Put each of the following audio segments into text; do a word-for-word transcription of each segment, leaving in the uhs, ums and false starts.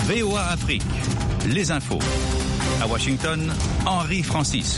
V O A Afrique, les infos. À Washington, Henri Francisque.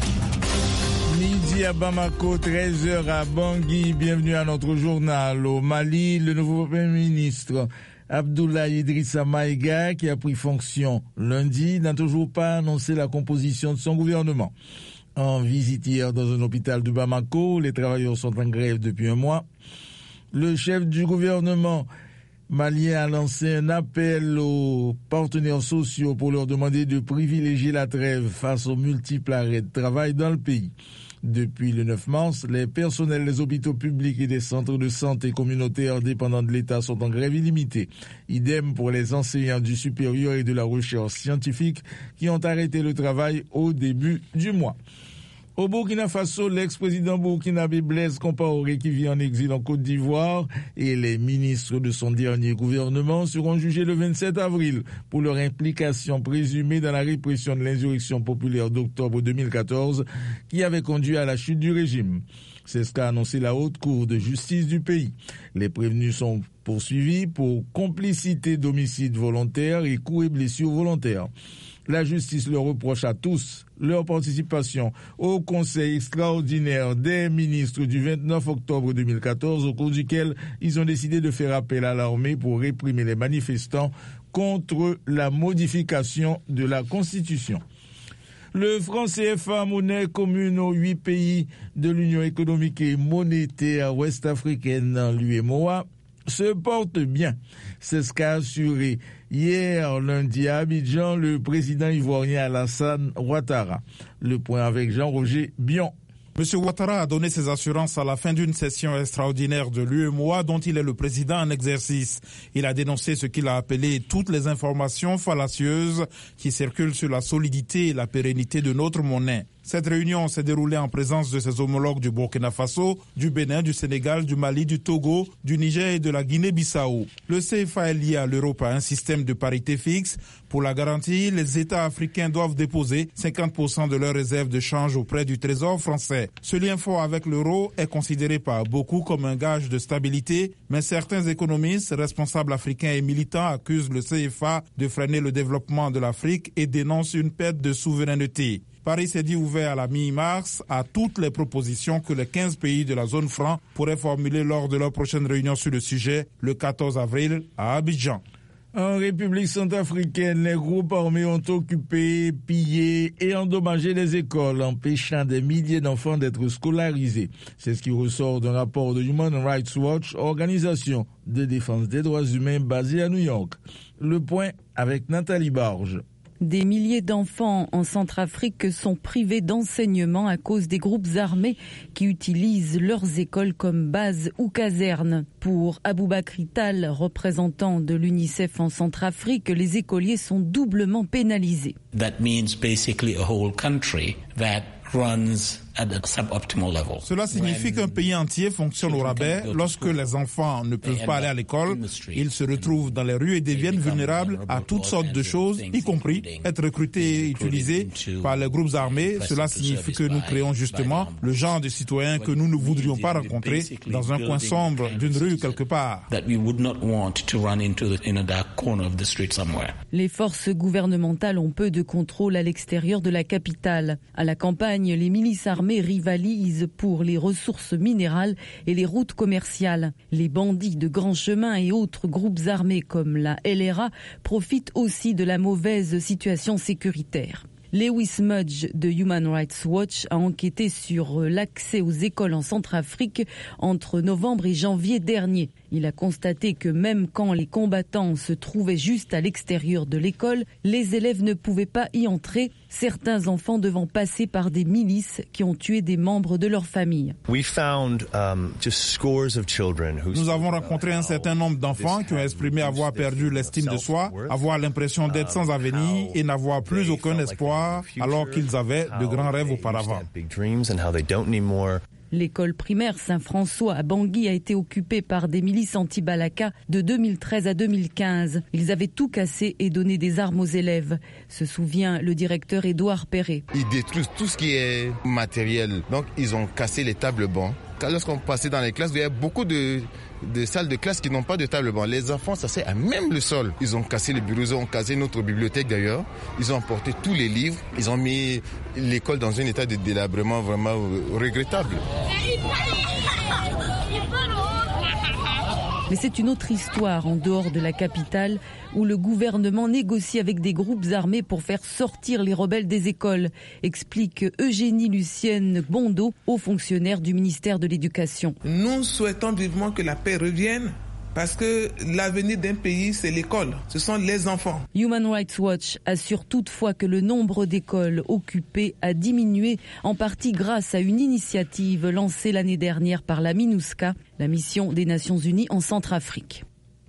Midi à Bamako, treize heures à Bangui. Bienvenue à notre journal. Au Mali, le nouveau Premier ministre Abdoulaye Idrissa Maïga, qui a pris fonction lundi, n'a toujours pas annoncé la composition de son gouvernement. En visite hier dans un hôpital de Bamako, les travailleurs sont en grève depuis un mois. Le chef du gouvernement malien a lancé un appel aux partenaires sociaux pour leur demander de privilégier la trêve face aux multiples arrêts de travail dans le pays. Depuis le neuf mars, les personnels des hôpitaux publics et des centres de santé communautaires dépendants de l'État sont en grève illimitée. Idem pour les enseignants du supérieur et de la recherche scientifique qui ont arrêté le travail au début du mois. Au Burkina Faso, l'ex-président burkinabé Blaise Compaoré, qui vit en exil en Côte d'Ivoire, et les ministres de son dernier gouvernement seront jugés le vingt-sept avril pour leur implication présumée dans la répression de l'insurrection populaire d'octobre deux mille quatorze qui avait conduit à la chute du régime. C'est ce qu'a annoncé la haute cour de justice du pays. Les prévenus sont poursuivis pour complicité d'homicide volontaire et coups et blessures volontaires. La justice leur reproche à tous leur participation au Conseil extraordinaire des ministres du vingt-neuf octobre deux mille quatorze, au cours duquel ils ont décidé de faire appel à l'armée pour réprimer les manifestants contre la modification de la Constitution. Le franc C F A, monnaie commune aux huit pays de l'Union économique et monétaire ouest-africaine, l'U E M O A, se porte bien. C'est ce qu'a assuré hier lundi à Abidjan le président ivoirien Alassane Ouattara. Le point avec Jean-Roger Bion. M. Ouattara a donné ses assurances à la fin d'une session extraordinaire de l'U E M O A dont il est le président en exercice. Il a dénoncé ce qu'il a appelé toutes les informations fallacieuses qui circulent sur la solidité et la pérennité de notre monnaie. Cette réunion s'est déroulée en présence de ses homologues du Burkina Faso, du Bénin, du Sénégal, du Mali, du Togo, du Niger et de la Guinée-Bissau. Le C F A est lié à l'Europe à un système de parité fixe. Pour la garantie, les États africains doivent déposer cinquante pour cent de leurs réserves de change auprès du Trésor français. Ce lien fort avec l'euro est considéré par beaucoup comme un gage de stabilité, mais certains économistes, responsables africains et militants accusent le C F A de freiner le développement de l'Afrique et dénoncent une perte de souveraineté. Paris s'est dit ouvert à la mi-mars à toutes les propositions que les quinze pays de la zone franc pourraient formuler lors de leur prochaine réunion sur le sujet le quatorze avril à Abidjan. En République centrafricaine, les groupes armés ont occupé, pillé et endommagé les écoles, empêchant des milliers d'enfants d'être scolarisés. C'est ce qui ressort d'un rapport de Human Rights Watch, organisation de défense des droits humains basée à New York. Le point avec Nathalie Barge. Des milliers d'enfants en Centrafrique sont privés d'enseignement à cause des groupes armés qui utilisent leurs écoles comme base ou caserne. Pour Aboubakry Tal, représentant de l'UNICEF en Centrafrique, les écoliers sont doublement pénalisés. That means basically a whole country that runs at a suboptimal level. Cela signifie qu'un pays entier fonctionne au rabais. Lorsque les enfants ne peuvent pas aller à l'école, ils se retrouvent dans les rues et deviennent vulnérables à toutes sortes de choses, y compris être recrutés et utilisés par les groupes armés. Cela signifie que nous créons justement le genre de citoyens que nous ne voudrions pas rencontrer dans un coin sombre d'une rue quelque part. Les forces gouvernementales ont peu de contrôle à l'extérieur de la capitale. À la campagne, les milices armées rivalisent pour les ressources minérales et les routes commerciales. Les bandits de grands chemins et autres groupes armés comme la L R A profitent aussi de la mauvaise situation sécuritaire. Lewis Mudge de Human Rights Watch a enquêté sur l'accès aux écoles en Centrafrique entre novembre et janvier dernier. Il a constaté que même quand les combattants se trouvaient juste à l'extérieur de l'école, les élèves ne pouvaient pas y entrer, certains enfants devant passer par des milices qui ont tué des membres de leur famille. Nous avons rencontré un certain nombre d'enfants qui ont exprimé avoir perdu l'estime de soi, avoir l'impression d'être sans avenir et n'avoir plus aucun espoir alors qu'ils avaient de grands rêves auparavant. L'école primaire Saint-François à Bangui a été occupée par des milices anti-Balaka de deux mille treize à deux mille quinze. Ils avaient tout cassé et donné des armes aux élèves, se souvient le directeur Édouard Perret. Ils détruisent tout ce qui est matériel. Donc ils ont cassé les tables bancs, lorsqu'on passait dans les classes, il y a beaucoup de, de salles de classe qui n'ont pas de table banc. Les enfants s'assoient à même le sol. Ils ont cassé les bureaux, ils ont cassé notre bibliothèque d'ailleurs. Ils ont emporté tous les livres. Ils ont mis l'école dans un état de délabrement vraiment regrettable. Mais c'est une autre histoire en dehors de la capitale où le gouvernement négocie avec des groupes armés pour faire sortir les rebelles des écoles, explique Eugénie Lucienne Bondo, haut fonctionnaire du ministère de l'Éducation. Nous souhaitons vivement que la paix revienne. Parce que l'avenir d'un pays, c'est l'école. Ce sont les enfants. Human Rights Watch assure toutefois que le nombre d'écoles occupées a diminué, en partie grâce à une initiative lancée l'année dernière par la MINUSCA, la mission des Nations Unies en Centrafrique.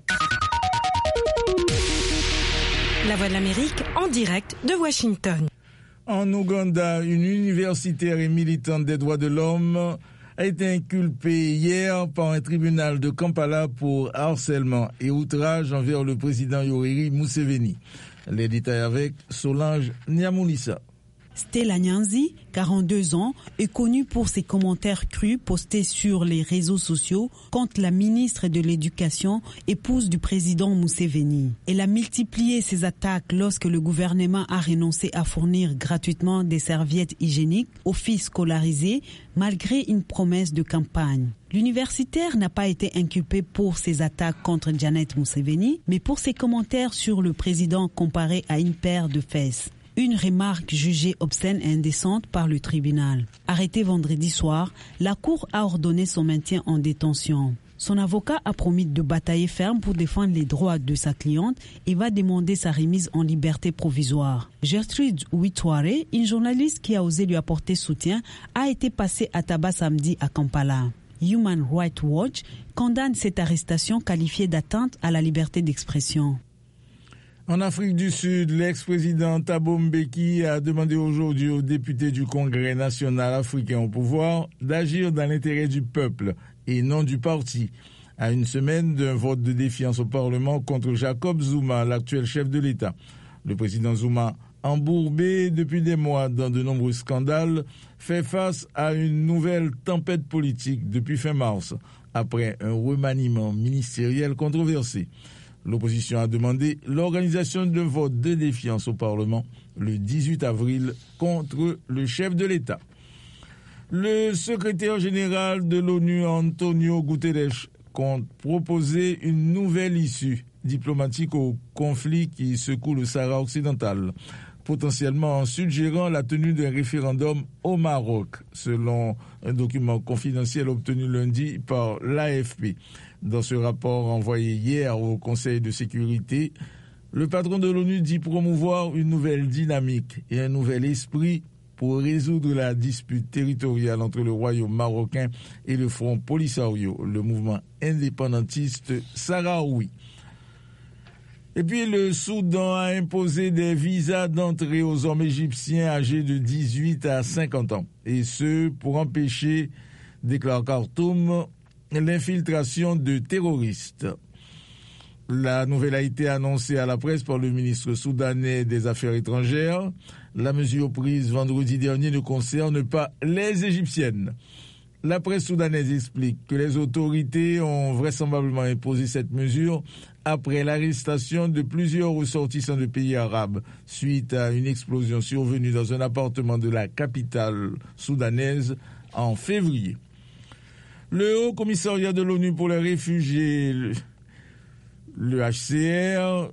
La Voix de l'Amérique en direct de Washington. En Ouganda, une universitaire et militante des droits de l'homme a été inculpé hier par un tribunal de Kampala pour harcèlement et outrage envers le président Yoweri Museveni. Les détails avec Solange Nyamulissa. Stella Nyanzi, quarante-deux ans, est connue pour ses commentaires crus postés sur les réseaux sociaux contre la ministre de l'Éducation, épouse du président Museveni. Elle a multiplié ses attaques lorsque le gouvernement a renoncé à fournir gratuitement des serviettes hygiéniques aux filles scolarisées, malgré une promesse de campagne. L'universitaire n'a pas été inculpée pour ses attaques contre Janet Museveni, mais pour ses commentaires sur le président comparé à une paire de fesses. Une remarque jugée obscène et indécente par le tribunal. Arrêtée vendredi soir, la Cour a ordonné son maintien en détention. Son avocat a promis de batailler ferme pour défendre les droits de sa cliente et va demander sa remise en liberté provisoire. Gertrude Witware, une journaliste qui a osé lui apporter soutien, a été passée à tabac samedi à Kampala. Human Rights Watch condamne cette arrestation qualifiée d'atteinte à la liberté d'expression. En Afrique du Sud, l'ex-président Thabo Mbeki a demandé aujourd'hui aux députés du Congrès national africain au pouvoir d'agir dans l'intérêt du peuple et non du parti, à une semaine d'un vote de défiance au Parlement contre Jacob Zuma, l'actuel chef de l'État. Le président Zuma, embourbé depuis des mois dans de nombreux scandales, fait face à une nouvelle tempête politique depuis fin mars, après un remaniement ministériel controversé. L'opposition a demandé l'organisation d'un vote de défiance au Parlement le dix-huit avril contre le chef de l'État. Le secrétaire général de l'ONU, Antonio Guterres, compte proposer une nouvelle issue diplomatique au conflit qui secoue le Sahara occidental, potentiellement en suggérant la tenue d'un référendum au Maroc, selon un document confidentiel obtenu lundi par l'A F P. Dans ce rapport envoyé hier au Conseil de sécurité, le patron de l'ONU dit promouvoir une nouvelle dynamique et un nouvel esprit pour résoudre la dispute territoriale entre le royaume marocain et le Front Polisario, le mouvement indépendantiste sahraoui. Et puis le Soudan a imposé des visas d'entrée aux hommes égyptiens âgés de dix-huit à cinquante ans, et ce pour empêcher, déclare Khartoum, l'infiltration de terroristes. La nouvelle a été annoncée à la presse par le ministre soudanais des Affaires étrangères. La mesure prise vendredi dernier ne concerne pas les Égyptiennes. La presse soudanaise explique que les autorités ont vraisemblablement imposé cette mesure après l'arrestation de plusieurs ressortissants de pays arabes suite à une explosion survenue dans un appartement de la capitale soudanaise en février. Le Haut Commissariat de l'ONU pour les réfugiés, le H C R,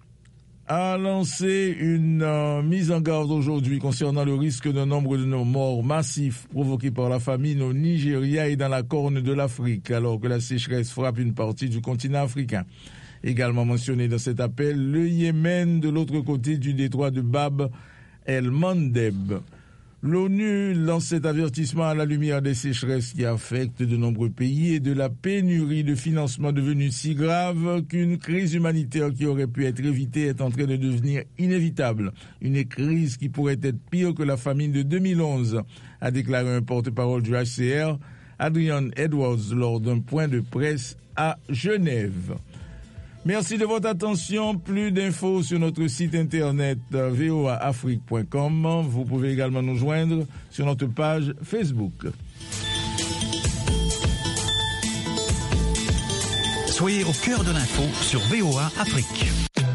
a lancé une euh, mise en garde aujourd'hui concernant le risque d'un nombre de morts massifs provoqués par la famine au Nigeria et dans la Corne de l'Afrique, alors que la sécheresse frappe une partie du continent africain. Également mentionné dans cet appel, le Yémen de l'autre côté du détroit de Bab el-Mandeb. L'ONU lance cet avertissement à la lumière des sécheresses qui affectent de nombreux pays et de la pénurie de financement devenue si grave qu'une crise humanitaire qui aurait pu être évitée est en train de devenir inévitable. Une crise qui pourrait être pire que la famine de deux mille onze, a déclaré un porte-parole du H C R, Adrian Edwards, lors d'un point de presse à Genève. Merci de votre attention. Plus d'infos sur notre site internet v o a afrique point com. Vous pouvez également nous joindre sur notre page Facebook. Soyez au cœur de l'info sur V O A Afrique.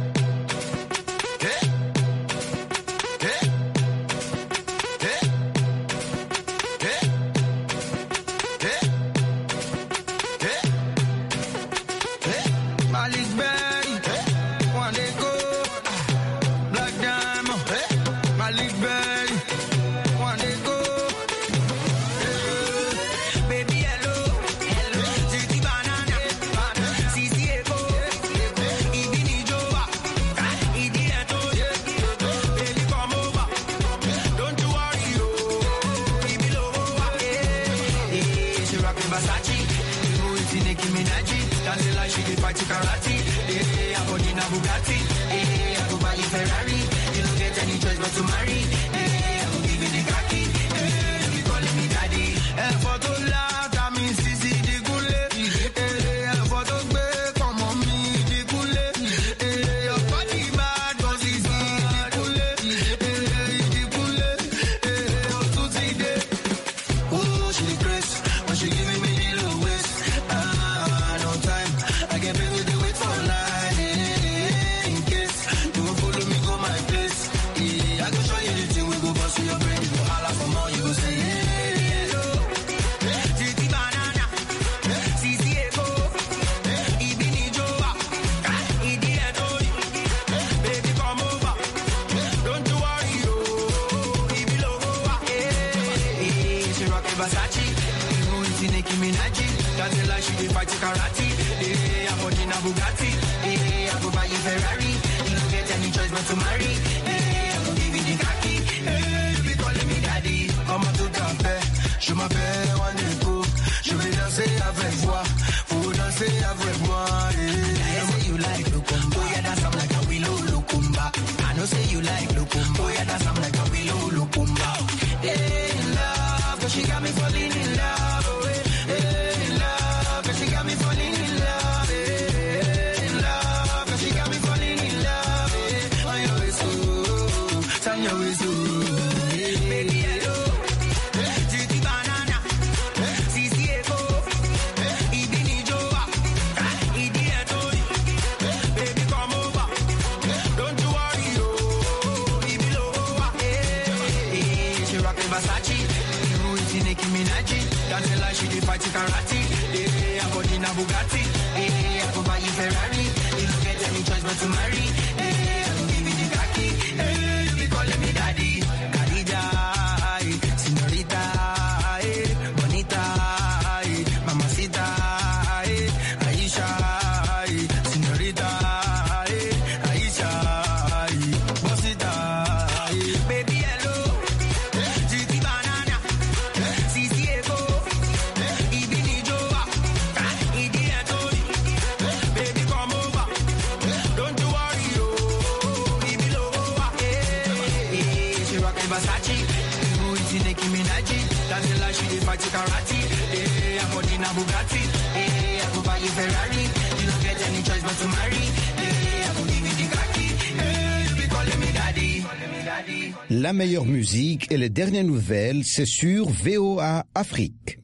La meilleure musique et les dernières nouvelles, c'est sur V O A Afrique.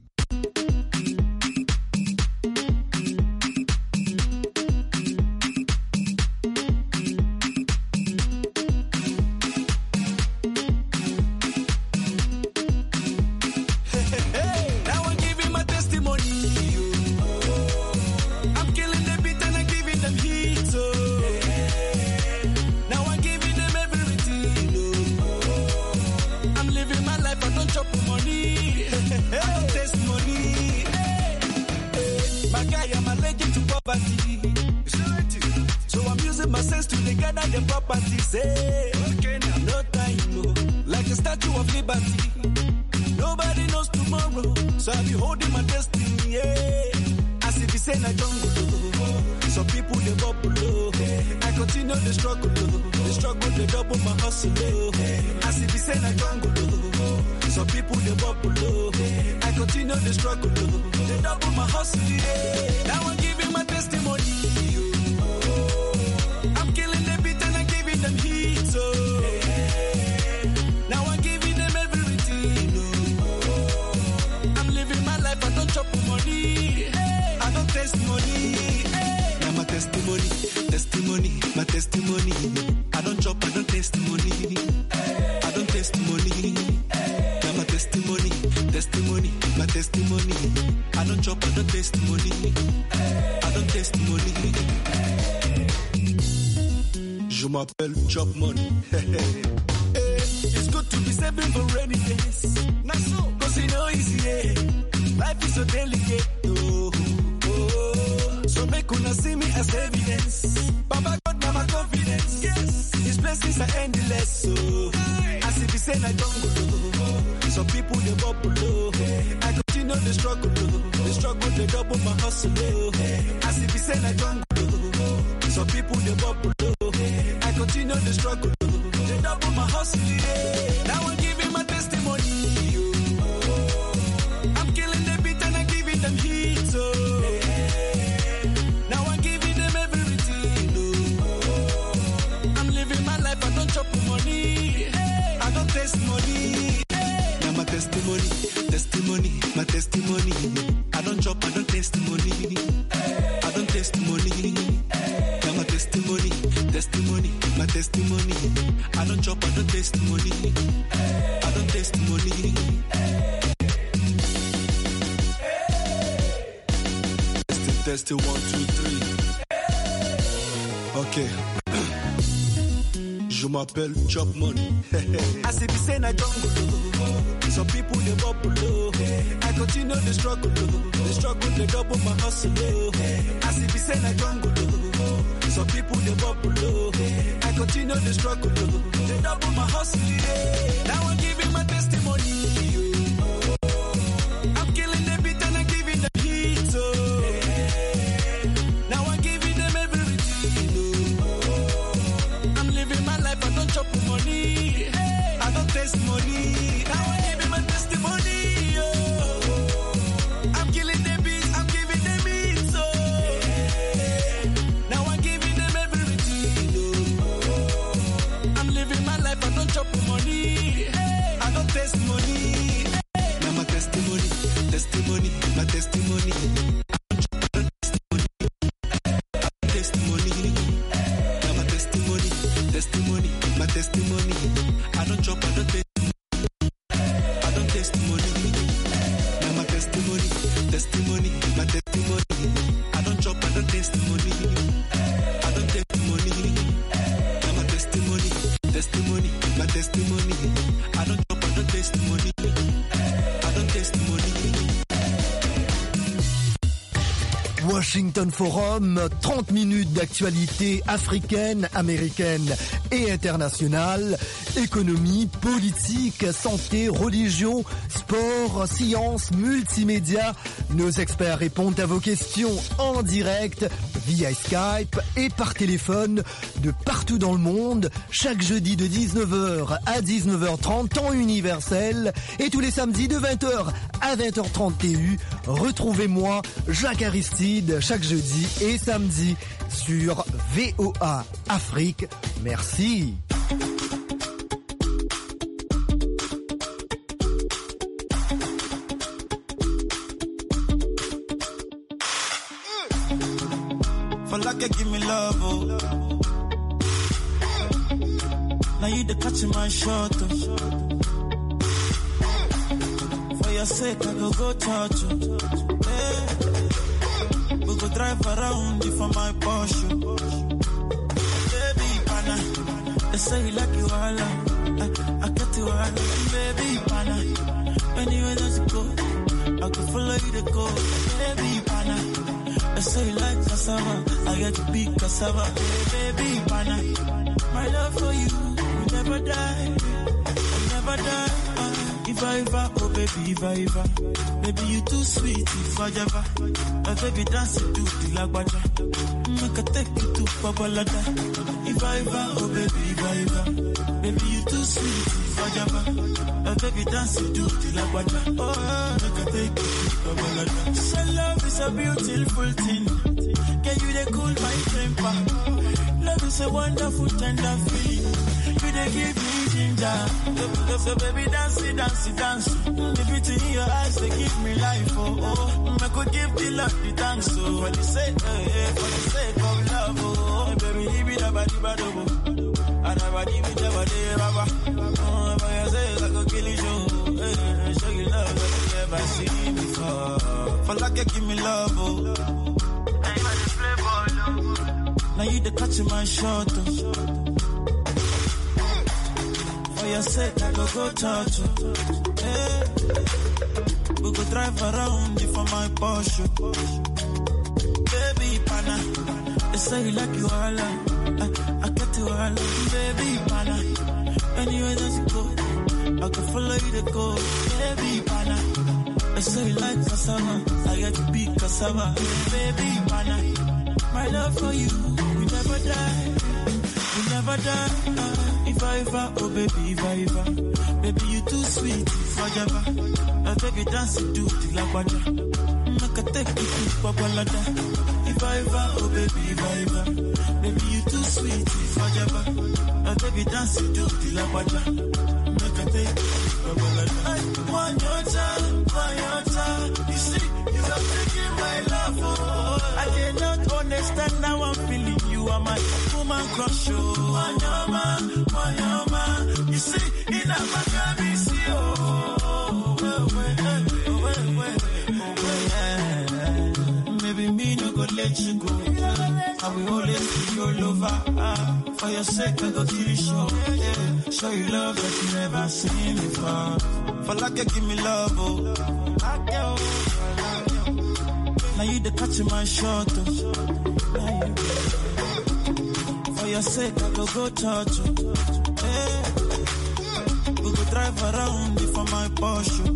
Money, I don't taste money. testimony. I don't chop, I don't testimony. I don't testimony. Now my testimony, testimony, my testimony. I don't chop, I don't testimony. I don't testimony. Je m'appelle Chop Money. It's good to be saving for rainy days. Not so, cause you know easy, yeah. Life is so delicate, oh, oh. So make una see me as evidence. Baba God, now my confidence. Yes, His blessings are endless, so as if He said I don't go. Some people they bubble low. I continue the struggle, the struggle they double my hustle. As if He said I don't go. Some people they bubble low. I continue the struggle, they double my hustle. Now I'm giving my testimony. I'm killing the beat and I'm giving them heat. So now I'm giving them everything. I'm living my life, I don't chop money. I don't taste money. Now my testimony, testimony, my testimony. I don't chop, I don't taste money. I don't taste money. Now my testimony, testimony, my testimony. I don't chop, I don't taste money. I don't taste money. Testing, testing, one, two, three. Okay. Je m'appelle Chop Money. I say, be saying I don't go. Some people they bubble low. I continue the struggle. The struggle they double my hustle. I say, be saying I don't go. Some people they bubble low. I continue the struggle. They double my hustle. Now I'm giving my testimony. I'm killing the beat and I'm giving the heat. Now I'm giving them everything. I'm living my life, I don't chop money. I don't taste money. Now I'm giving my testimony. I'm killing the beat, I'm giving them heat. Now I'm giving them everything. I'm living my life, I don't chop money. I don't taste money. Now my testimony, testimony, my testimony. Testimony, my testimony. I don't chop, I don't taste. I don't testimony. Now my testimony, testimony, my testimony. I don't chop, I don't testimony. I don't testimony. Now my testimony, testimony, my testimony. I don't chop, I don't testimony. I don't testimony. Washington Forum, trente minutes d'actualité africaine, américaine et internationale, économie, politique, santé, religion, sport, sciences, multimédia. Nos experts répondent à vos questions en direct via Skype et par téléphone de partout dans le monde, chaque jeudi de dix-neuf heures à dix-neuf heures trente, temps universel, et tous les samedis de vingt heures à vingt heures trente T U. Retrouvez-moi, Jacques Aristide, chaque jeudi et samedi sur V O A Afrique. Merci. Falake, give me love, oh. Now you the catch my shot, oh. For your sake, I go go touch you. Hey. We go drive around you for my Porsche. Baby, pana, they say you like you all, I, I got you all. Baby, pana, anywhere that you go, I can follow you to go. Baby, pana. I say you like cassava, I get to be cassava. Hey, baby, pana, my love for you will never die, will never die. Uh, if I ever, oh baby, if I ever, baby you too sweet, if I ever, uh, baby dance it to the lagwaja, make I take you to Babalada. If I ever, oh baby, if I ever, baby you too sweet, if I ever, uh, baby dance it to the lagwaja, oh make I take you to Babalada. So love is a beautiful thing. Can you they cool my temper? Love is a wonderful tender feeling. You they give me ginger. So, so baby dance it, dance it, dance. The beauty in your eyes they give me life. Oh oh, I could give the love the thanks. So for the sake, eh, for the sake of love. Oh baby, leave it up. never did bad over. I never did me, never did baba. Oh, if I say I go kill you, eh, show you love that you never seen before. For like you give me love, oh. Now you the catch my shot, oh. For your sake, I go go touch you. Hey. We go drive around you for my Porsche. Baby, pana, they say you like you all, I, I get you all, baby, pana. Anywhere that you go, I can follow you to go, baby, pana. They say you like cassava, I get to be cassava, baby, pana. My love for you, we never die, we never die. Uh, if I ever, oh baby, if I ever, baby you too sweet, forever. Uh, baby dance to the lagwaja. I take you to Babalada. If I ever, oh baby, if I ever, baby you too sweet, forever. Uh, baby dance to the lagwaja. I take you to Babalada. One your time, one your time. You see, you are taking my love. Oh, I cannot understand now I'm feeling you are my woman crush. Oh, one your man, one your man. You see, in a Maccabi, see, oh, well, well, well, well, well. Baby, me no go let you go. I will always be your lover. Ah, for your sake, I go kill you show. Yeah. Show you love that you never seen before. For like you give me love, oh. Now you the catch my shot, oh. For your sake, I go go touch you. Yeah. We go drive around you for my Porsche.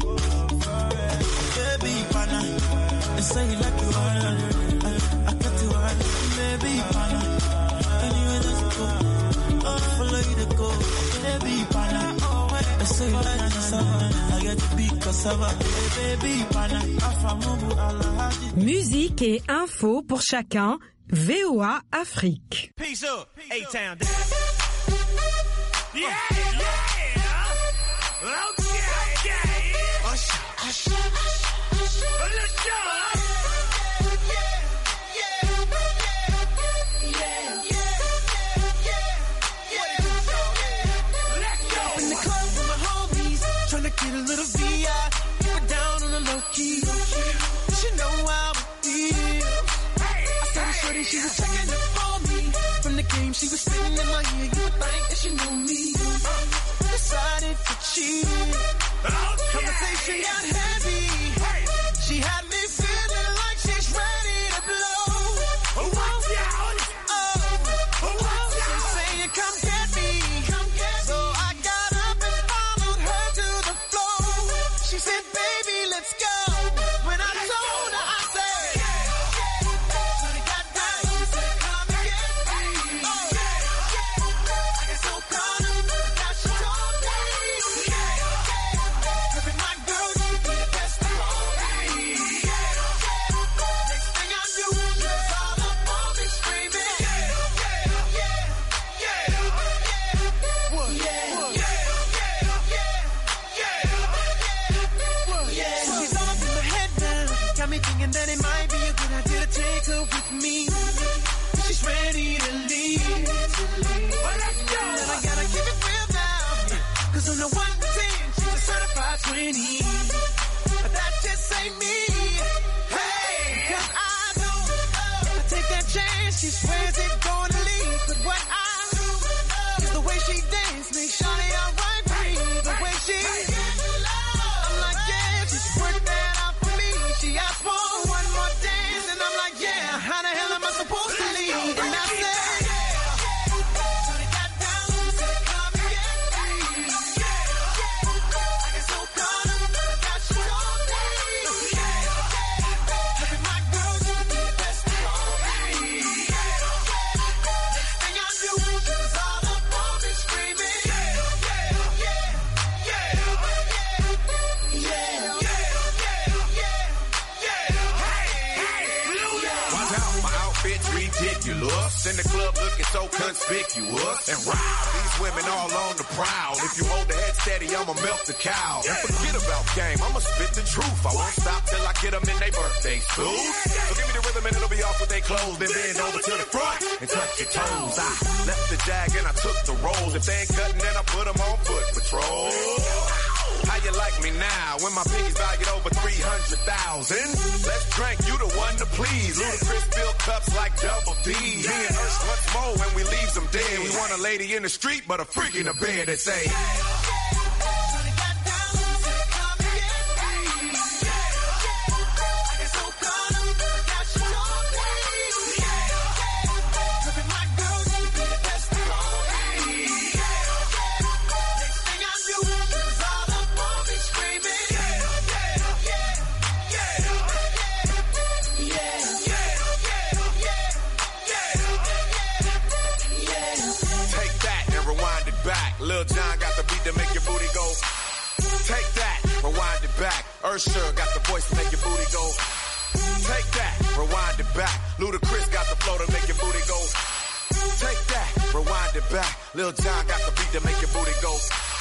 Baby, pana. They say you like you all, I, I got you all, baby, pana. Anywhere that you go, I'll follow you to go, baby, pana. They say you like cassava, I get to be cassava, baby, pana. Musique et info pour chacun, V O A Afrique. Peace up, A-Town. Yeah, yeah, okay, yeah. Hush, hush, hush, let's go. Get a little V I, keep it down on the low key. She know how it feels. I saw the shorty, she was checking up for me. From the game, she was sitting in my ear. You would think that she knew me. Decided to cheat. Conversation got heavy. She had me feeling like she's ready to blow. Watch out! Oh, watch out! She's saying, come get me. Come get me. So I got up and followed her to the floor. She said, baby, let's go. When I told her, I said, so they got down, she said, come and get me. Oh, I got so caught up, now she told me. Perfect my girl, she be the best of all me. Next thing I knew, she was all up on me screaming. Yeah, yeah, yeah. What? Yeah, yeah. She's all up in my head now. Got me thinking that it might be a good idea to take her with me. She's ready to leave. Well, let's go. And I gotta keep it real now. Cause on the one to ten, she's a certified twenty. But that just ain't me. Hey, cause I know I take that chance. She swears it's gonna leave. But what I do is the way she dance makes Shawty alright for me. The way she I'm like, yeah, she's worked that out for me. She asked for one more dance, and I'm like, yeah, how the hell am I supposed to leave? And I said, so they got down, said, come and get me. I get so caught up, I got you all day. in the club looking so conspicuous. And rob these women all on the prowl. If you hold the head steady, I'ma milk the cow. And forget about game, I'ma spit the truth. I won't stop till I get them in their birthday suit. So give me the rhythm and it'll be off with their clothes. Then bend over to the front and touch your toes. I left the jag and I took the rolls. If they ain't cutting, then I put them on foot patrol. How you like me now when my pinkies valued over three hundred thousand? Let's drink, you the one to please. Ludacris fill cups like double D. Me and Ursh once more when we leave them dead. We want a lady in the street, but a freak in the bed that say... Lil Jon got the beat to make your booty go. Take that, rewind it back. Usher got the voice to make your booty go. Take that, rewind it back. Ludacris got the flow to make your booty go. Take that, rewind it back. Lil Jon got the beat to make your booty go.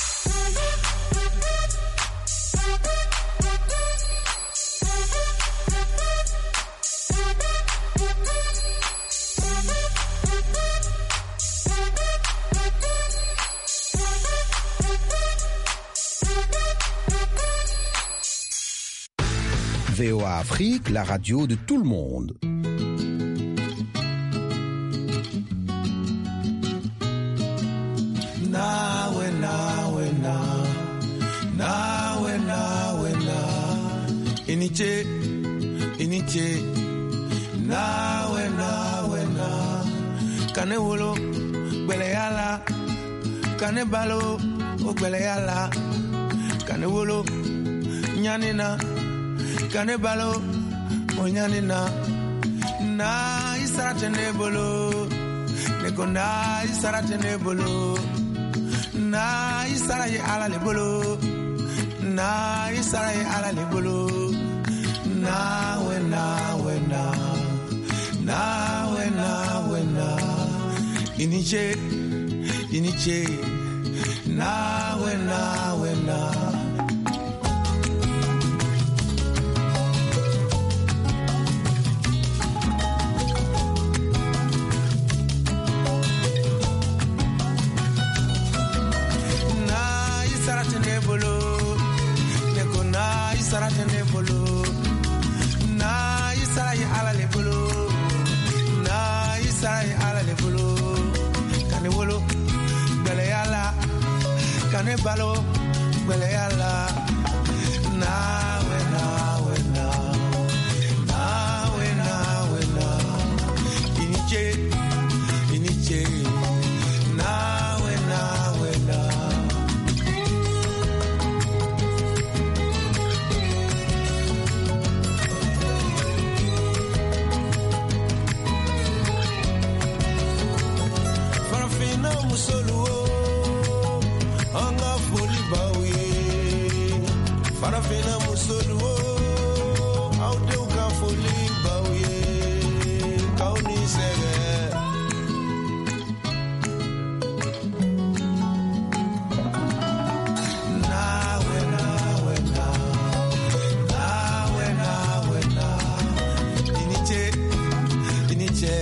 V O A Afrique, la radio de tout le monde. Nawe, nawe, na. Nawe, nawe, na. Iniche, iniche. Nawe, nawe, na. Kane wolo, gbele yala. Kane balo, o gbele yala. Kane wolo, nyanina. Kane balo, onyanina. Na isarate nebolo. Neko na isarate nebolo. Na isaraye ala lebolo. Na isaraye ala lebolo. Na we na we na. Na we na we na. Iniche, iniche. Na we na we na. Sarate ne bolo, na isaraye ala le bolo, na isaraye ala le bolo. Kane wolo, bele yala, kane balo, bele yala. Na we na we na, na we na we na. Iniche, iniche, na we na we na. Musolu anga foli bawe farafina musolu aude uka foli bawe kauni sege nawe nawe na nawe nawe na iniche iniche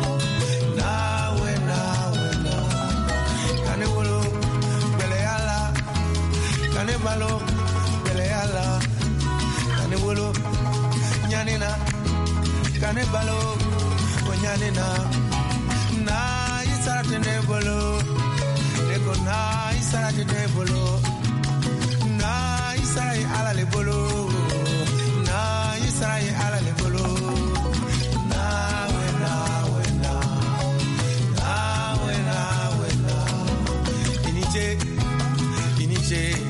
Kane balo, bele yala. Kane wolo, nyanina. Kane balo, nyanina. Na isarate ne bolo. Eko na isarate ne bolo. Na isarai ala le bolo. Na isarai ala le bolo. Na we na we na. Na we na we na. Iniche, iniche.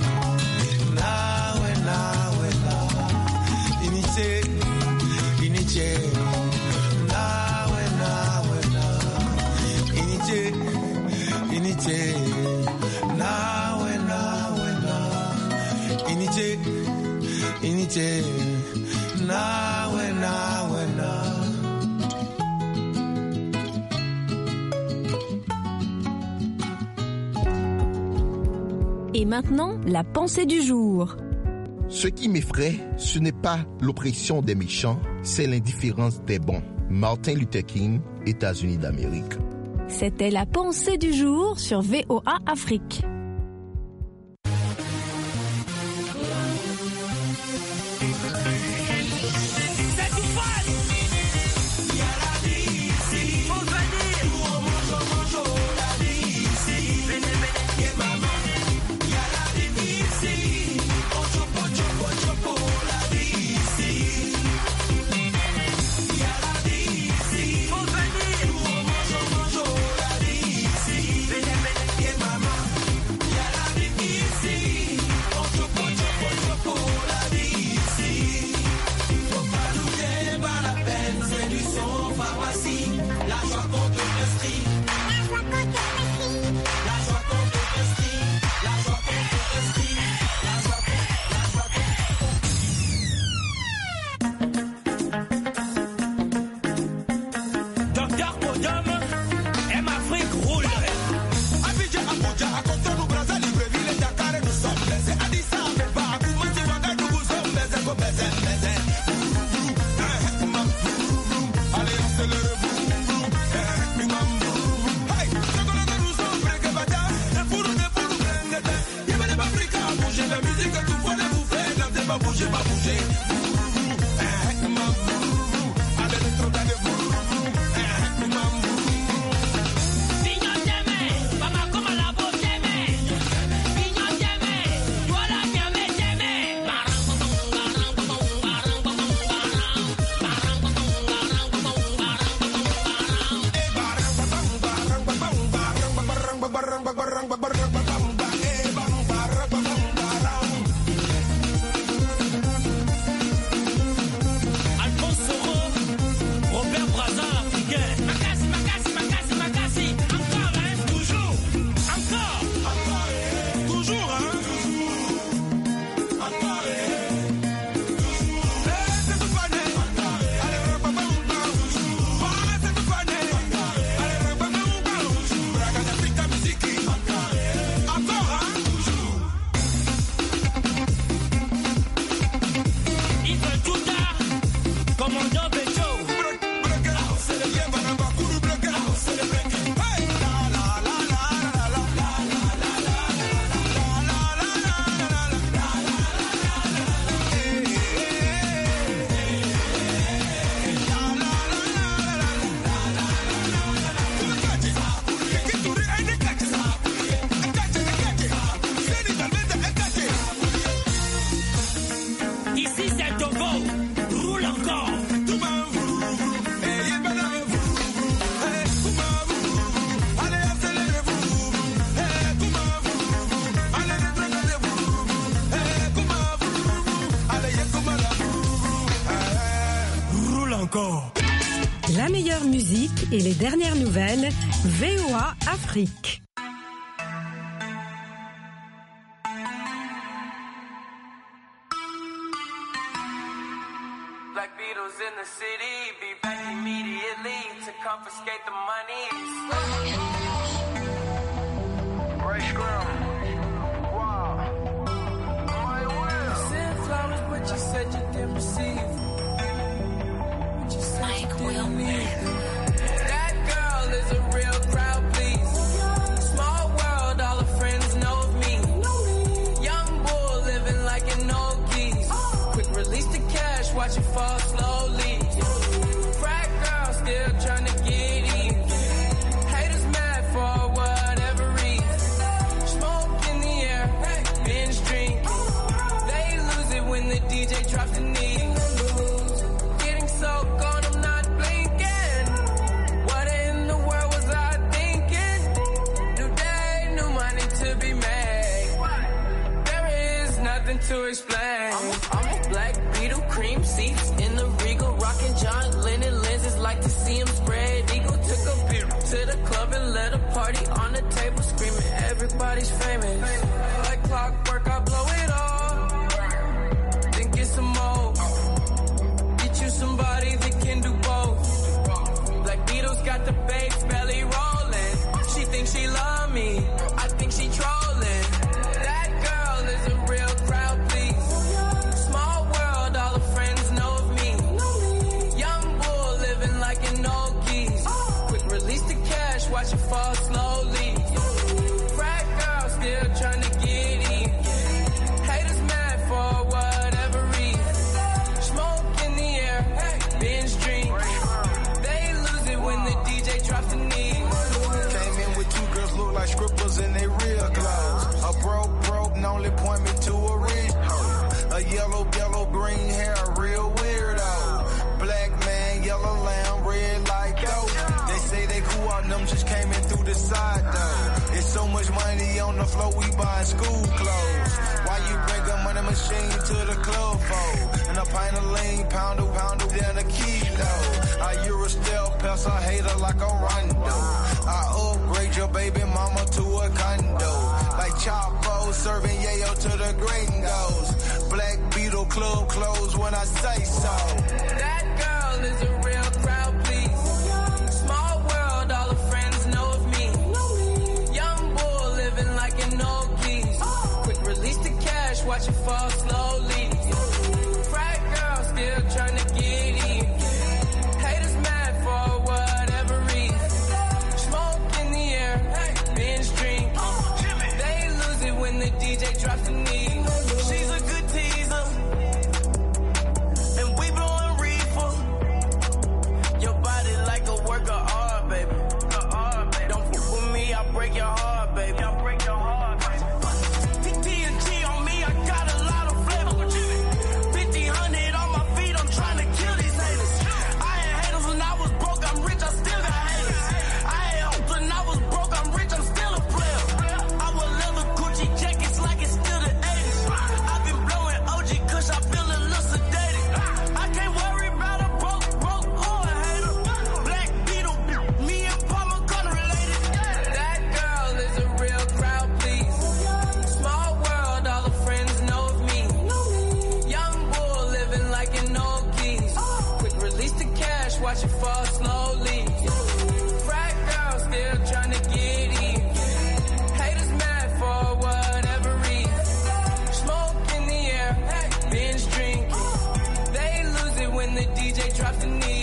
Iniche, nawe nawe na. Iniche, iniche, nawe nawe na. Iniche, iniche, nawe nawe na. Et maintenant, la pensée du jour. Ce qui m'effraie, ce n'est pas l'oppression des méchants, c'est l'indifférence des bons. Martin Luther King, États-Unis d'Amérique. C'était la pensée du jour sur V O A Afrique. La meilleure musique et les dernières nouvelles, V O A Afrique. Black Beatles in the city, be back immediately to confiscate the money. Right scrum. Wow. My will. Sent flowers, but you said you didn't receive. Mike Wilmer. That girl is a real crowd, please. Small world, all her friends know of me. Young bull living like an old geese. Quick release the cash, watch it fall slowly. Frat girl still trying to get even. Haters mad for whatever reason. Smoke in the air, binge drinking. They lose it when the D J drops the knee. Getting so gone. To explain, I'm a, I'm a black Beetle, cream seats in the Regal, rocking John Lennon lenses, like to see him spread eagle. Took a beer to the club and let a party on the table, screaming everybody's famous. Like clockwork, I blow it all, then get some more. Get you somebody that can do both. Black Beetle's got the bass belly rolling. She thinks she love me, I think she trolling. That white scribbles in they real clothes. A broke, broke, and only point me to a rich hoe. A yellow, yellow, green hair, a real weirdo. Black man, yellow lamb, red like dope. They say they cool out, them just came in through the side though. It's so much money on the floor, we buying school clothes. Why you bring a money machine to the club for? And a pint of lean, pound a pound down a kilo. I Euro still pass a hater like a rondo. I upgrade your baby mama to a condo. Like Chapo serving yayo to the gringos. Black Beetle club clothes when I say so. That girl is a real crowd, please. Small world, all her friends know of me. Young bull living like an old geese. Quick release the cash, watch it fall slowly. Frat girl still trying to get in. Haters mad for whatever reason. Smoke in the air, binge drink. They lose it when the D J drops the knee. She's a good teaser, and we blowing reefer. Your body like a work of art, baby. Don't fuck with me, I'll break your heart, baby. I'll break your heart, baby. T N T on me, I got a lot of flavor. fifty hundred on my feet, I'm trying to kill these haters. I had haters when I was broke, I'm rich, I still got haters. I had hopes when I was broke, I'm rich, I'm still a player. I wear leather Gucci jackets like it's still the eighties. I've been blowing O G Kush, I feel a little sedated. I can't worry about a broke, broke or a hater. Black Beetle, me and Palmer gun related. That girl is a real crowd, please. Small world, all her friends know of me. Young bull living like an old geese. Quick release the cash, watch it fall slowly. Frat girl still trying to get in. Haters mad for whatever reason. Smoke in the air, binge drink. They lose it when the D J drops the knee.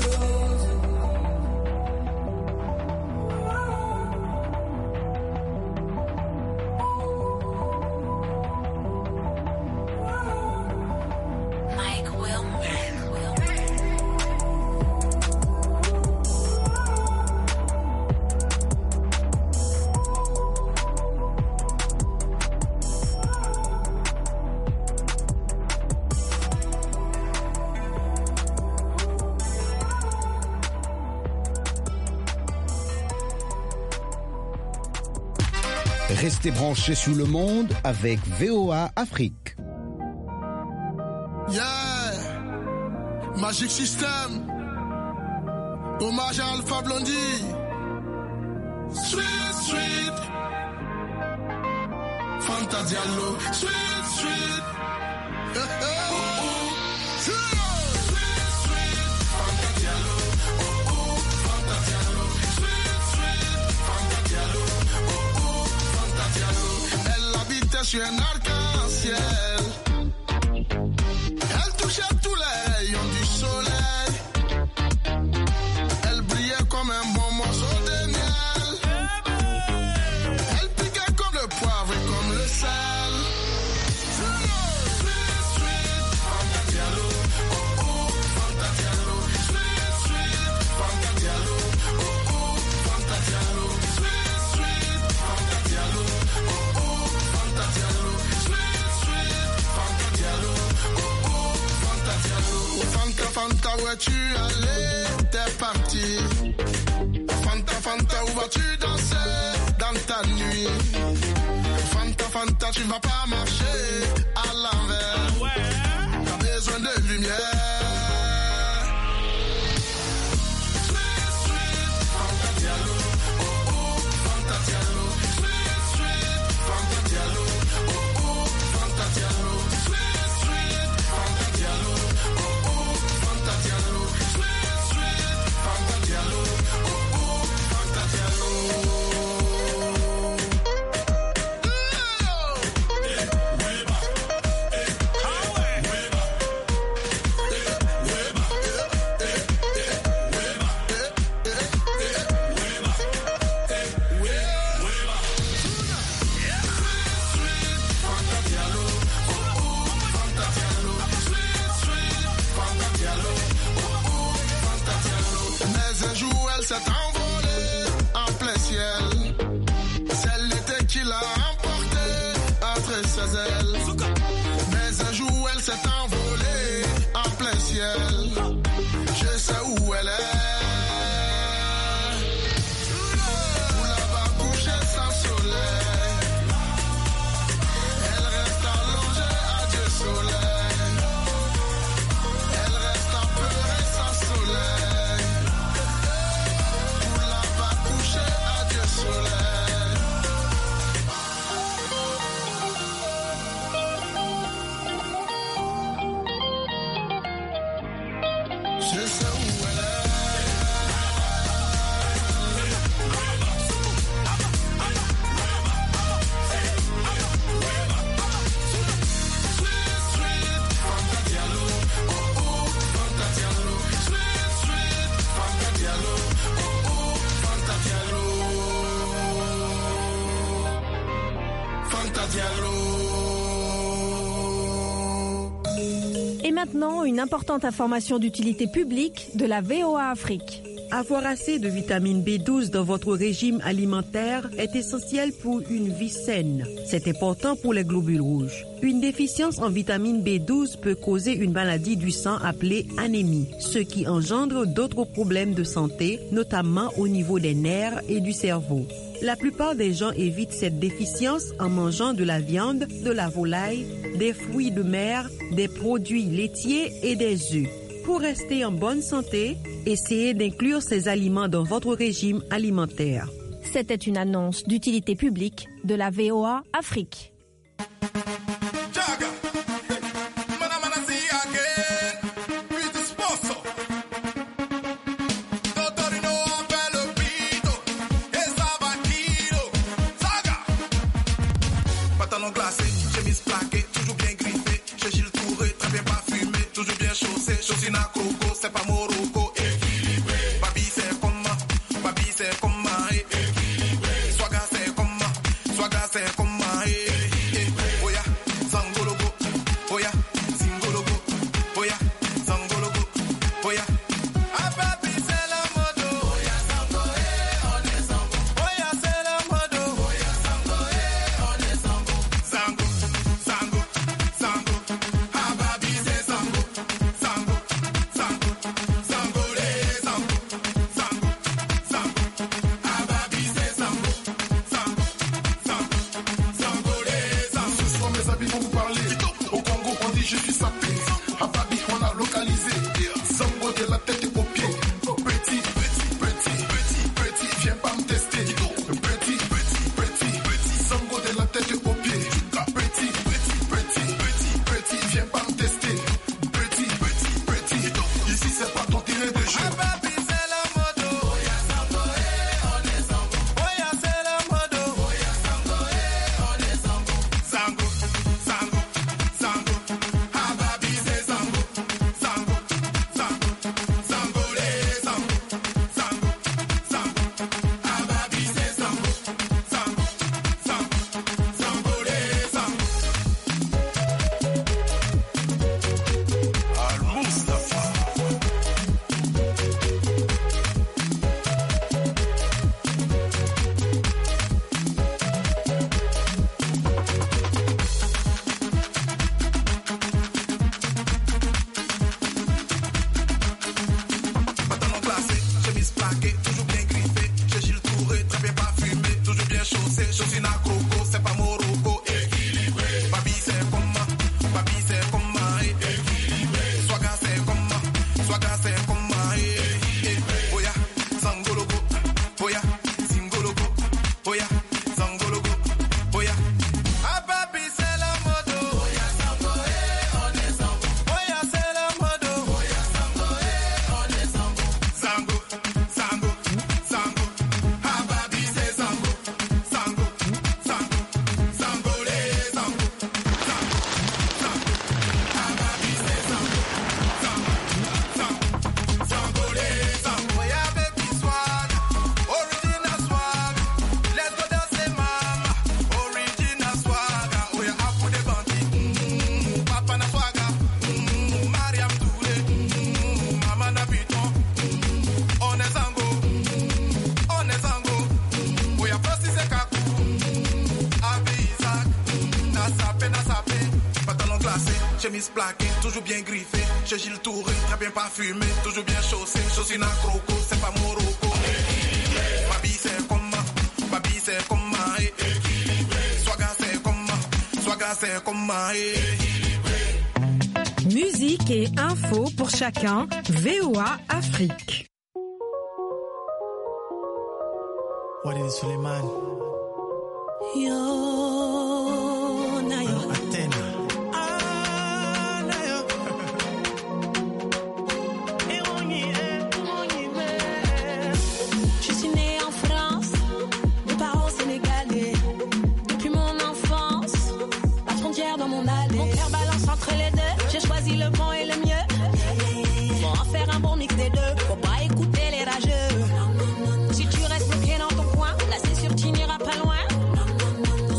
Mike Wilmer. Restez branchés sur le monde avec V O A Afrique. Yeah, Magic System. Hommage à Alpha Blondie. Sweet, sweet. Fanta Diallo. Sweet, sweet. Hey, hey. Oh, oh. Sweet, sweet. Fanta Diallo. Oh, oh. Fanta Diallo. Sweet, sweet. Fanta Diallo. Oh, oh. Fanta Diallo. Elle habitait sur un arc-en-ciel. Elle touchait tous les rayons du soleil. Elle brillait comme un bon morceau de miel. Elle piquait comme le poivre et comme le sel. Sweet, sweet, Fanta Diallo. Oh, oh, Fanta Diallo. Sweet, sweet, Fanta Diallo. Oh, oh, Fanta Diallo. Sweet, sweet, Fanta Diallo. Oh, oh, Fanta Diallo. Sweet, sweet, Fanta Diallo. Oh, oh, Fanta Diallo. Fanta, Fanta, où es-tu allé? T'es parti. Fanta, Fanta, où vas-tu danser dans ta nuit? Fanta, Fanta, tu vas pas marcher à l'envers. T'as besoin de lumière. Sweet, sweet, Fanta Diallo. Oh, oh, Fanta Diallo. Sweet, sweet, Fanta Diallo. Oh, oh, Fanta Diallo. Sweet, sweet, Fanta Diallo. Oh, oh, Fanta Diallo. Sweet, sweet, Fanta Diallo. Oh, oh, Fanta Diallo. Eh, Fanta Diallo. Et maintenant, une importante information d'utilité publique de la V O A Afrique. Avoir assez de vitamine B douze dans votre régime alimentaire est essentiel pour une vie saine. C'est important pour les globules rouges. Une déficience en vitamine B douze peut causer une maladie du sang appelée anémie, ce qui engendre d'autres problèmes de santé, notamment au niveau des nerfs et du cerveau. La plupart des gens évitent cette déficience en mangeant de la viande, de la volaille, des fruits de mer, des produits laitiers et des œufs. Pour rester en bonne santé, essayez d'inclure ces aliments dans votre régime alimentaire. C'était une annonce d'utilité publique de la V O A Afrique. Pantalon glacé, chemise plaquée, toujours bien griffé. Chez Gilles Touré, très bien parfumé, toujours bien chaussé. Chaussine à coco, c'est pas Morocco. Équilibré. Babi c'est comme moi, babi c'est comme moi. Équilibré. Swaga c'est comme moi, swaga c'est comme moi. Oya, zangologo, oya, zingologo, oya, zangologo, oya. Ah babi c'est la mode, oya zango, eh, on est zango. Oya c'est la mode, oya zango, eh, on est zango. Zango, zango, zango. Ah babi c'est zango, zango, zango, zango les zango, zango, zango. Ah babi c'est zango, zango, zango, zango les zango. Ce soir mes amis vont vous parler. Au Congo on dit je suis sapé. À Babi on a localisé. Zango de la tête aux pieds. Petit, petit, petit, petit, petit, viens pas me tester. Petit, petit, petit, petit, Zango de la tête aux pieds. Petit, petit, petit, petit, petit, viens pas me tester. Petit, petit, petit, ici c'est pas ton terrain de jeu. Babi c'est la mode. Oya Zango, eh, on est Zango. Oya c'est la mode. Oya Zango, eh, on est Zango. Zango, Zango, Zango. Ah Babi c'est Zango, Zango, Zango, Zango les Zango, Zango, Zango. Ah Babi c'est Zango, Zango, Zango, Zango les Zango. Al Mustafa. Pantalon glacé, chemise plaquée, toujours bien griffé. Chez Gilles Touré, très bien parfumé, toujours bien chaussé. Chaussine à coco, c'est pas Morocco. Équilibré. Babi c'est comme moi, babi c'est comme moi. Équilibré. Swaga c'est comme moi, swaga c'est comme moi. Oya, zangologo, oya, zingologo, oya, zangologo, oya. Ah babi c'est la mode. Oya zango, eh, on est zango. Oya c'est la mode. Oya zango, eh, on est zango. Zango, zango, zango. Ah babi c'est zango, zango, zango, zango les zango. Zango, zango. Ah babi c'est zango, zango, zango, zango les zango. Oya baby swag, original swag. Let's go dancer mama, original swag. Oya apu de bandi, mm, papa na swaga, mm, Mariam Touré, mm, mama na piton. On est zango, on est zango. Oya Francis et Kaku, Abe Isaac, na sapé, na sapé. Pantalon glacé, chemise plaquée, toujours bien griffé. Chez Gilles Touré, très bien parfumé, toujours bien chaussé. Chaussine à croco, c'est pas Morocco. Babi c'est comme moi, babi c'est comme moi. Swaga c'est comme moi, swaga c'est comme moi. Musique et info pour chacun, V O A Afrique. Walid Suleiman, Yo, Nayo. Athena. Je suis née en France, mes parents sénégalais. Depuis mon enfance, la frontière dans mon allée. Mon cœur balance entre les deux, j'ai choisi le bon et le mieux. Faut en faire un bon mix des deux, faut pas écouter les rageux. Si tu restes bloqué dans ton coin, là c'est sûr tu n'iras pas loin.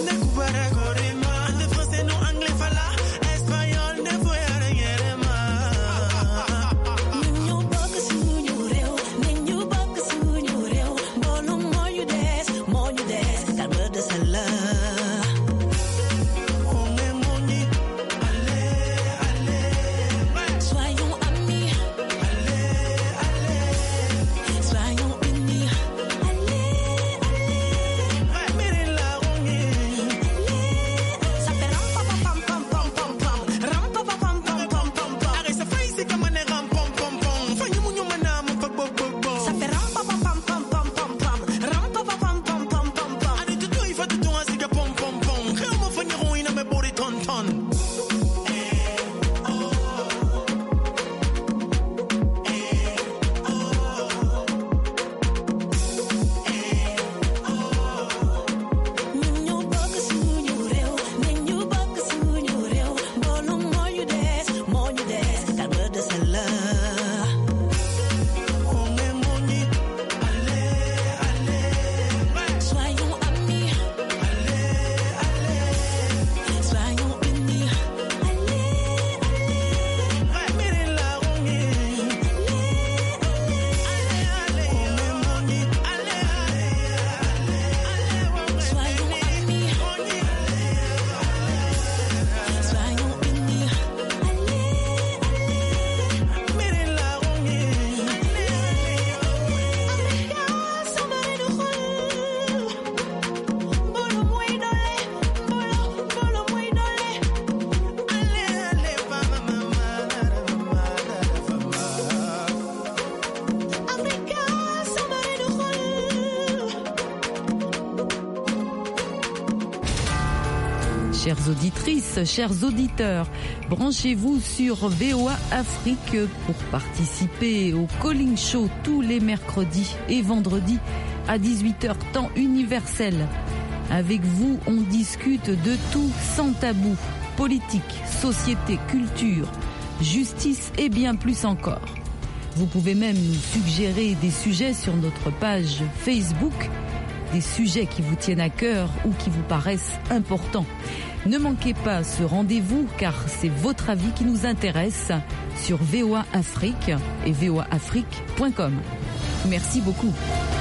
Chères auditrices, chers auditeurs, branchez-vous sur V O A Afrique pour participer au Calling Show tous les mercredis et vendredis à dix-huit heures temps universel. Avec vous, on discute de tout sans tabou. Politique, société, culture, justice et bien plus encore. Vous pouvez même nous suggérer des sujets sur notre page Facebook, des sujets qui vous tiennent à cœur ou qui vous paraissent importants. Ne manquez pas ce rendez-vous car c'est votre avis qui nous intéresse sur V O A Afrique et V O A Afrique point com. Merci beaucoup.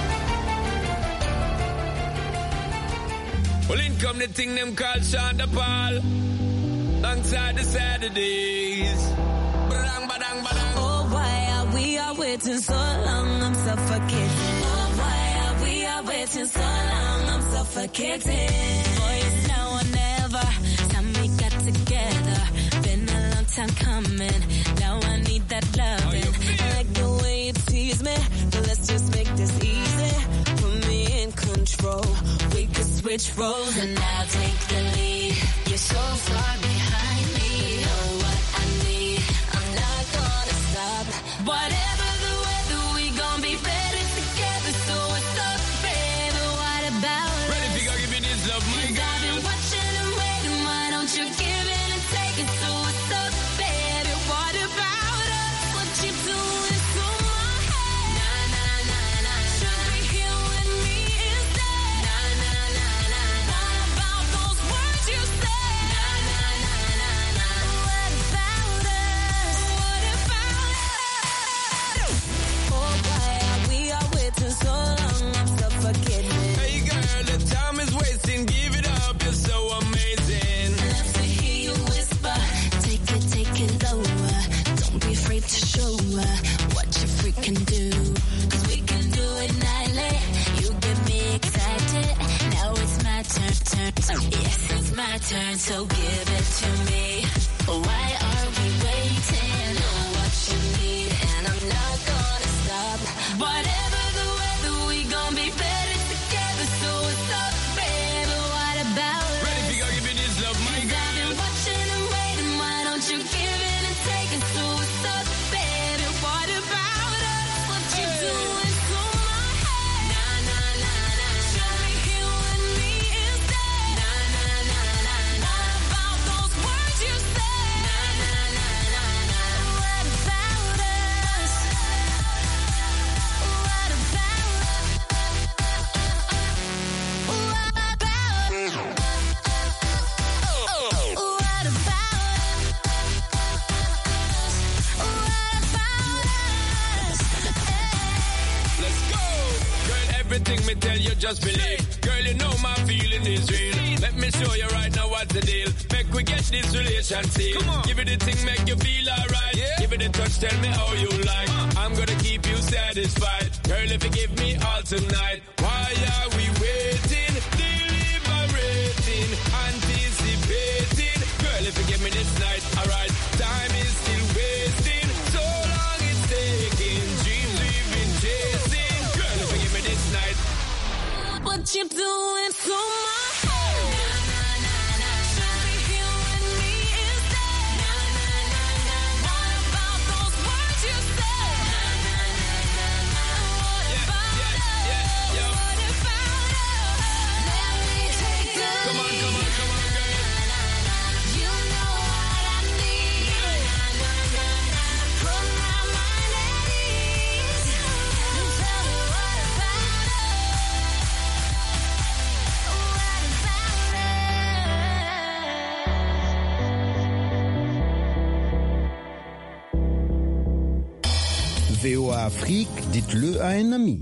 Well, in come the thing them called Shonda Paul, alongside the Saturdays. Badang, badang, badang. Oh, why are we are waiting so long? I'm suffocating. Oh, why are we are waiting so long? I'm suffocating. Boys, now or never. Time we got together. Been a long time coming. Now I need that loving. I like the way you tease me. But let's just make this easy. Put me in control. We could switch roles and I'll take the lead. You're so far behind me. Know what I need. I'm not gonna stop. Whatever the weather, we gon' be better together. So what's up, baby? What about us? Ready to go give me this love, my girl. I've been watching and waiting. Why don't you give in and take it? So what's up, baby? What about us? What you doing to my head? Nah, nah, nah, nah. Should be here with me instead. Nah, nah, nah, nah. What about those words you said? Nah, nah, nah, nah, nah. What about us? What about us? Oh, why are we are waiting so long? I'm suffocating. Hey girl, the time is wasting. Give it up, you're so amazing. Love to hear you whisper. Take it, take it lower. Don't be afraid to show her what you freaking do. Cause we can do it nightly. You get me excited. Now it's my turn, turn, turn. Yes, it's my turn, so give it to me. Why are we waiting? Know what you need, and I'm not gonna stop. Whatever the weather, we gon' be better together. So what's up, baby? What about us? Ready to go give me this love, my I've girl. been watching and waiting. Why don't you give in and take it? So what's up, baby? What about us? What you doing to my head? Nah, nah, nah, nah. Should be here with me instead. Nah, nah, nah, nah. What about those words you said? Nah, nah, nah, nah, nah. What about us? What just believe. Girl, you know my feeling is real. Let me show you right now what's the deal. Make we get this relation sealed. Give it a thing, make you feel alright. Yeah. Give it a touch, tell me how you like. Uh. I'm gonna keep you satisfied. Girl, if you give me all tonight, why are we waiting? Deliberating, anticipating. Girl, if you give me this night, alright. Time is still wasting. So long it's taking. Dreams we've been chasing. Girl, if you give me this night. What you doing so much? V O A Afrique, dites-le à un ami.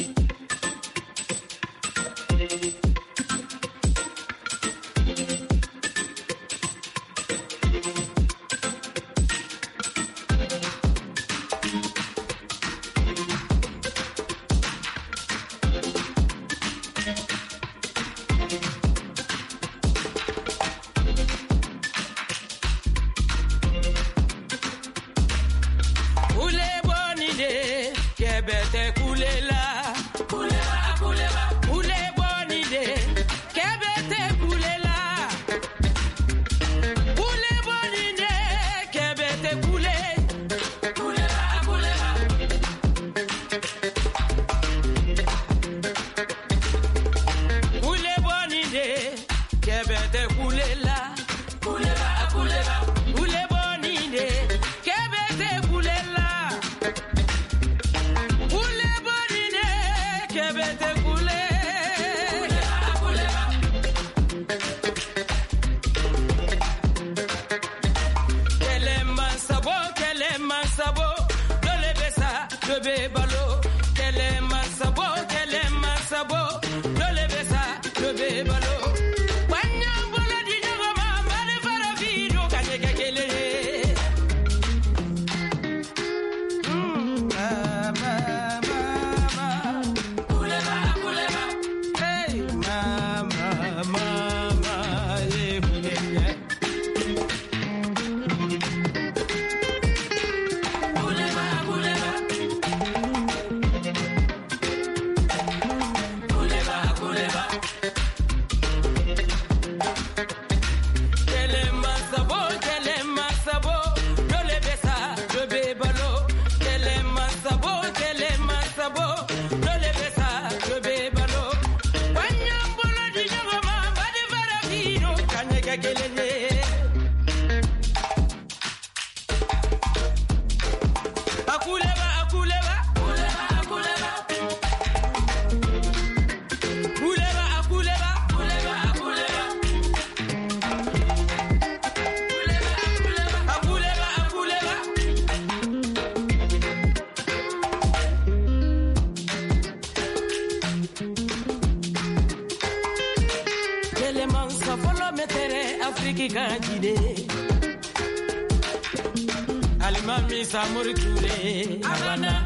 Alimami Samori Touré, Havana.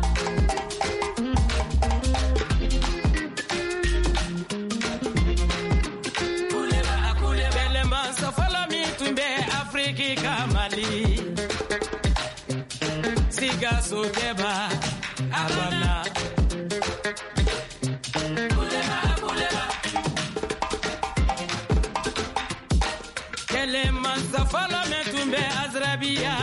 Kuleba, kuleba. Eleman Safala mi tumbe Afriki Kamali. Siga Sogeba, Havana. Kuleba, kuleba. Eleman Safala mi tumbe Azrabia.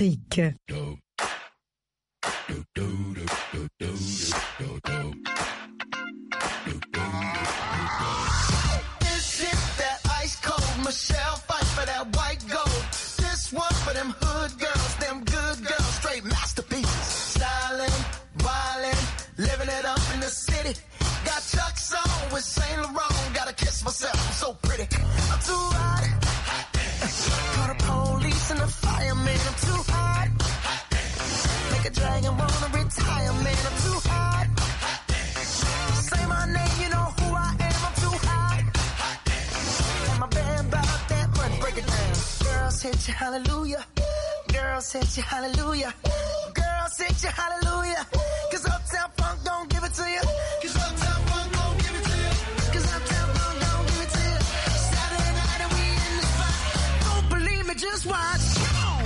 Afrique. Michelle fight for that white gold. This one for them hood girls, them good girls, straight masterpieces. Styling, wildin', living it up in the city. Got Chuck's on with Saint Laurent. Gotta kiss myself, I'm so pretty. I'm too hot. Call the police and the fireman. I'm too hot. Make a dragon wanna retire, man. I'm too hot. Say my name, you know who I am. I'm too hot. And my band about that money, break it down. Girls hit you, hallelujah. Girls hit you, hallelujah. Girls hit you, hallelujah. Cause Uptown Funk don't give it to you. Cause Uptown Funk don't give it to you. Cause Uptown Funk don't give it to you. Saturday night and we in the spot. Don't believe me, just watch. Come on.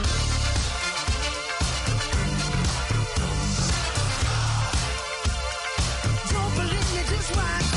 Don't believe me, just watch.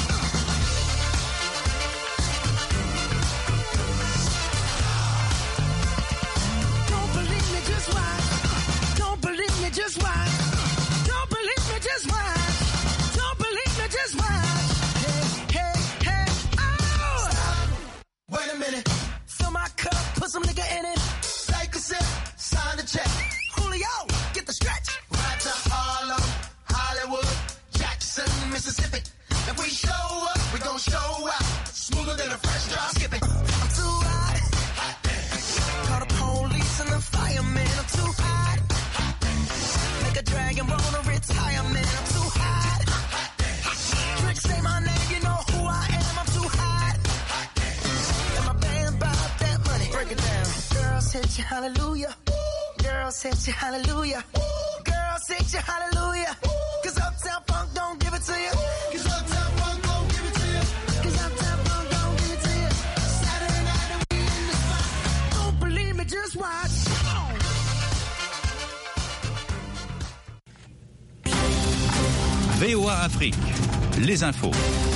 Don't believe me, just watch. Don't believe me, just watch. Don't believe me, just watch. Don't believe me, just watch. Hey, hey, hey, oh! Stop. Wait a minute. Fill my cup, put some nigga in it. Take a sip, sign the check. Julio, get the stretch. Right to Harlem, Hollywood, Jackson, Mississippi. If we show up, we gon' show out. Smoother than a fresh drop. Skip it. I'm too hot. Call the police and the fireman. I'm too hot. Make a dragon wanna retire, man. I'm too hot. Trick, say my name, you know who I am. I'm too hot. And my band bought that money. Break it down. Girls hit you, hallelujah. Girls hit you, hallelujah. Girls hit you, hallelujah. Cause Uptown Funk don't give it to you. Cause Uptown Funk don't give it to you. Cause Uptown Funk don't give it to you. Saturday night and we in the spot. Don't believe me, just watch. Come on. V O A Afrique, les infos.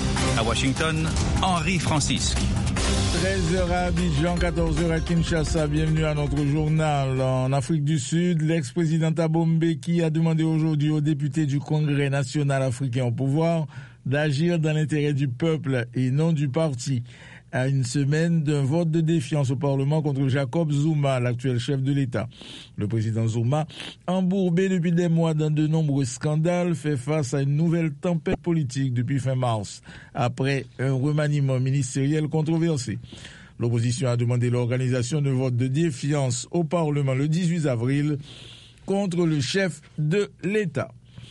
À Washington, Henri Francisque. treize heures à Abidjan, quatorze heures à Kinshasa. Bienvenue à notre journal. En Afrique du Sud, l'ex-président Thabo Mbeki a demandé aujourd'hui aux députés du Congrès national africain au pouvoir d'agir dans l'intérêt du peuple et non du parti. À une semaine d'un vote de défiance au Parlement contre Jacob Zuma, l'actuel chef de l'État. Le président Zuma, embourbé depuis des mois dans de nombreux scandales, fait face à une nouvelle tempête politique depuis fin mars, après un remaniement ministériel controversé. L'opposition a demandé l'organisation d'un vote de défiance au Parlement le dix-huit avril contre le chef de l'État.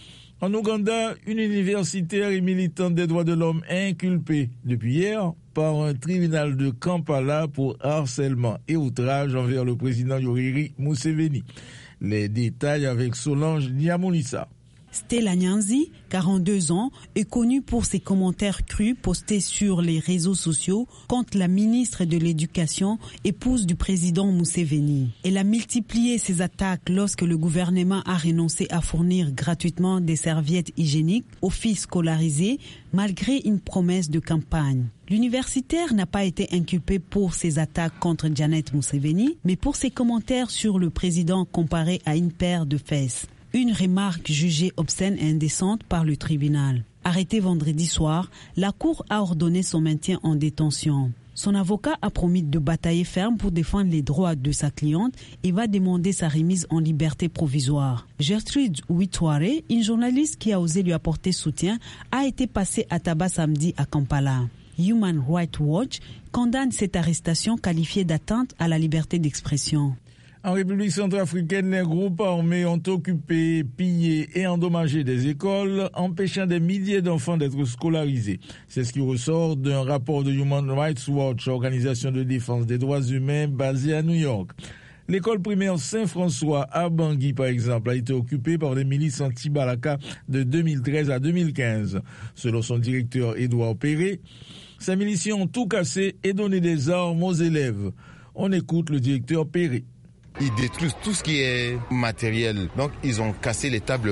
En Ouganda, une universitaire et militante des droits de l'homme inculpée depuis hier par un tribunal de Kampala pour harcèlement et outrage envers le président Yoweri Museveni. Les détails avec Solange Nyamulisa. Stella Nyanzi, quarante-deux ans, est connue pour ses commentaires crus postés sur les réseaux sociaux contre la ministre de l'Éducation, épouse du président Museveni. Elle a multiplié ses attaques lorsque le gouvernement a renoncé à fournir gratuitement des serviettes hygiéniques aux filles scolarisées, malgré une promesse de campagne. L'universitaire n'a pas été inculpée pour ses attaques contre Janet Museveni, mais pour ses commentaires sur le président comparé à une paire de fesses. Une remarque jugée obscène et indécente par le tribunal. Arrêtée vendredi soir, la Cour a ordonné son maintien en détention. Son avocat a promis de batailler ferme pour défendre les droits de sa cliente et va demander sa remise en liberté provisoire. Gertrude Witware, une journaliste qui a osé lui apporter soutien, a été passée à tabac samedi à Kampala. Human Rights Watch condamne cette arrestation qualifiée d'atteinte à la liberté d'expression. En République centrafricaine, les groupes armés ont occupé, pillé et endommagé des écoles, empêchant des milliers d'enfants d'être scolarisés. C'est ce qui ressort d'un rapport de Human Rights Watch, organisation de défense des droits humains basée à New York. L'école primaire Saint-François à Bangui, par exemple, a été occupée par des milices anti-Balaka de deux mille treize à deux mille quinze. Selon son directeur Édouard Perret, ces miliciens ont tout cassé et donné des armes aux élèves. On écoute le directeur Perret. Ils détruisent tout ce qui est matériel. Donc, ils ont cassé les tables bancs.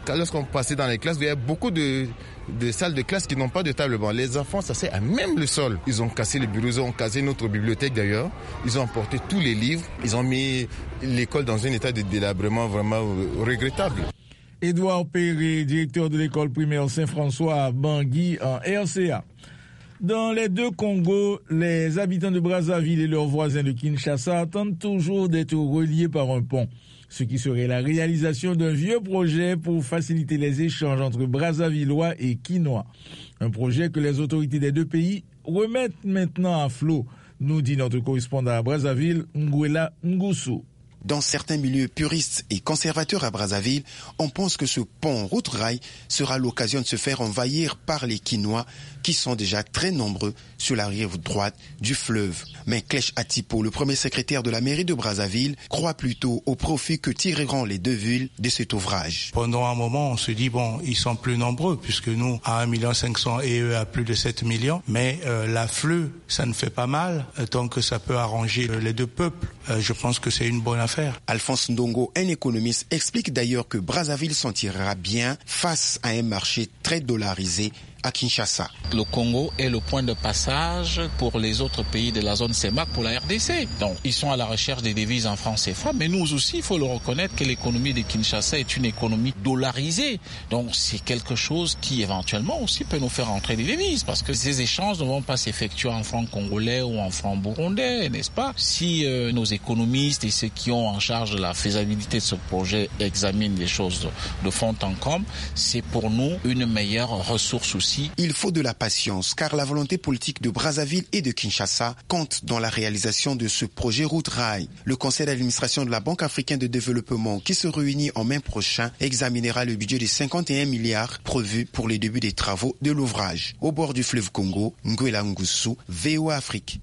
Lorsqu'on passait dans les classes, il y a beaucoup de, de salles de classe qui n'ont pas de table banc. Les enfants s'assoient à même le sol. Ils ont cassé les bureaux, ils ont cassé notre bibliothèque d'ailleurs. Ils ont emporté tous les livres. Ils ont mis l'école dans un état de délabrement vraiment regrettable. Édouard Perret, directeur de l'école primaire Saint-François à Bangui en R C A. Dans les deux Congos, les habitants de Brazzaville et leurs voisins de Kinshasa attendent toujours d'être reliés par un pont, ce qui serait la réalisation d'un vieux projet pour faciliter les échanges entre Brazzavillois et Kinois. Un projet que les autorités des deux pays remettent maintenant à flot, nous dit notre correspondant à Brazzaville, Nguela Ngusu. Dans certains milieux puristes et conservateurs à Brazzaville, on pense que ce pont route-rail sera l'occasion de se faire envahir par les Kinois qui sont déjà très nombreux sur la rive droite du fleuve. Mais Klech Atipo, le premier secrétaire de la mairie de Brazzaville, croit plutôt au profit que tireront les deux villes de cet ouvrage. Pendant un moment, on se dit, bon, ils sont plus nombreux puisque nous, à un million cinq cents et eux à plus de sept millions. Mais euh, l'afflux, ça ne fait pas mal, tant que ça peut arranger les deux peuples. Euh, je pense que c'est une bonne affaire. Alphonse Ndongo, un économiste, explique d'ailleurs que Brazzaville s'en tirera bien face à un marché très dollarisé à Kinshasa. Le Congo est le point de passage pour les autres pays de la zone C E M A C pour la R D C. Donc, ils sont à la recherche des devises en francs C F A, mais nous aussi, il faut le reconnaître que l'économie de Kinshasa est une économie dollarisée. Donc, c'est quelque chose qui, éventuellement, aussi peut nous faire entrer des devises, parce que ces échanges ne vont pas s'effectuer en francs congolais ou en francs burundais, n'est-ce pas? Si euh, nos économistes et ceux qui ont en charge de la faisabilité de ce projet examinent les choses de, de fond en comble, c'est pour nous une meilleure ressource aussi. Il faut de la patience, car la volonté politique de Brazzaville et de Kinshasa compte dans la réalisation de ce projet route-rail. Le conseil d'administration de la Banque africaine de développement, qui se réunit en mai prochain, examinera le budget de cinquante et un milliards prévu pour les débuts des travaux de l'ouvrage. Au bord du fleuve Congo, Nguela Ngusu, V O A Afrique.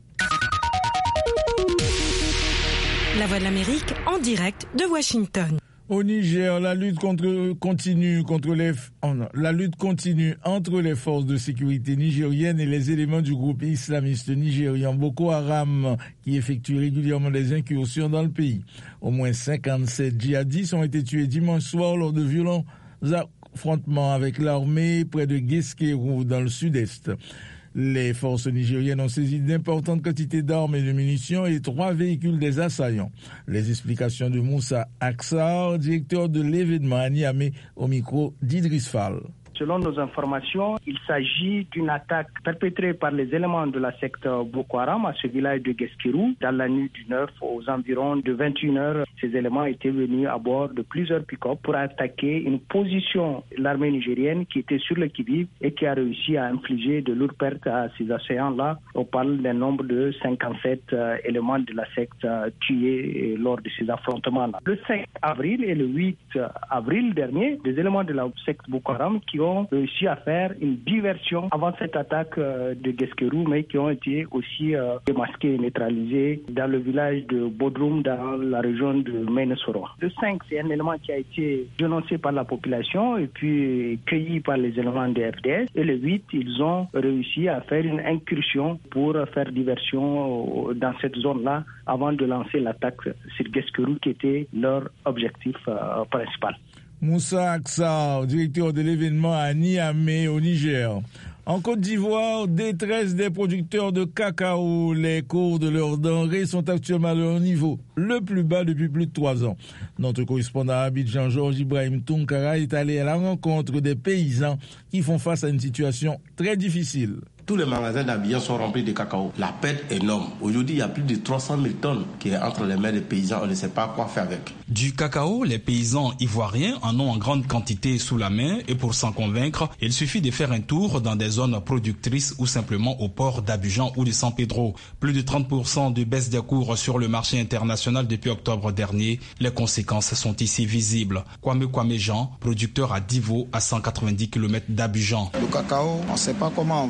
La Voix de l'Amérique en direct de Washington. Au Niger, la lutte contre, continue contre les, oh non, la lutte continue entre les forces de sécurité nigériennes et les éléments du groupe islamiste nigérian Boko Haram qui effectuent régulièrement des incursions dans le pays. Au moins cinquante-sept djihadistes ont été tués dimanche soir lors de violents affrontements avec l'armée près de Guesquerou dans le sud-est. Les forces nigériennes ont saisi d'importantes quantités d'armes et de munitions et trois véhicules des assaillants. Les explications de Moussa Aksar, directeur de l'événement à Niamey, au micro d'Idriss Fall. Selon nos informations, il s'agit d'une attaque perpétrée par les éléments de la secte Boko Haram à ce village de Guesquerou. Dans la nuit du neuf, aux environs de vingt et une heures, ces éléments étaient venus à bord de plusieurs pick-up pour attaquer une position de l'armée nigérienne qui était sur le qui-vive et qui a réussi à infliger de lourdes pertes à ces assaillants-là. On parle d'un nombre de cinquante-sept euh, éléments de la secte euh, tués lors de ces affrontements-là. Le cinq avril et le huit avril dernier, des éléments de la secte Boko Haram qui ont réussi à faire une diversion avant cette attaque euh, de Guesquerou, mais qui ont été aussi euh, démasqués et neutralisés dans le village de Bodrum, dans la région de Ménesoro. Le cinq, c'est un élément qui a été dénoncé par la population et puis cueilli par les éléments de F D S. Et le huit, ils ont réussi à faire une incursion pour faire diversion dans cette zone-là avant de lancer l'attaque sur Guesquerou, qui était leur objectif euh, principal. Moussa Aksar, directeur de l'événement à Niamey au Niger. En Côte d'Ivoire, détresse des producteurs de cacao. Les cours de leurs denrées sont actuellement à leur niveau le plus bas depuis plus de trois ans. Notre correspondant à Abidjan, Georges Ibrahim Tunkara, est allé à la rencontre des paysans qui font face à une situation très difficile. Tous les magasins d'Abidjan sont remplis de cacao. La perte est énorme. Aujourd'hui, il y a plus de trois cent mille tonnes qui est entre les mains des paysans. On ne sait pas quoi faire avec. Du cacao, les paysans ivoiriens en ont en grande quantité sous la main et pour s'en convaincre, il suffit de faire un tour dans des zones productrices ou simplement au port d'Abidjan ou de San Pedro. Plus de trente pour cent de baisse des cours sur le marché international depuis octobre dernier. Les conséquences sont ici visibles. Kwame Kwame Jean, producteur à Divo à cent quatre-vingt-dix kilomètres d'Abidjan. Le cacao, on ne sait pas comment on va vendre.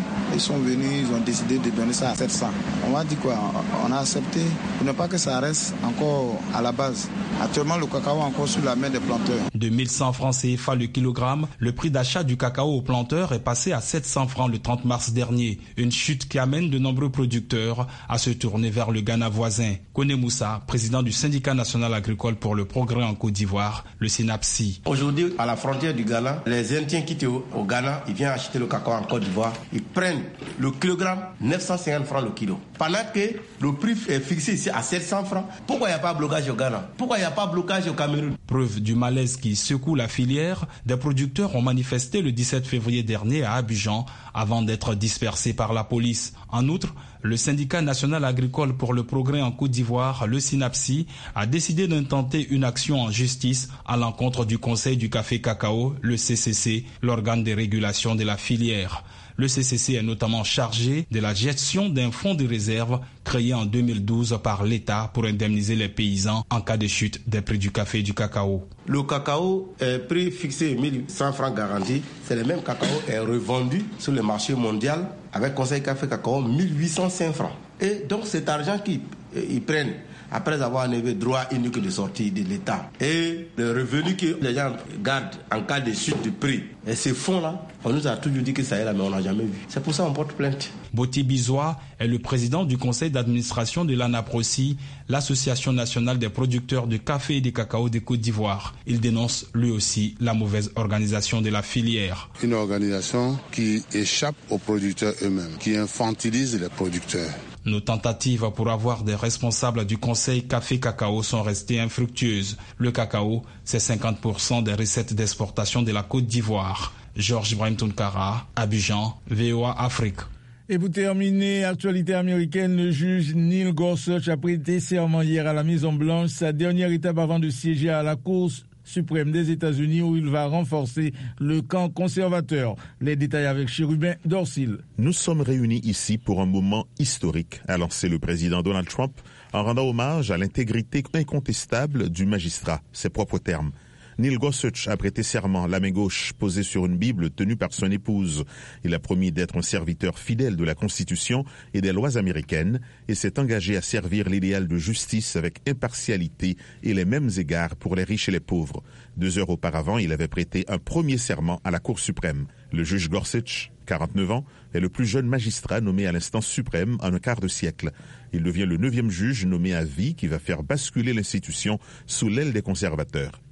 Ils sont venus, ils ont décidé de donner ça à sept cents. On va dire quoi? On a accepté pour ne pas que ça reste encore à la base. Actuellement, le cacao est encore sous la main des planteurs. De mille cent francs C F A le kilogramme, le prix d'achat du cacao aux planteurs est passé à sept cents francs le trente mars dernier. Une chute qui amène de nombreux producteurs à se tourner vers le Ghana voisin. Kone Moussa, président du syndicat national agricole pour le progrès en Côte d'Ivoire, le SYNAPSI. Aujourd'hui, à la frontière du Ghana, les Indiens qui étaient au, au Ghana, ils viennent acheter le cacao en Côte d'Ivoire. Ils prennent le kilogramme neuf cent cinquante francs le kilo. Pendant que le prix est fixé ici à sept cents francs, pourquoi il n'y a pas de blocage au Ghana? Pourquoi il n'y a pas de blocage au Cameroun? Preuve du malaise qui secoue la filière, des producteurs ont manifesté le dix-sept février dernier à Abidjan avant d'être dispersés par la police. En outre, le syndicat national agricole pour le progrès en Côte d'Ivoire, le SYNAPSI, a décidé d'intenter une action en justice à l'encontre du Conseil du café cacao, le C C C, l'organe de régulation de la filière. Le C C C est notamment chargé de la gestion d'un fonds de réserve créé en deux mille douze par l'État pour indemniser les paysans en cas de chute des prix du café et du cacao. Le cacao est prix fixé mille cent francs garantis. C'est le même cacao est revendu sur le marché mondial avec Conseil Café Cacao mille huit cent cinq francs. Et donc cet argent qu'ils ils prennent après avoir enlevé droit unique de sortie de l'État et le revenu que les gens gardent en cas de chute de prix. Et ces fonds-là, on nous a toujours dit que ça est là, mais on n'a jamais vu. C'est pour ça qu'on porte plainte. Boti Bizoua est le président du conseil d'administration de l'ANAPROCI, l'association nationale des producteurs de café et de cacao de Côte d'Ivoire. Il dénonce lui aussi la mauvaise organisation de la filière. Une organisation qui échappe aux producteurs eux-mêmes, qui infantilise les producteurs. Nos tentatives pour avoir des responsables du conseil café-cacao sont restées infructueuses. Le cacao, c'est cinquante pour cent des recettes d'exportation de la Côte d'Ivoire. Georges Ibrahim Tounkara, Abidjan, V O A Afrique. Et pour terminer, actualité américaine, le juge Neil Gorsuch a prêté serment hier à la Maison-Blanche, sa dernière étape avant de siéger à la Cour suprême des États-Unis où il va renforcer le camp conservateur. Les détails avec Chérubin Dorsil. Nous sommes réunis ici pour un moment historique, a lancé le président Donald Trump en rendant hommage à l'intégrité incontestable du magistrat, ses propres termes. Neil Gorsuch a prêté serment, la main gauche posée sur une Bible tenue par son épouse. Il a promis d'être un serviteur fidèle de la Constitution et des lois américaines et s'est engagé à servir l'idéal de justice avec impartialité et les mêmes égards pour les riches et les pauvres. Deux heures auparavant, il avait prêté un premier serment à la Cour suprême. Le juge Gorsuch, quarante-neuf ans, est le plus jeune magistrat nommé à l'instance suprême en un quart de siècle. Il devient le neuvième juge nommé à vie qui va faire basculer l'institution sous l'aile des conservateurs.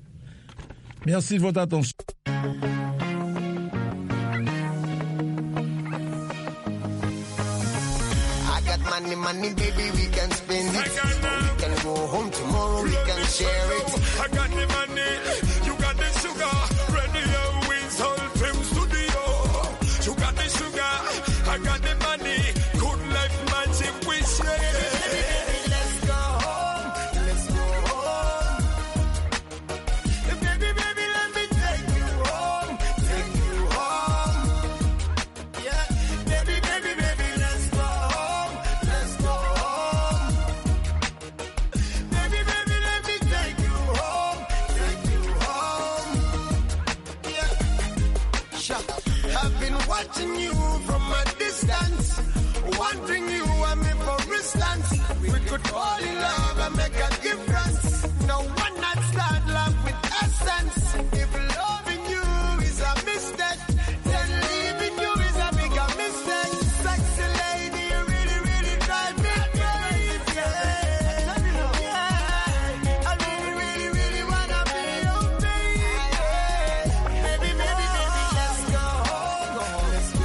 Merci de votre attention. I got money, money, baby, we can spend it. We can go home tomorrow, we can share it. I got the money, you got the sugar. Ready your wings, whole film studio. You got the sugar, I got the money. Good life, magic, we share. Watching you from a distance, wondering you and me for instance. We could fall in love and make a difference. No one night stand love with essence. If loving you is a mistake, then leaving you is a bigger mistake. Sexy lady, you really, really drive me crazy. Yeah, I really, really, really wanna be your baby. Baby, baby, baby, let's go home.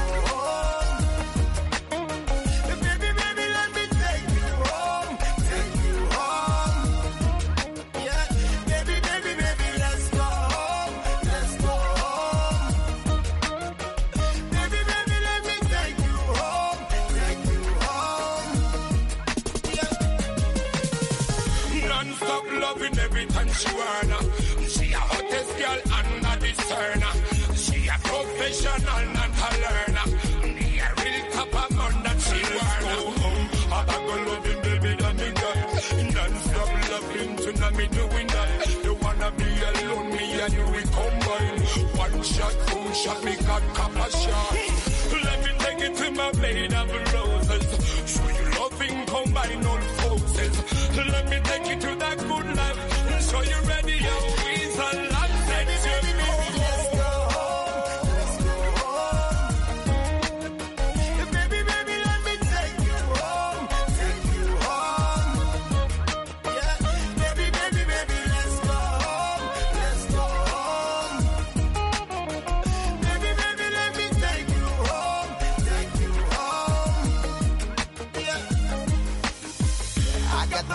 She wanna, she a hottest girl under the discerner. She a professional, not a learner. Me a real top of man that she wanna. I got go loving baby that me got. Non-stop loving tonight me doing that. You wanna be alone, me and you we combine. One shot, two shot, me got couple shot. Let me take it to my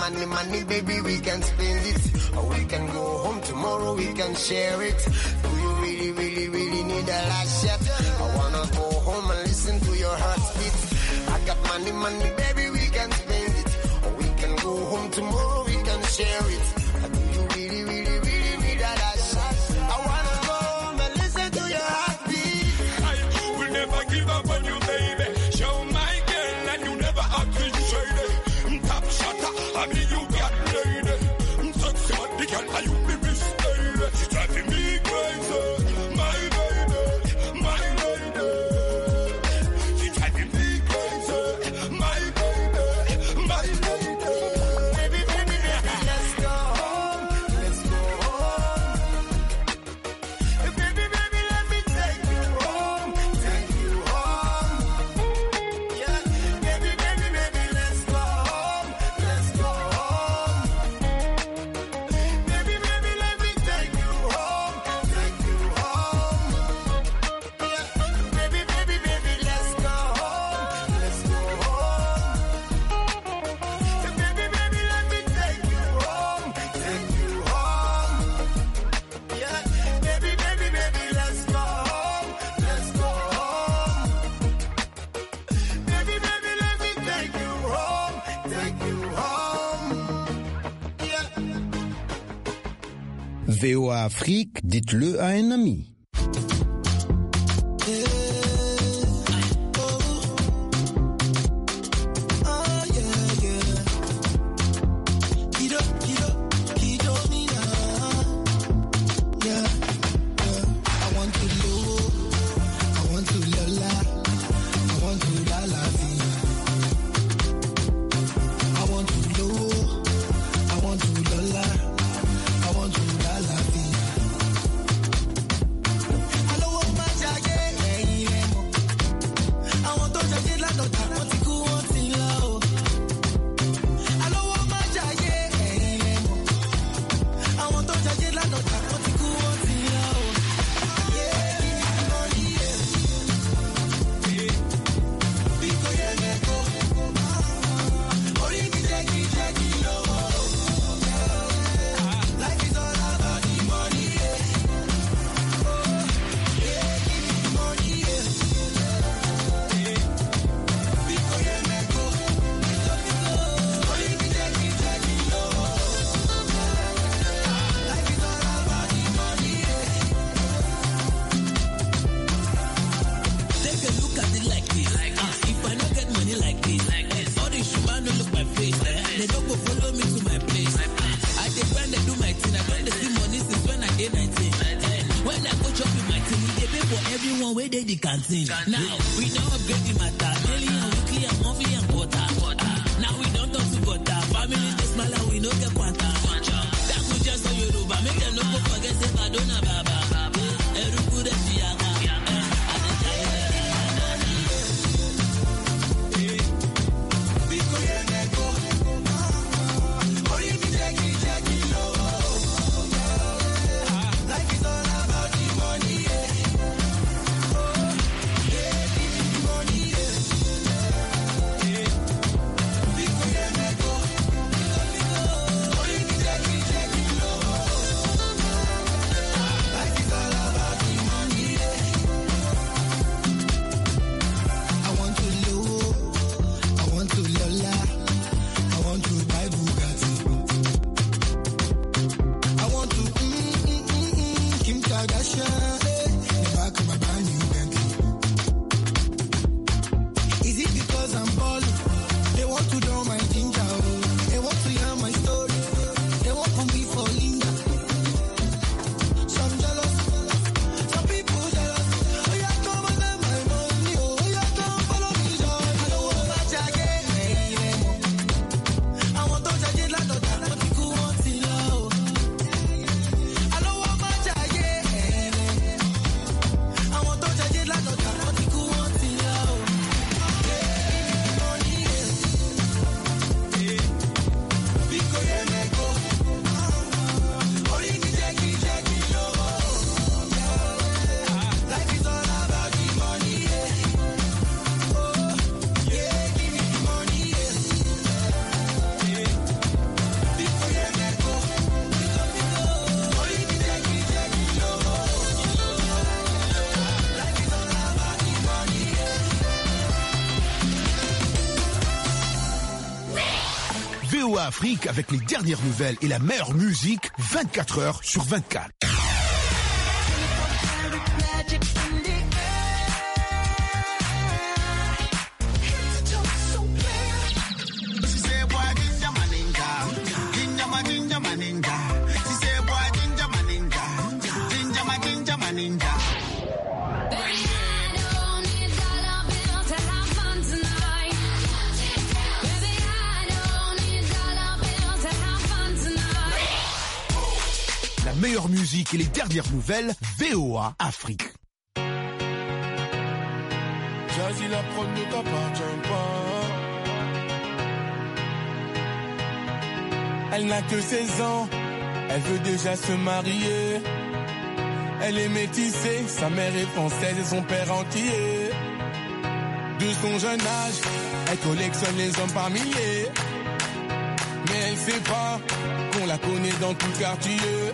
money, money, baby, we can spend it. Or we can go home tomorrow, we can share it. Do you really, really, really need a last shot? I wanna go home and listen to your heartbeat. I got money, money, baby, we can spend it. Or we can go home tomorrow, we can share it. Do you really, really, really need a last shot? I wanna go home and listen to your heartbeat. I will never give up on you, baby. Show my girl and you never appreciate it. Top shotter, I mean you got lady. Sexy body girl, are you be mistaken? She's driving me crazy, my baby, my lady. She's driving me crazy, my baby, my lady. Baby, baby, baby, let's go home, let's go home. Baby, baby, let me take you home, take you home. Yeah, baby, baby, baby, let's go home, let's go home. Baby, baby, let me take you home, take you home. Yeah, baby, baby, baby, let's go home, let's go home. Baby, baby, let me take you home, take you home. Yeah, baby, baby, baby, let's go home, let's go home. Baby, baby, let me take you home, take you home. Yeah. V O A Afrique, dites-le à un ami. Now we don't upgrade the matter. Daily and weekly and monthly and quarter. Now we don't talk to butter. Family they smile and we no get quanta. That could just so you do, but make them no go forget say Madonna Baba. Eruku de Chiaga. Like O A Afrique avec les dernières nouvelles et la meilleure musique vingt-quatre heures sur vingt-quatre. Meilleure musique et les dernières nouvelles, V O A Afrique. Jazzy, la prod ne t'appartient pas. Elle n'a que seize ans, elle veut déjà se marier. Elle est métissée, sa mère est française et son père antillais. De son jeune âge, elle collectionne les hommes par milliers. Mais elle sait pas qu'on la connaît dans tout le quartier.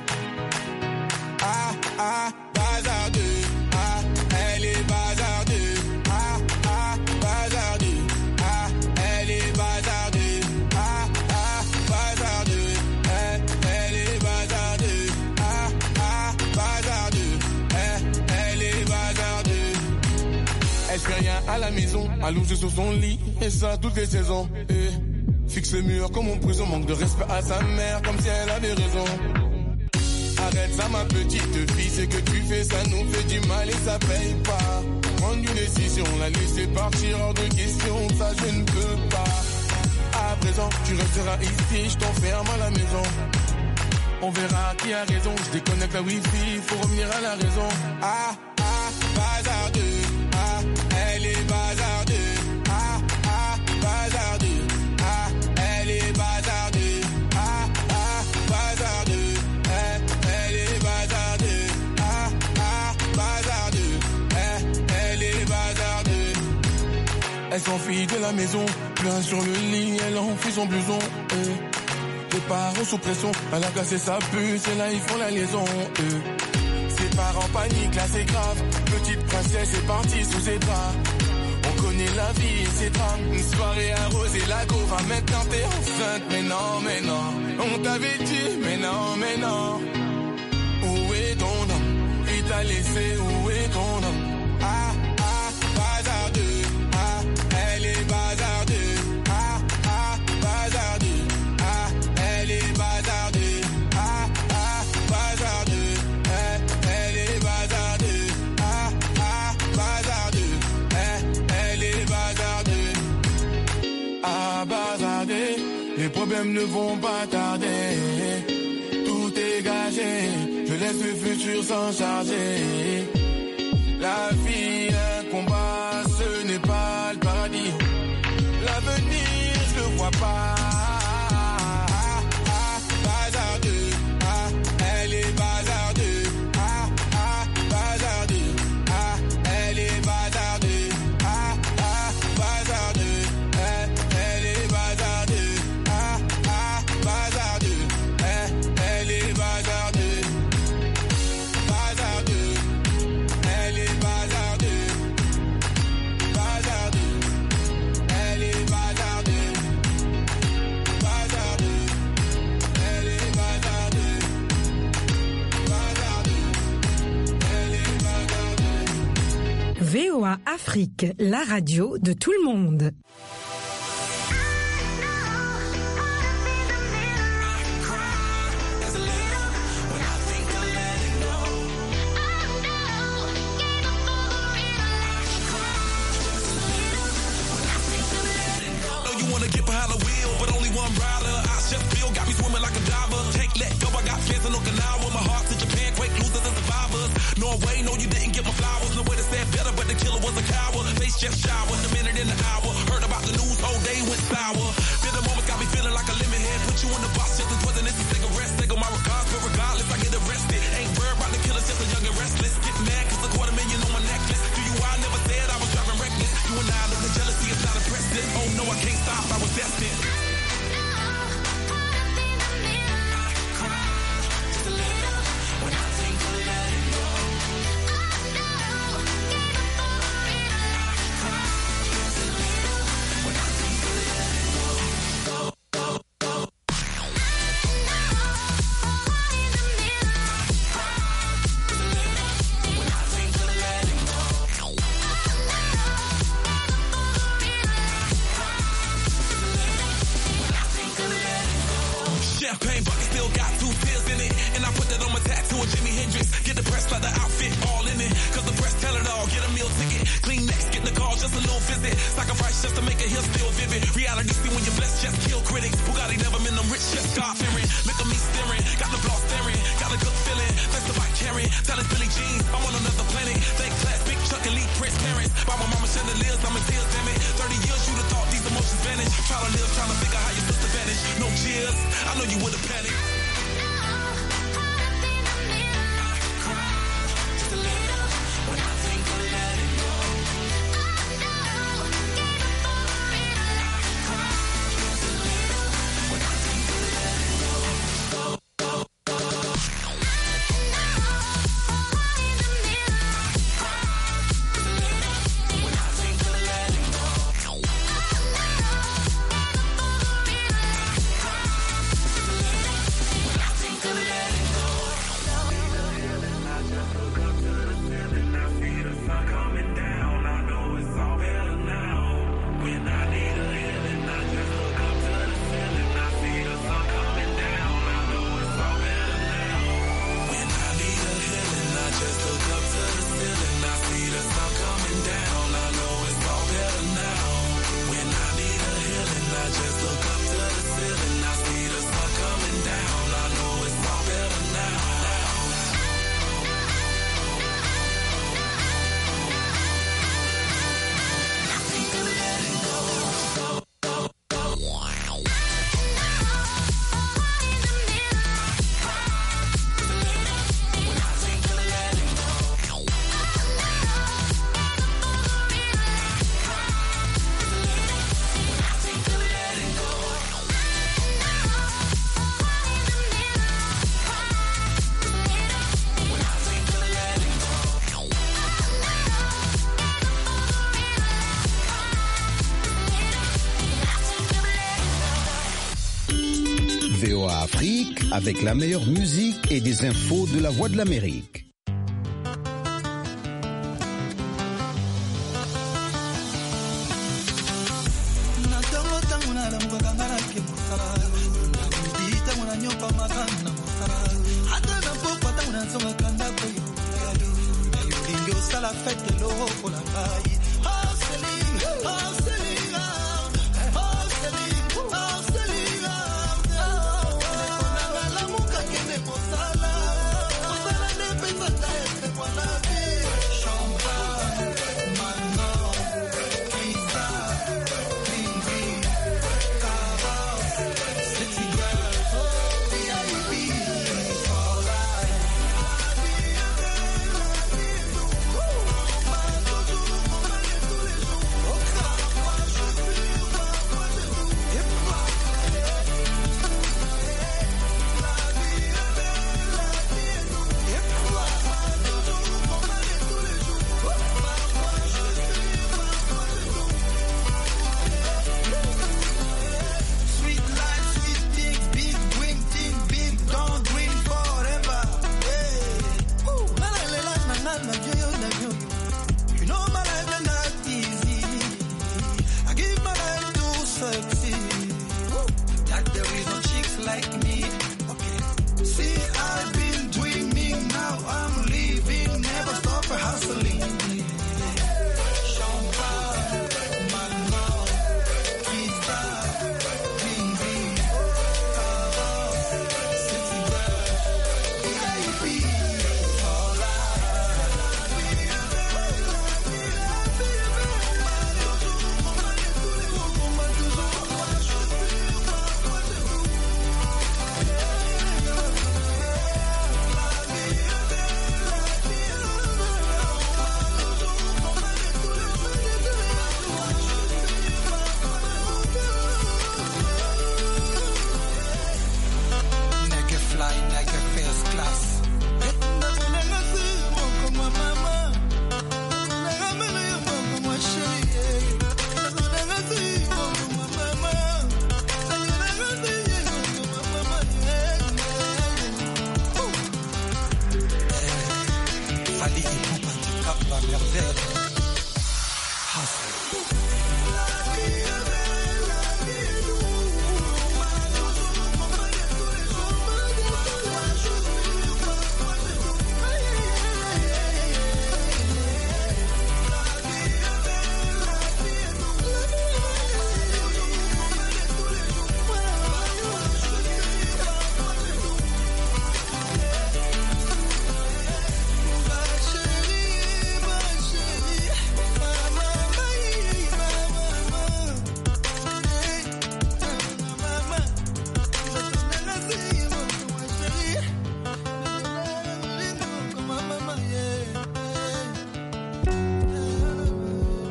Ah, ah, bazardeux, ah, elle est bazardeux, ah, ah, bazardeux, ah, elle est bazardeux, ah, ah, bazardeux, eh, elle est bazardeux, ah, ah, bazardeux, eh, elle est bazardeux. Elle fait rien à la maison, allongée sur son lit, et ça toutes les saisons, eh. Fixe le mur comme en prison, manque de respect à sa mère, comme si elle avait raison. Arrête ça ma petite fille, ce que tu fais ça nous fait du mal et ça paye pas. Prendre une décision, la laisser partir hors de question, ça je ne peux pas. À présent tu resteras ici, je t'enferme à la maison. On verra qui a raison, je déconnecte la wifi, faut revenir à la raison. Ah, ah, bazardeux, ah, elle est bazardeux, ah, ah, bazardeux, ah, elle est bazardeux, ah, ah, bazardeux, eh, elle est bazardeux, ah, ah, bazardeux, eh, elle est bazardeux. Elle s'enfuit de la maison, plein sur le lit, elle enfuit son blouson, eh. Les parents sous pression, elle a cassé sa puce et là ils font la liaison. Euh. Ses parents paniquent, là c'est grave. Petite princesse est partie sous ses draps. On connaît la vie et ses drames. Une soirée arrosée, la go va maintenant t'es enceinte. Mais non, mais non, on t'avait dit, mais non, mais non. Où est ton homme? Il t'a laissé, où est ton homme? Ah, ah, bazardeux, ah, elle est bazardeux, ah, ah, bazardeux. Elle est bazardeux, ah, ah, bazardeux, eh, elle est bazardeux, ah, ah, bazardeux, eh, elle est bazardeux. Ah, bazardeux, les problèmes ne vont pas tarder. Tout est gagé, je laisse le futur s'en charger. La vie, un combat, ce n'est pas le paradis. L'avenir, je le vois pas. V O A Afrique, la radio de tout le monde. Norway, no, you didn't get my flowers. No way to say better, but the killer was a coward. Face just showered, a minute in the hour. Heard about the new just a little visit. Sacrifice just to make it here still vivid. Reality see when you're blessed, just kill critics. Bugatti never been them rich, just God fearing. Look at me staring, got the block staring, got a good feeling. That's the bike carrying. Tell us Billie Jean, I'm on another planet. Thank class, big Chuck, elite Prince parents. By my mama chandeliers, I'm in tears, damn it. thirty years, you'd have thought these emotions vanish. Try to live, trying to figure how your sister vanished. No cheers, I know you would have panicked. V O A Afrique avec la meilleure musique et des infos de la Voix de l'Amérique.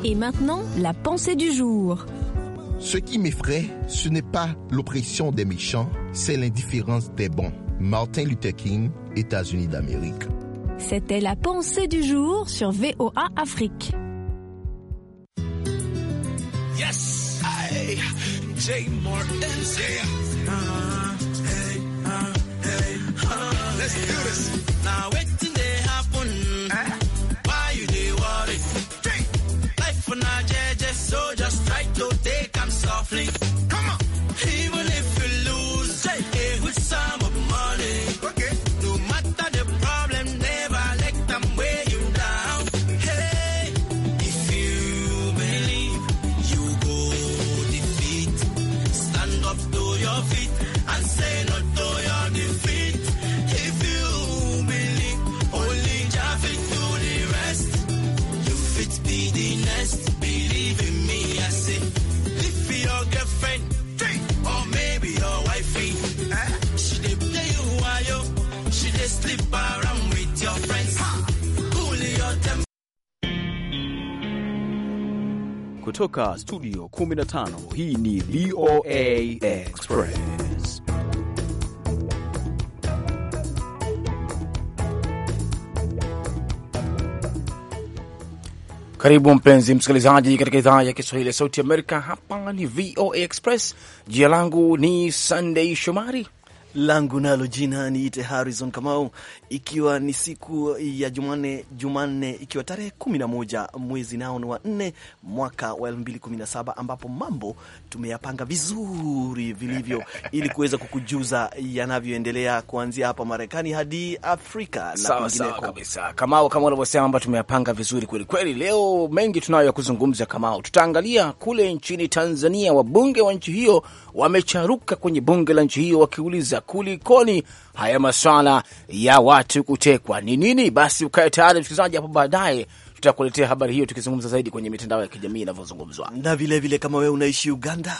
Et maintenant, la pensée du jour. Ce qui m'effraie, ce n'est pas l'oppression des méchants, c'est l'indifférence des bons. Martin Luther King, États-Unis d'Amérique. C'était la pensée du jour sur V O A Afrique. Yes, I, Jay Martin, yeah. Uh, hey, uh, hey, uh, let's do this. Now waiting they happen. Uh, why you they worry? Life for now, just so just try to take them softly. Come on, even if you lose, hey, with some of money. Okay, no matter the problem, never let them weigh you down. Hey, if you believe, you go defeat. Stand up to your feet and say no to your defeat. If you believe, only Jah fit do the rest. You fit be the next. Believe in me, I say. If your girlfriend, or maybe your wifey, eh? She dey play you while you, she dey sleep around with your friends. Cool your temper. Kutoka studio kumi na tano, hii ni V O A Express. Karibu mpenzi msikilizaji katika idhaa ya Kiswahili ya Sauti Amerika. Hapa ni V O A Express. Jina langu ni Sunday Shomari. Langu nalo jina ni Ite Harrison Kamau, ikiwa ni siku ya Jumanne, Jumanne ikiwa tarehe kumi na moja mwezi nao ni wa nne mwaka wa elfu mbili kumi na saba, ambapo mambo tumeyapanga vizuri vilivyo ili kuweza kukujuza yanavyoendelea kuanzia hapa Marekani hadi Afrika na sawa sawa kabisa. Kamau, kama unavyosema mambo tumeyapanga vizuri kweli kweli. Leo mengi tunayo ya kuzungumza Kamau. Tutaangalia kule nchini Tanzania, wabunge wa nchi hiyo wamecharuka kwenye bunge la nchi hiyo wakiuliza kulikoni haya maswala ya watu kutekwa ni nini. Basi ukae tayari msikilizaji, hapo baadaye tutakuletea habari hiyo tukizungumza zaidi kwenye mitandao ya kijamii inavyozungumzwa. Na vile vile kama wewe unaishi Uganda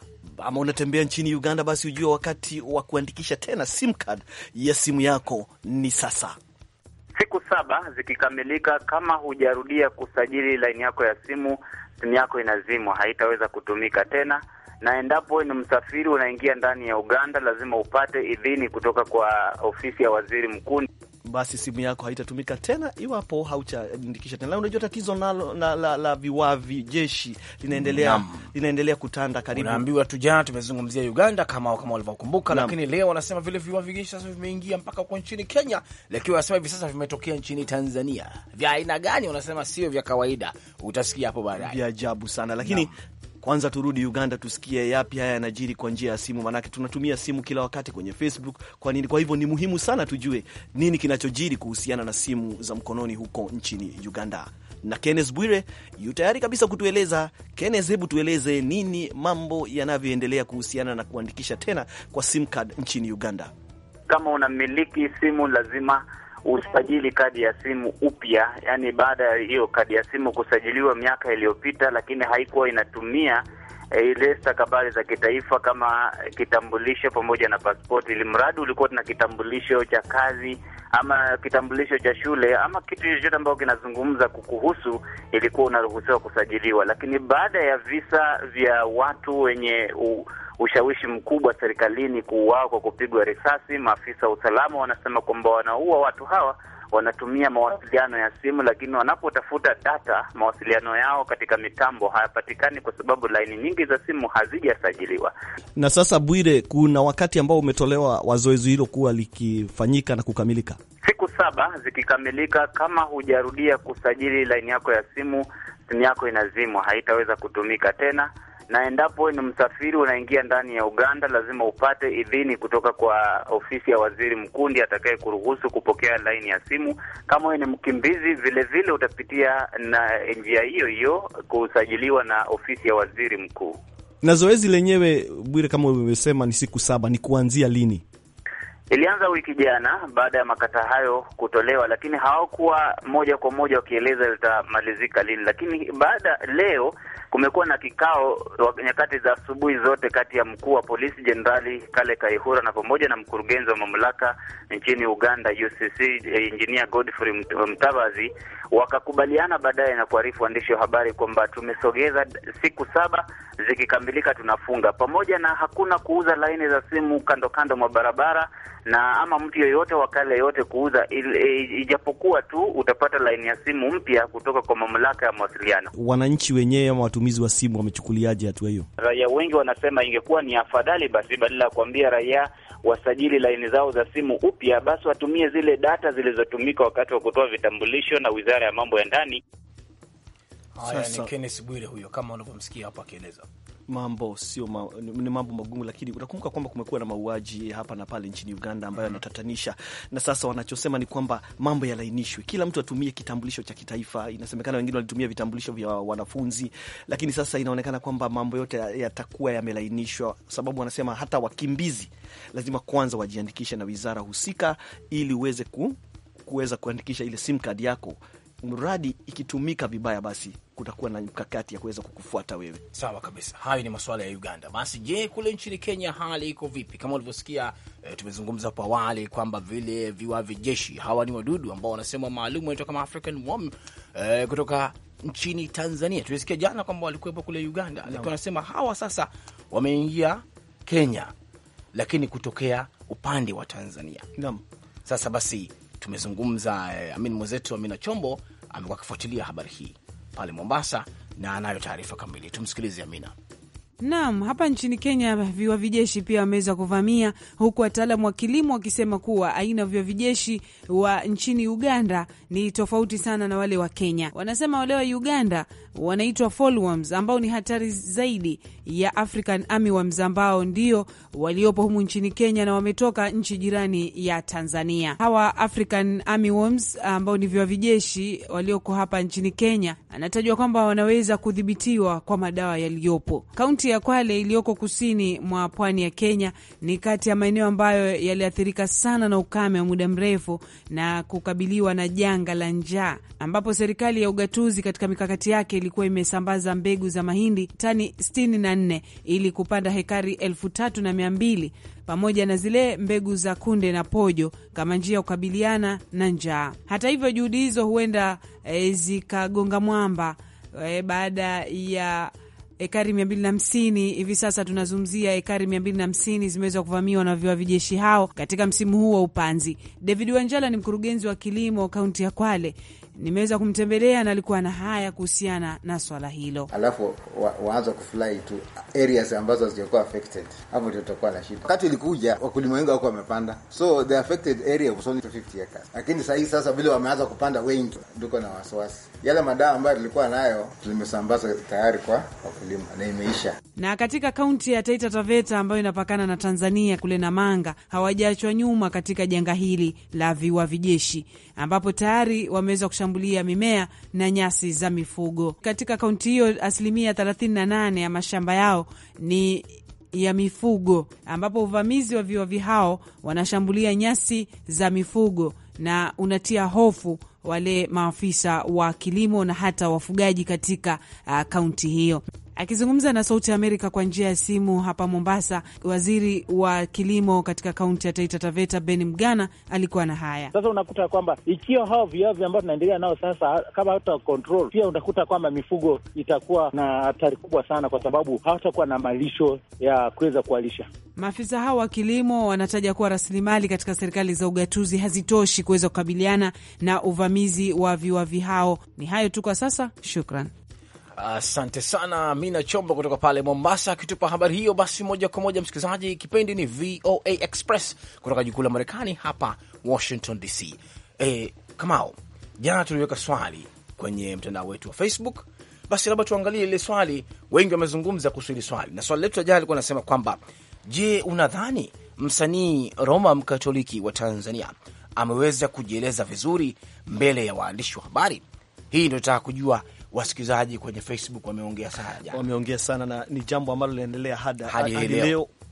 ama unatembea nchini Uganda, basi ujue wakati wa kuandikisha tena SIM card ya simu yako ni sasa. Siku saba zikikamilika, kama hujarudia kusajili line yako ya simu, simu yako inazimwa, haitaweza kutumika tena. Na endapo ni msafiri unaingia ndani ya Uganda, lazima upate idhini kutoka kwa ofisi ya waziri mkuu. Basi simu yako haitatumika tena iwapo haujaandikisha tena. Unajua tatizo nalo la, la, la viwavi jeshi linaendelea linaendelea kutanda karibu. Unaambiwa tu jana tumezungumzia Uganda kama kama walivyokumbuka, lakini leo wanasema vile viwavi jeshi sasa vimeingia mpaka kwa nchini Kenya, lakini wanasema hivi sasa vimetokea nchini Tanzania. Vya aina gani? Wanasema sio vya kawaida. Utasikia hapo baadaye. Vya ajabu sana, lakini Naam. Kwanza turudi Uganda tusikie yapi haya yanajiri kwa njia ya simu, manake tunatumia simu kila wakati kwenye Facebook. Kwa nini? Kwa hivyo ni muhimu sana tujue nini kinachojiri kuhusiana na simu za mkononi huko nchini Uganda. Na Kenneth Bwire yu tayari kabisa kutueleza. Kenneth, hebu tueleze nini mambo yanavyoendelea kuhusiana na kuandikisha tena kwa SIM card nchini Uganda. Kama unamiliki simu lazima usajili kadi ya simu upya, yani baada ya hiyo kadi ya simu kusajiliwa miaka iliyopita, lakini haikuwa inatumia e, ile stakabadhi za kitaifa kama kitambulisho pamoja na pasipoti. Ili mradi ulikuwa na kitambulisho cha kazi ama kitambulisho cha shule ama kitu chochote ambacho kinazungumza kukuhusu, ilikuwa unaruhusiwa kusajiliwa. Lakini baada ya visa vya watu wenye u, ushawishi mkubwa serikalini kuuawa kwa kupigwa risasi, maafisa wa usalama wanasema kwamba wanaua watu hawa wanatumia mawasiliano ya simu, lakini wanapotafuta data, mawasiliano yao katika mitambo hayapatikani kwa sababu laini nyingi za simu hazijasajiliwa. Na sasa Bwire, kuna wakati ambao umetolewa wa zoezi hilo kuwa likifanyika na kukamilika. Siku saba zikikamilika, kama hujarudia kusajili laini yako ya simu, simu yako inazimwa, haitaweza kutumika tena. Na endapo ni msafiri unaingia ndani ya Uganda, lazima upate idhini kutoka kwa ofisi ya waziri mkuu ndiye atakaye kuruhusu kupokea laini ya simu. Kama wewe ni mkimbizi, vile vile utapitia na njia hiyo hiyo kusajiliwa na ofisi ya waziri mkuu. Na zoezi lenyewe Bwire, kama umesema ni siku saba, ni kuanzia lini? Ilianza wiki jana baada ya makata hayo kutolewa, lakini hawakuwa moja kwa moja wakieleza litamalizika lini. Lakini baada leo kumekuwa na kikao nyakati za asubuhi zote kati ya mkuu wa polisi Jenerali Kale Kaihura na pamoja na mkurugenzi wa mamlaka nchini Uganda U C C Engineer Godfrey Mtabazi, wakakubaliana baadaye na kuarifu waandishi wa habari kwamba tumesogeza siku saba, zikikamilika tunafunga, pamoja na hakuna kuuza laini za simu kando kando mwa barabara na ama mtu yeyote wakale yote kuuza, ijapokuwa tu utapata laini ya simu mpya kutoka kwa mamlaka ya mawasiliano. Wananchi wenyewe ama watumizi wa simu wamechukuliaje hatua hiyo? Raia wengi wanasema ingekuwa ni afadhali basi badala ya kuambia raia wasajili laini zao za simu upya, basi watumie zile data zilizotumika wakati wa kutoa vitambulisho na Wizara ya Mambo ya Ndani. Haya ni Kenneth Bwire huyo, kama unavyomsikia hapa akieleza. Mambo sio ma, ni mambo magumu, lakini utakumbuka kwamba kumekuwa na mauaji hapa na pale nchini Uganda ambayo yanatatanisha, na sasa wanachosema ni kwamba mambo yalainishwe, kila mtu atumie kitambulisho cha kitaifa. Inasemekana wengine walitumia vitambulisho vya wanafunzi, lakini sasa inaonekana kwamba mambo yote yatakuwa yamelainishwa, sababu wanasema hata wakimbizi lazima kwanza wajiandikishe na wizara husika ili uweze ku, kuweza kuandikisha ile sim card yako. Mradi ikitumika vibaya, basi kutakuwa na mkakati ya kuweza kukufuata wewe. Sawa kabisa. Hayo ni masuala ya Uganda. Basi je, kule nchini Kenya hali iko vipi? Kama ulivyosikia e, tumezungumza hapo awali kwamba vile viwavi jeshi, hawa ni wadudu ambao wanasema maalum wanatoka kama African worm e, kutoka nchini Tanzania. Tulisikia jana kwamba walikuwepo kule Uganda. Lakini wanasema hawa sasa wameingia Kenya lakini kutokea upande wa Tanzania. Naam. Sasa basi tumezungumza eh, Amin mwenzetu Amina Chombo amekuwa akifuatilia habari hii pale Mombasa na anayo taarifa kamili. Tumsikilize Amina. Naam, hapa nchini Kenya viwavi jeshi pia wameweza kuvamia, huku wataalamu wa kilimo wakisema kuwa aina ya viwavi jeshi wa nchini Uganda ni tofauti sana na wale wa Kenya. Wanasema wale wa Uganda wanaitwa fall worms, ambao ni hatari zaidi ya African armyworms ambao ndio waliopo humu nchini Kenya na wametoka nchi jirani ya Tanzania. Hawa African armyworms ambao ni viwavi jeshi walioko hapa nchini Kenya, anatajwa kwamba wanaweza kudhibitiwa kwa madawa yaliyopo. Kaunti ya Kwale iliyoko kusini mwa pwani ya Kenya ni kati ya maeneo ambayo yaliathirika sana na ukame wa muda mrefu na kukabiliwa na janga la njaa, ambapo serikali ya ugatuzi katika mikakati yake ilikuwa imesambaza mbegu za mahindi tani sitini na nne ili kupanda hekari elfu tatu na mia mbili pamoja na zile mbegu za kunde na pojo kama njia ya kukabiliana na njaa. Hata hivyo juhudi hizo huenda e, zikagonga mwamba e, baada ya ekari mia mbili na hamsini. Hivi sasa tunazungumzia ekari mia mbili na hamsini zimeweza kuvamiwa na viwavi jeshi hao katika msimu huu wa upanzi. David Wanjala ni mkurugenzi wa kilimo kaunti ya Kwale. Nimeweza kumtembelea na alikuwa na haya kuhusiana na swala hilo. Alafu wa, waanza kufly to areas ambazo hazijakuwa affected. Hapo ndio tutakuwa na shida. Wakati ilikuja wakulima wengi wako wamepanda. So the affected area was only fifty acres. Lakini sasa hivi sasa vile wameanza kupanda wengi, ndiko na wasiwasi. Yale madawa ambayo tulikuwa nayo tulimesambaza tayari kwa wakulima na imeisha. Na katika kaunti ya Taita Taveta ambayo inapakana na Tanzania kule Namanga, hawajaachwa nyuma katika janga hili la viwavi jeshi, ambapo tayari wameweza kushambulia mimea na nyasi za mifugo. Katika kaunti hiyo asilimia thelathini na nane ya mashamba yao ni ya mifugo, ambapo uvamizi wa viwavi hao wanashambulia nyasi za mifugo na unatia hofu wale maafisa wa kilimo na hata wafugaji katika kaunti uh, hiyo. Akizungumza na Sauti ya Amerika kwa njia ya simu hapa Mombasa, waziri wa kilimo katika kaunti ya Taita Taveta Ben Mgana alikuwa na haya. Sasa unakuta kwamba ikiwa hao viwavi ambao tunaendelea nao sasa, kama hata control, pia utakuta kwamba mifugo itakuwa na hatari kubwa sana, kwa sababu hawatakuwa na malisho ya kuweza kuwalisha. Maafisa hao wa kilimo wanataja kuwa rasilimali katika serikali za ugatuzi hazitoshi kuweza kukabiliana na uvamizi wa viwavi hao. Ni hayo tu kwa sasa, shukran. Asante uh, sana Mina Chombo kutoka pale Mombasa akitupa habari hiyo. Basi moja kwa moja msikilizaji, kipindi ni V O A Express kutoka jikuu la Marekani hapa Washington D C. E, Kamao, jana tuliweka swali kwenye mtandao wetu wa Facebook. Basi labda tuangalie ile swali, wengi wamezungumza kuhusu ile swali. Na swali letu jana lilikuwa nasema kwamba, je, unadhani msanii Roma Mkatoliki wa Tanzania ameweza kujieleza vizuri mbele ya waandishi wa habari? Hii ndio nataka kujua. Wasikilizaji kwenye Facebook wameongea sana jana. Wameongea sana na ni jambo ambalo linaendelea hadi hadi leo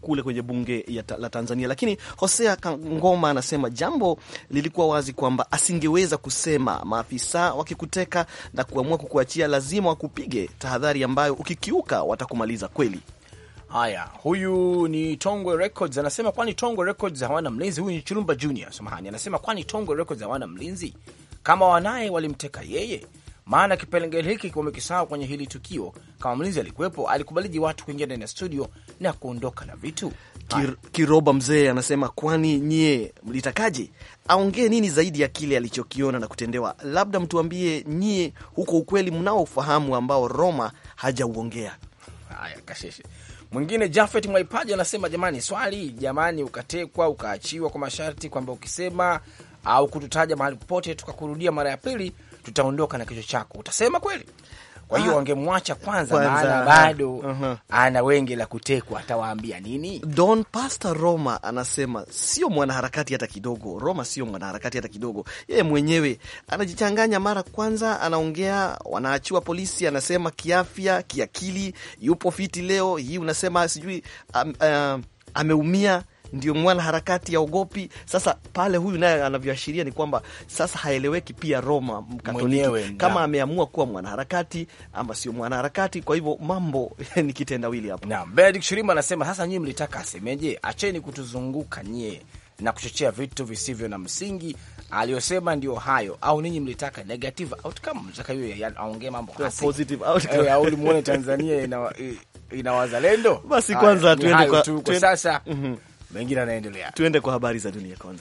kule kwenye bunge ya ta, la Tanzania. Lakini Hosea Ngoma anasema jambo lilikuwa wazi kwamba asingeweza kusema maafisa wakikuteka na kuamua kukuachia lazima wakupige, tahadhari ambayo ukikiuka watakumaliza kweli. Haya, huyu ni Tongwe Records anasema kwani Tongwe Records hawana mlinzi? Huyu ni Chirumba Junior, samahani, anasema kwani Tongwe Records hawana mlinzi? Kama wanaye walimteka yeye? Maana kipengele hiki wamekisahau kwenye hili tukio. Kama mlinzi alikuwepo, alikubaliji watu kuingia ndani ya studio na kuondoka na vitu? Kir, Kiroba mzee anasema kwani nyie mlitakaje? Aongee nini zaidi ya kile alichokiona na kutendewa? Labda mtuambie nyie huko ukweli mnaofahamu ambao Roma hajauongea. Haya, kasheshe. Mwingine Jafet Mwaipaja anasema jamani, swali jamani, ukatekwa ukaachiwa kwa masharti kwamba ukisema au kututaja mahali popote tukakurudia mara ya pili tutaondoka na kichwa chako, utasema kweli? Kwa hiyo wangemwacha kwanza, maana bado uh-huh. ana wengi la kutekwa, atawaambia nini? Don Pastor Roma anasema sio mwanaharakati hata kidogo. Roma sio mwanaharakati hata kidogo. Yeye mwenyewe anajichanganya, mara kwanza anaongea wanaachiwa polisi, anasema kiafya, kiakili yupo fiti leo hii, unasema sijui um, uh, ameumia ndio mwana harakati ya ogopi. Sasa pale huyu naye anavyoashiria ni kwamba sasa haeleweki pia Roma Mkatoliki kama ameamua kuwa mwanaharakati ama sio mwanaharakati. Kwa hivyo mambo ni kitendawili hapo. Naam, Benedict Shirima anasema sasa nyinyi mlitaka asemeje? Acheni kutuzunguka nyie na kuchochea vitu visivyo na msingi. Aliyosema ndio hayo, au ninyi mlitaka negative outcome? Mtaka yeye aongee mambo hasi, positive outcome, au limuone Tanzania ina ina wazalendo? Basi kwanza tuende kwa, tu, kwa sasa mhm mengine yanaendelea. Tuende kwa habari za dunia kwanza.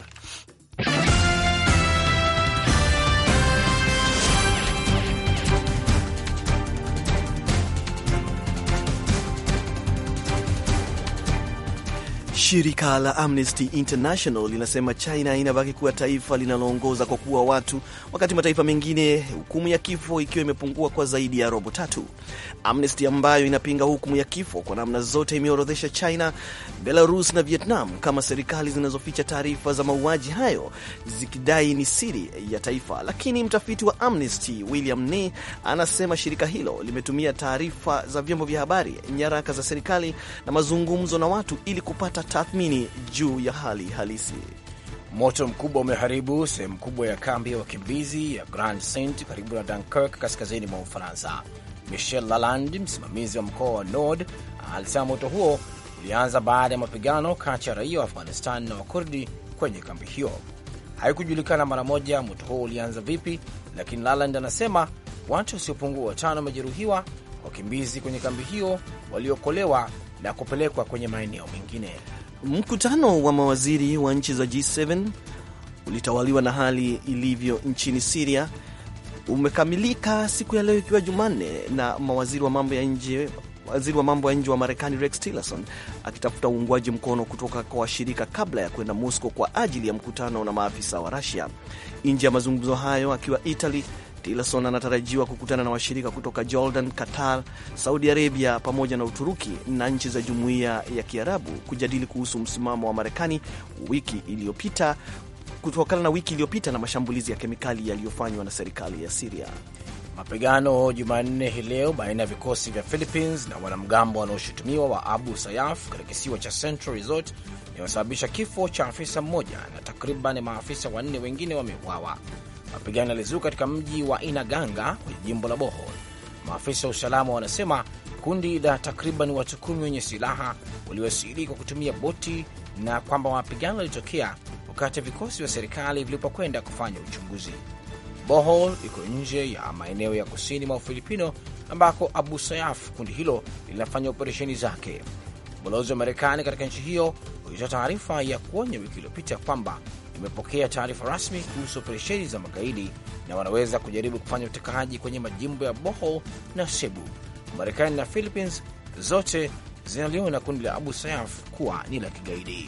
Shirika la Amnesty International linasema China inabaki kuwa taifa linaloongoza kwa kuua watu, wakati mataifa mengine hukumu ya kifo ikiwa imepungua kwa zaidi ya robo tatu. Amnesty ambayo inapinga hukumu ya kifo kwa namna zote imeorodhesha China, Belarus na Vietnam kama serikali zinazoficha taarifa za mauaji hayo, zikidai ni siri ya taifa. Lakini mtafiti wa Amnesty William Nee anasema shirika hilo limetumia taarifa za vyombo vya habari, nyaraka za serikali na mazungumzo na watu ili kupata tathmini juu ya hali halisi. Moto mkubwa umeharibu sehemu kubwa ya kambi ya wakimbizi ya Grand Saint karibu na Dunkirk kaskazini mwa Ufaransa. Michel Lalande, msimamizi wa mkoa wa Nord, alisema moto huo ulianza baada ya mapigano kati ya raia wa Afghanistan na Wakurdi kwenye kambi hiyo. Haikujulikana mara moja moto huo ulianza vipi, lakini Lalande anasema watu wasiopungua watano wamejeruhiwa, wakimbizi kwenye kambi hiyo waliokolewa na kupelekwa kwenye maeneo mengine. Mkutano wa mawaziri wa nchi za G saba ulitawaliwa na hali ilivyo nchini Syria umekamilika siku ya leo ikiwa Jumanne, na mawaziri wa mambo ya nje waziri wa mambo ya nje wa Marekani Rex Tillerson akitafuta uungwaji mkono kutoka kwa washirika kabla ya kwenda Moscow kwa ajili ya mkutano na maafisa wa Russia. Nje ya mazungumzo hayo akiwa Italy, Tillerson anatarajiwa kukutana na washirika kutoka Jordan, Qatar, Saudi Arabia pamoja na Uturuki na nchi za Jumuiya ya Kiarabu kujadili kuhusu msimamo wa Marekani wiki iliyopita kutokana na wiki iliyopita na mashambulizi ya kemikali yaliyofanywa na serikali ya Syria. Mapigano Jumanne hii leo baina ya vikosi vya Philippines na wanamgambo wanaoshutumiwa wa Abu Sayyaf katika kisiwa cha Central Resort yamesababisha kifo cha afisa mmoja na takriban maafisa wanne wengine wameuawa. Mapigano yalizuka katika mji wa Inaganga kwenye jimbo la Bohol. Maafisa wa usalama wanasema kundi la takriban watu kumi wenye silaha waliwasili kwa kutumia boti na kwamba mapigano yalitokea wakati vikosi vya serikali vilipokwenda kufanya uchunguzi. Bohol iko nje ya maeneo ya kusini mwa Filipino ambako Abu Sayyaf kundi hilo linafanya operesheni zake. Balozi wa Marekani katika nchi hiyo ulitoa taarifa ya kuonya wiki iliyopita kwamba imepokea taarifa rasmi kuhusu operesheni za magaidi na wanaweza kujaribu kufanya utekaji kwenye majimbo ya Bohol na Cebu. Marekani na Philippines zote zinaliona kundi la Abu Sayyaf kuwa ni la kigaidi.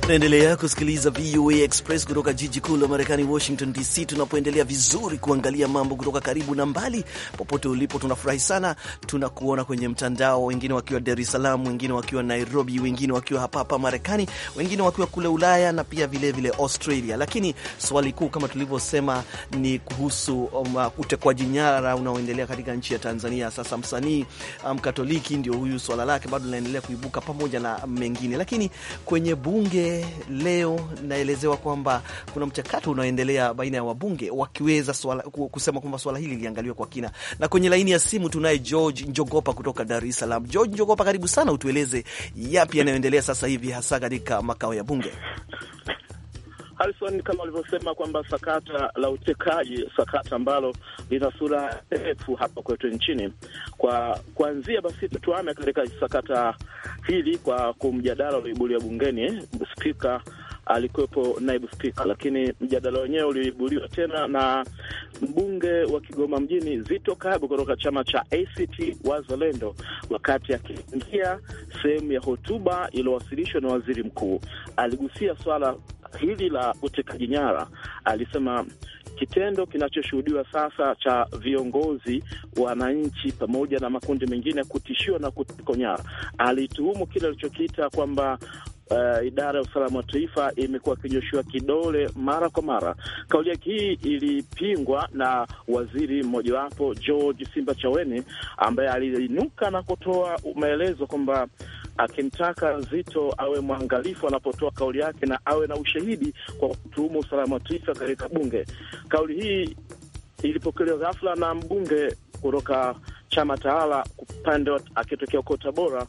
Unaendelea kusikiliza V O A Express kutoka jiji kuu la Marekani, Washington D C, tunapoendelea vizuri kuangalia mambo kutoka karibu na mbali. Popote ulipo, tunafurahi sana, tunakuona kwenye mtandao, wengine wakiwa Dar es Salaam, wengine wakiwa Nairobi, wengine wakiwa hapa hapa Marekani, wengine wakiwa kule Ulaya na pia vile vile Australia. Lakini swali kuu kama tulivyosema ni kuhusu um, utekwaji nyara unaoendelea katika nchi ya Tanzania. Sasa msanii Mkatoliki um, ndio huyu, swala lake bado linaendelea kuibuka pamoja na mengine. Lakini kwenye bunge leo naelezewa kwamba kuna mchakato unaoendelea baina ya wabunge wakiweza swala, kusema kwamba swala hili liangaliwe kwa kina. Na kwenye laini ya simu tunaye George Njogopa kutoka Dar es Salaam. George Njogopa, karibu sana, utueleze yapi yanayoendelea sasa hivi hasa katika makao ya bunge. Harrison, kama walivyosema kwamba sakata la utekaji, sakata ambalo lina sura ndefu hapa kwetu nchini. Kwa kuanzia basi tutuame katika sakata hili kwa kumjadala ulioibuliwa bungeni. Spika alikuwepo, naibu spika, lakini mjadala wenyewe uliibuliwa tena na mbunge wa Kigoma mjini Zitto Kabwe kutoka chama cha A C T Wazalendo, wakati akiingia sehemu ya hotuba iliyowasilishwa na waziri mkuu. Aligusia swala hili la utekaji nyara. Alisema kitendo kinachoshuhudiwa sasa cha viongozi, wananchi pamoja na makundi mengine kutishiwa na kutekwa nyara. Alituhumu kile alichokiita kwamba Uh, idara ya usalama wa taifa imekuwa kinyoshiwa kidole mara kwa mara. Kauli yake hii ilipingwa na waziri mmojawapo George Simbachaweni, ambaye aliinuka na kutoa maelezo kwamba akimtaka Zitto awe mwangalifu anapotoa kauli yake na awe na ushahidi kwa kutuhumu usalama wa taifa katika bunge. Kauli hii ilipokelewa ghafla na mbunge kutoka chama tawala upande akitokea kwa Tabora,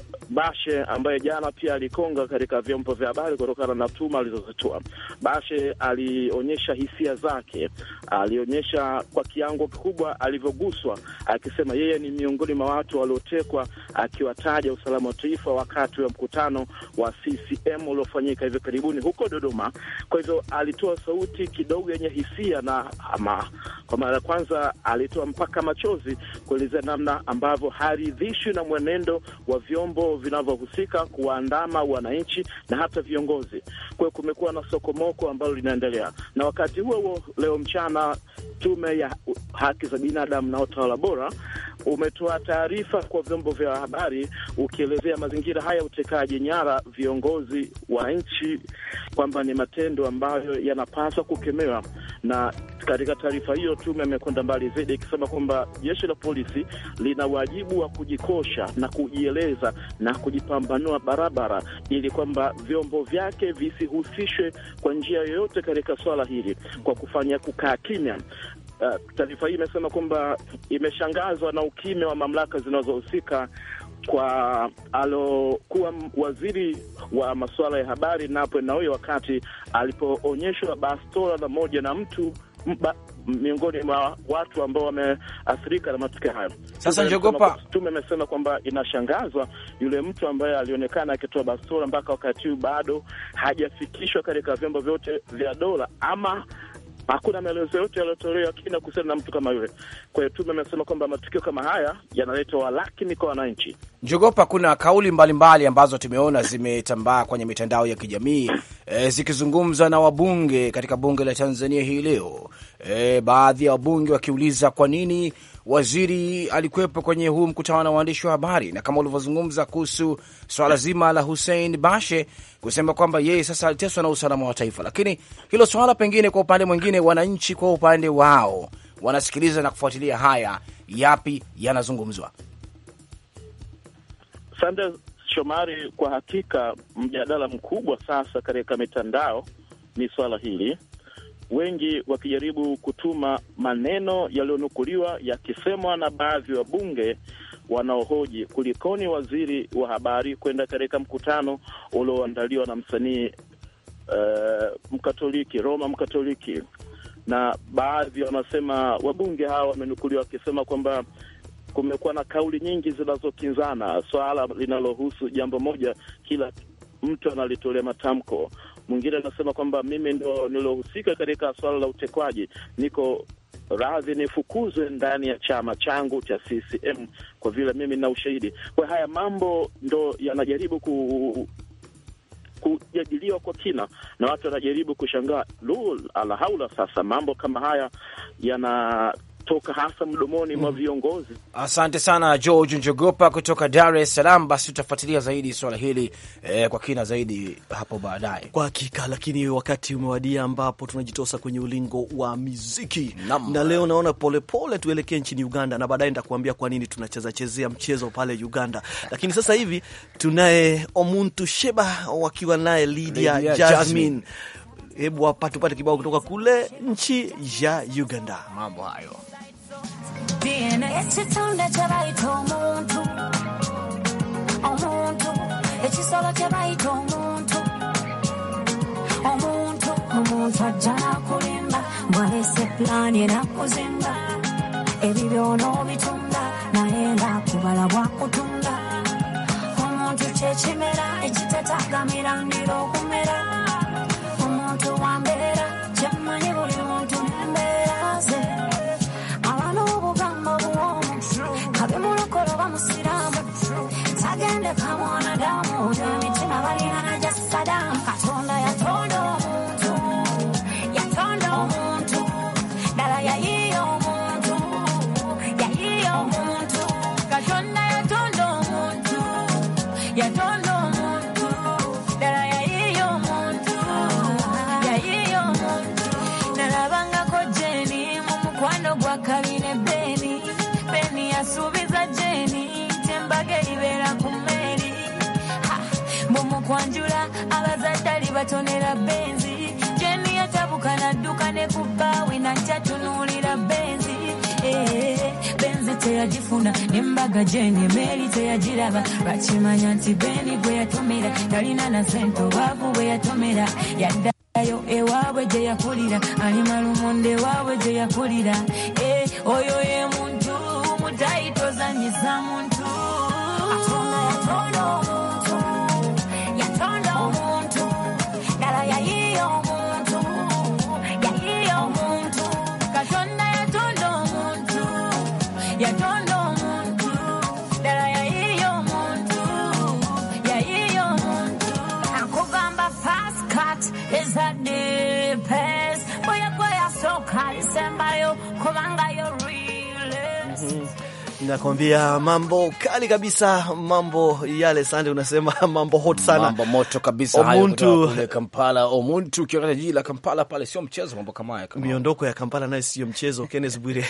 Bashe, ambaye jana pia alikonga katika vyombo vya habari kutokana na tuma alizozitoa. Bashe alionyesha hisia zake, alionyesha kwa kiwango kikubwa alivyoguswa, akisema yeye ni miongoni mwa watu waliotekwa, akiwataja usalama wa taifa wakati wa mkutano wa C C M uliofanyika hivi karibuni huko Dodoma. Kwa hivyo alitoa sauti kidogo yenye hisia, na ama kwa mara ya kwanza alitoa mpaka machozi kuelezea namna ambavyo haridhishwi na mwenendo wa vyombo vinavyohusika kuandama wananchi na hata viongozi. Kwa hiyo kumekuwa na sokomoko ambalo linaendelea. Na wakati huo huo, leo mchana, tume ya haki za binadamu na utawala bora umetoa taarifa kwa vyombo vya habari ukielezea mazingira haya utekaji nyara viongozi wa nchi kwamba ni matendo ambayo yanapaswa kukemewa. Na katika taarifa hiyo tume imekwenda mbali zaidi ikisema kwamba jeshi la polisi lina wajibu wa kujikosha na kujieleza na kujipambanua barabara ili kwamba vyombo vyake visihusishwe kwa njia yoyote katika swala hili kwa kufanya kukaa kimya. Uh, taarifa hii imesema kwamba imeshangazwa na ukimya wa mamlaka zinazohusika kwa alokuwa waziri wa masuala ya habari Nape Nnauye wakati alipoonyeshwa bastola na moja na mtu mba, miongoni mwa watu ambao wameathirika na matukio hayo. Sasa Njogopa, tume imesema kwamba inashangazwa yule mtu ambaye alionekana akitoa bastola mpaka wakati huu bado hajafikishwa katika vyombo vyote vya dola, ama hakuna maelezo yote yaliyotolewa kina kuhusiana na mtu kama yule. Kwa hiyo tume imesema kwamba matukio kama haya yanaleta walakini kwa wananchi. Njogopa, kuna kauli mbalimbali mbali ambazo tumeona zimetambaa kwenye mitandao ya kijamii e, zikizungumza na wabunge katika bunge la Tanzania hii leo. E, baadhi ya wabunge wakiuliza kwa nini waziri alikuwepo kwenye huu mkutano na waandishi wa habari, na kama ulivyozungumza kuhusu swala zima la Hussein Bashe kusema kwamba yeye sasa aliteswa na usalama wa taifa. Lakini hilo swala pengine kwa upande mwingine, wananchi kwa upande wao wanasikiliza na kufuatilia haya, yapi yanazungumzwa? Sande Shomari, kwa hakika mjadala mkubwa sasa katika mitandao ni swala hili, wengi wakijaribu kutuma maneno yaliyonukuliwa yakisemwa na baadhi ya bunge wanaohoji kulikoni waziri wa habari kwenda katika mkutano ulioandaliwa na msanii uh, Mkatoliki, Roma Mkatoliki. Na baadhi wanasema wabunge hawa wamenukuliwa wakisema kwamba kumekuwa na kauli nyingi zinazokinzana, swala linalohusu jambo moja kila mtu analitolea matamko. Mwingine anasema kwamba mimi ndo nilohusika katika swala la utekwaji, niko radhi nifukuzwe ndani ya chama changu cha C C M kwa vile mimi nina ushahidi. Kwa haya mambo ndo yanajaribu ku kujadiliwa kwa kina, na watu wanajaribu kushangaa, lul ala haula, sasa mambo kama haya yana toka hasa mdomoni mwa viongozi. Asante sana George Njogopa kutoka Dar es Salaam. Basi tutafuatilia zaidi swala hili eh, kwa kina zaidi hapo baadaye. Kwa hakika, lakini wakati umewadia ambapo tunajitosa kwenye ulingo wa muziki. Nam. Na leo naona polepole tuelekee nchini Uganda, na baadaye nitakuambia kwa nini tunacheza chezea mchezo pale Uganda. Lakini sasa hivi tunaye Omuntu Sheba wakiwa naye Lydia, Lydia Jasmine, Jasmine. Hebu hapa tupate kibao kutoka kule nchi ya Uganda. Mambo hayo. Ekitonde kyebayita omuntu omuntu ekisolo kyebayita omuntu omuntu omuntu ajja nakulimba ng'alese pulaani enakuzimba ebibyono bitunda naye ng'akubala bwakutunda omuntu kyekimera ekitetagamira ngiro okumera omuntu wambeera kyemmanyi buli muntu nembeera ze Tagende kamwana damu mitima balina na jasadamu Katonda yatonda omuntu yatonda omuntu dala yayiyo omuntu yayiyo omuntu Katonda yatonda omuntu yatonda omuntu dala yayiyo omuntu yayiyo omuntu nalabangako Jeni mu mukwano gwa Kabine Beni Beni yasuubiza Jeni Bagera kumeri mumukwanjula abazadde batonera benzi Jeni yatabukana duka ne kubawe na chatunulira benzi eh benzi teyagifuna nembaga Jeni meri teyagiraba bakimanya nti Beni gwe yatomera talina na sento babu gwe yatomera yaddayo ewaabwe gye yakulira ali malumonde waabwe gye yakulira eh oyo ye muntu mutayitozanyiza muntu Katonda yatonda omuntu yatonda omuntu dala yayiyo omuntu yayiyo omuntu Katonda yatonda omuntu yatonda omuntu dala yayiyo omuntu yayiyo omuntu akugamba fast cut is a deepest boya boya soka isembayo kubanga yo real Nakwambia mambo kali kabisa, mambo yale Sande unasema mambo hot sana. Mambo moto kabisa hayo kutoka kule Kampala. Omuntu ukiona jiji la Kampala pale sio mchezo, mambo kama haya. Miondoko ya Kampala nayo sio mchezo. Kenneth Bwire.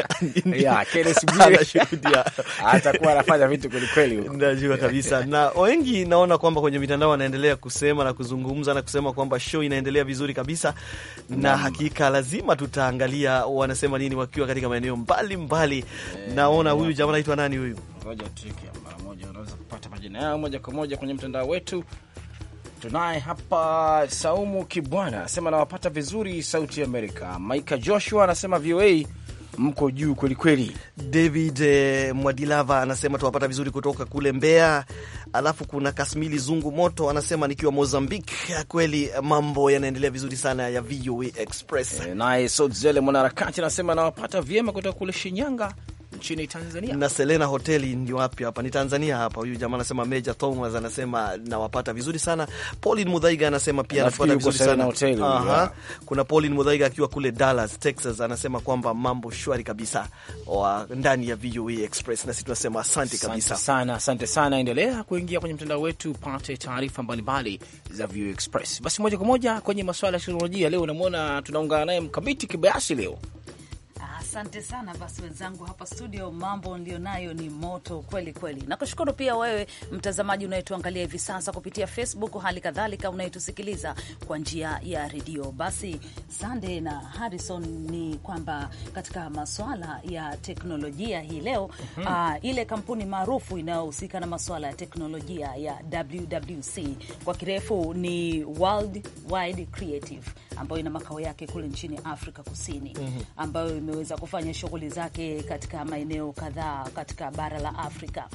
Ya, Kenneth Bwire anashuhudia. Atakuwa anafanya vitu kweli kweli huko. Najua kabisa. Na wengi naona kwamba kwenye mitandao wanaendelea kusema na kuzungumza na kusema kwamba show inaendelea vizuri kabisa. Na, na hakika lazima tutaangalia wanasema nini wakiwa katika maeneo mbalimbali. Naona huyu jamaa anaitwa nani huyu? Ngoja tuweke mara moja, unaweza kupata majina yao moja kwa moja kwenye mtandao wetu. Tunaye hapa Saumu Kibwana anasema nawapata vizuri Sauti ya Amerika. Maika Joshua anasema V O A mko juu kweli kweli. David eh, Mwadilava anasema tuwapata vizuri kutoka kule Mbeya. Alafu kuna Kasmili Zungu Moto anasema nikiwa Mozambique, kweli mambo yanaendelea vizuri sana ya V O A Express. E, naye Sodzele mwanaharakati anasema nawapata vyema kutoka kule Shinyanga nchini Tanzania. Na Selena Hoteli ni wapi hapa? Ni Tanzania hapa. Huyu jamaa anasema Major Thomas anasema nawapata vizuri sana. Pauline Mudhaiga anasema pia anapata vizuri sana. Hoteli, aha. Yeah. Kuna Pauline Mudhaiga akiwa kule Dallas, Texas anasema kwamba mambo shwari kabisa wa ndani ya V O A Express, na sisi tunasema asante kabisa. Asante sana, asante sana. Endelea kuingia kwenye mtandao wetu pate taarifa mbalimbali za V O A Express. Basi moja kwa moja kwenye masuala ya teknolojia leo unamwona tunaungana naye Mkamiti Kibayasi leo. Asante sana basi wenzangu hapa studio, mambo ndio nayo ni moto kweli kweli. Nakushukuru pia wewe mtazamaji unayetuangalia hivi sasa kupitia Facebook, hali kadhalika unayetusikiliza kwa njia ya redio. Basi Sunday na Harrison, ni kwamba katika masuala ya teknolojia hii leo mm -hmm. uh, ile kampuni maarufu inayohusika na masuala ya teknolojia ya W W C kwa kirefu ni World Wide Creative, ambayo ina makao yake kule nchini Afrika Kusini, mm -hmm. ambayo imeweza kufanya shughuli zake katika maeneo kadhaa katika bara la Afrika.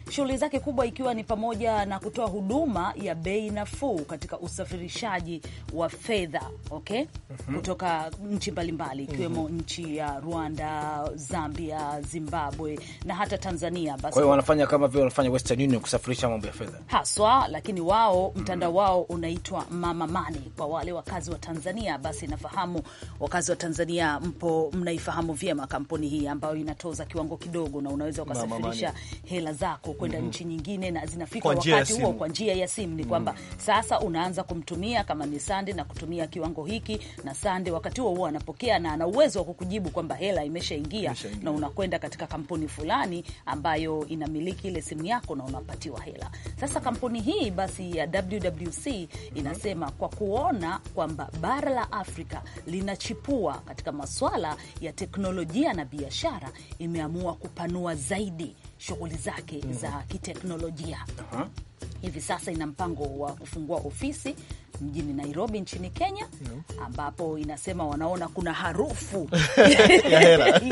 shughuli zake kubwa ikiwa ni pamoja na kutoa huduma ya bei nafuu katika usafirishaji wa fedha, okay? Mm-hmm. Kutoka nchi mbalimbali ikiwemo mm-hmm. nchi ya Rwanda, Zambia, Zimbabwe na hata Tanzania. Basi kwa hiyo wanafanya kama vile wanafanya Western Union kusafirisha mambo ya fedha. Haswa, lakini wao mtandao wao unaitwa Mama Money. Kwa wale wakazi wa Tanzania, basi nafahamu wakazi wa Tanzania mpo mnaifahamu vyema kampuni hii ambayo inatoza kiwango kidogo na unaweza ukasafirisha hela zako kwenda mm-hmm. nchi nyingine na zinafika wakati huo kwa njia ya simu. Ni kwamba mm-hmm. sasa unaanza kumtumia kama ni Sande na kutumia kiwango hiki, na Sande wakati huo huo anapokea na ana uwezo wa kukujibu kwamba hela imeshaingia na unakwenda katika kampuni fulani ambayo inamiliki ile simu yako na unapatiwa hela. Sasa kampuni hii basi ya W W C inasema kwa kuona kwamba bara la Afrika linachipua katika masuala ya teknolojia na biashara, imeamua kupanua zaidi shughuli zake mm-hmm. za kiteknolojia. Uh-huh. Hivi sasa ina mpango wa kufungua ofisi mjini Nairobi nchini Kenya, mm-hmm. ambapo inasema wanaona kuna harufu ya hela.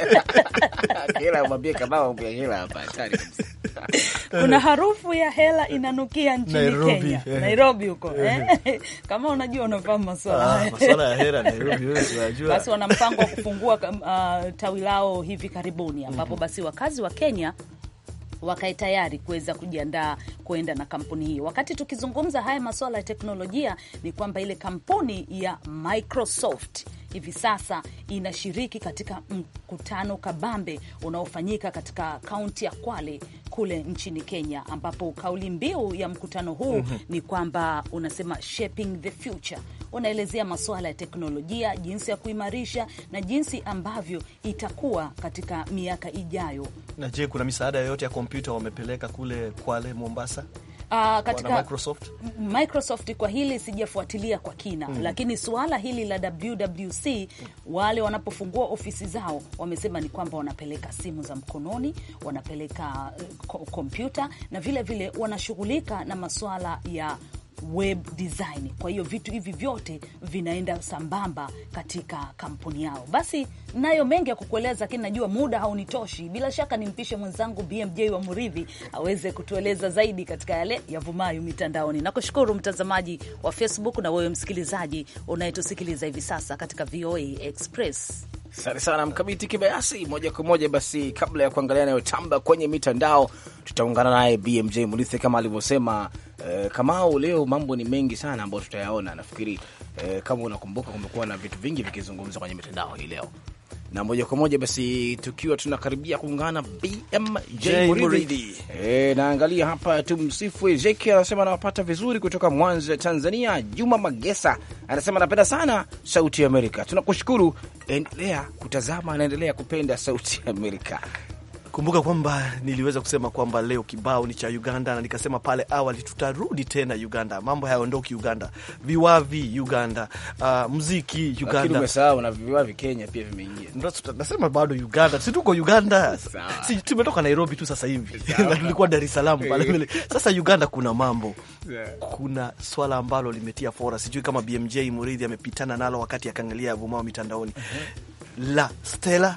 Hela mwambie kama mwambie hela hapa hatari kabisa. Kuna harufu ya hela inanukia nchini Nairobi, Kenya. Yeah. Nairobi huko. Eh? Kama unajua unafahamu masuala. Ah, masuala ya hela Nairobi wewe unajua. Basi wana mpango wa kufungua uh, tawi lao hivi karibuni ambapo mm-hmm. basi wakazi wa Kenya wakae tayari kuweza kujiandaa kuenda na kampuni hii. Wakati tukizungumza haya masuala ya teknolojia, ni kwamba ile kampuni ya Microsoft hivi sasa inashiriki katika mkutano kabambe unaofanyika katika kaunti ya Kwale kule nchini Kenya, ambapo kauli mbiu ya mkutano huu mm-hmm. ni kwamba unasema shaping the future. Unaelezea masuala ya teknolojia, jinsi ya kuimarisha na jinsi ambavyo itakuwa katika miaka ijayo. Na je, kuna misaada yoyote ya kompyuta wamepeleka kule Kwale, Mombasa? Uh, katika Microsoft? Microsoft kwa hili sijafuatilia kwa kina mm. lakini suala hili la W W C wale wanapofungua ofisi zao wamesema ni kwamba wanapeleka simu za mkononi, wanapeleka kompyuta na vile vile wanashughulika na masuala ya web design. Kwa hiyo vitu hivi vyote vinaenda sambamba katika kampuni yao. Basi nayo mengi ya kukueleza, lakini najua muda haunitoshi. Bila shaka nimpishe mwenzangu B M J wa Muridhi aweze kutueleza zaidi katika yale yavumayo mitandaoni. Nakushukuru mtazamaji wa Facebook na wewe msikilizaji unayetusikiliza hivi sasa katika V O A Express. Asante sana Mkamiti Kibayasi. Moja kwa moja basi, kabla ya kuangalia yanayotamba kwenye mitandao, tutaungana naye B M J Muridhi kama alivyosema. E, Kamau, leo mambo ni mengi sana ambayo tutayaona. Nafikiri e, kama unakumbuka kumekuwa na vitu vingi vikizungumzwa kwenye mitandao hii leo. Na moja kwa moja basi tukiwa tunakaribia kuungana B M J Muridhi. Eh, naangalia hapa tumsifu Ezekiel anasema anawapata vizuri kutoka Mwanza Tanzania. Juma Magesa anasema anapenda sana Sauti ya Amerika. Tunakushukuru, endelea kutazama na endelea kupenda Sauti ya Amerika. Kumbuka kwamba niliweza kusema kwamba leo kibao ni cha Uganda, na nikasema pale awali tutarudi tena Uganda. Mambo hayaondoki Uganda. Viwavi Uganda, uh, muziki Uganda. Lakini umesahau na viwavi Kenya pia vimeingia. Ndio nasema bado Uganda. Si tuko Uganda. Si tumetoka Nairobi tu sasa hivi. Na tulikuwa Dar es Salaam pale vile. Sasa Uganda kuna mambo. Kuna swala ambalo limetia fora. Sijui kama B M J Muridhi amepitana nalo wakati akaangalia vumao mitandaoni. Uh-huh. La Stella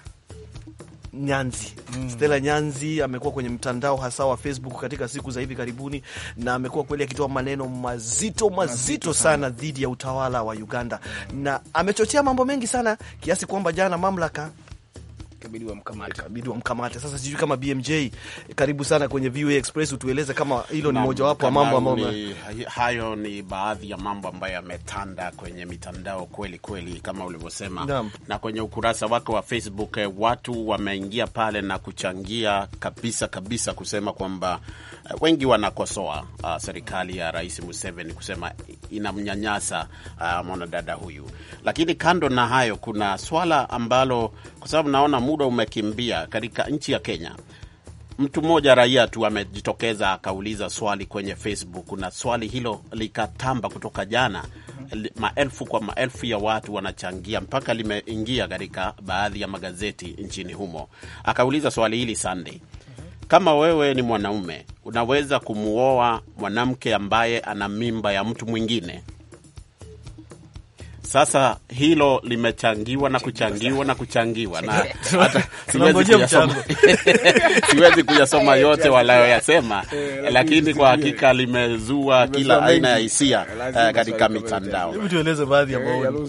Nyanzi. Mm. Stella Nyanzi amekuwa kwenye mtandao hasa wa Facebook katika siku za hivi karibuni, na amekuwa kweli akitoa maneno mazito mazito, mazito sana dhidi ya utawala wa Uganda, na amechochea mambo mengi sana kiasi kwamba jana mamlaka kabidi wa mkamate. Kabidi wa mkamate. Sasa sijui kama B M J, karibu sana kwenye V O A Express, utueleze kama hilo ni moja wapo wa mambo ambayo hayo ni baadhi ya mambo ambayo yametanda kwenye mitandao kweli kweli kama ulivyosema. Na, na kwenye ukurasa wake wa Facebook watu wameingia pale na kuchangia kabisa kabisa kusema kwamba uh, wengi wanakosoa uh, serikali ya Rais Museveni kusema inamnyanyasa uh, mwanadada huyu. Lakini kando na hayo kuna swala ambalo, kwa sababu naona muda umekimbia, katika nchi ya Kenya mtu mmoja raia tu amejitokeza akauliza swali kwenye Facebook, na swali hilo likatamba kutoka jana. Maelfu kwa maelfu ya watu wanachangia mpaka limeingia katika baadhi ya magazeti nchini humo. Akauliza swali hili Sunday: kama wewe ni mwanaume, unaweza kumuoa mwanamke ambaye ana mimba ya mtu mwingine? Sasa hilo limechangiwa na kuchangiwa na kuchangiwa na hata siwezi kuyasoma, siwezi kuyasoma yote walayoyasema, lakini kwa hakika limezua kila aina ya hisia katika mitandao. Hebu tueleze baadhi ya maoni.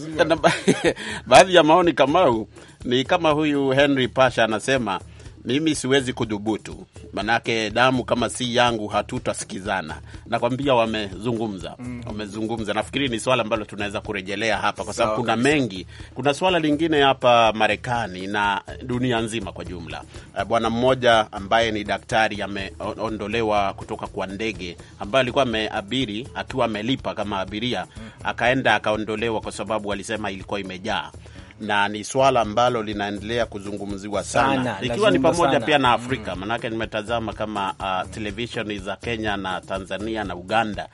Baadhi ya maoni kama ni kama huyu Henry Pasha anasema, mimi siwezi kudhubutu, manake damu kama si yangu hatutasikizana. Nakwambia wamezungumza, mm. wamezungumza. Nafikiri ni swala ambalo tunaweza kurejelea hapa kwa sababu kuna mengi. Kuna swala lingine hapa Marekani na dunia nzima kwa jumla. Bwana mmoja ambaye ni daktari ameondolewa kutoka kwa ndege ambaye alikuwa ameabiri akiwa amelipa kama abiria, akaenda akaondolewa kwa sababu walisema ilikuwa imejaa. Na ni swala ambalo linaendelea kuzungumziwa sana, sana ikiwa ni pamoja sana pia na Afrika. Mm. Manake nimetazama kama uh, television za Kenya na Tanzania na Uganda.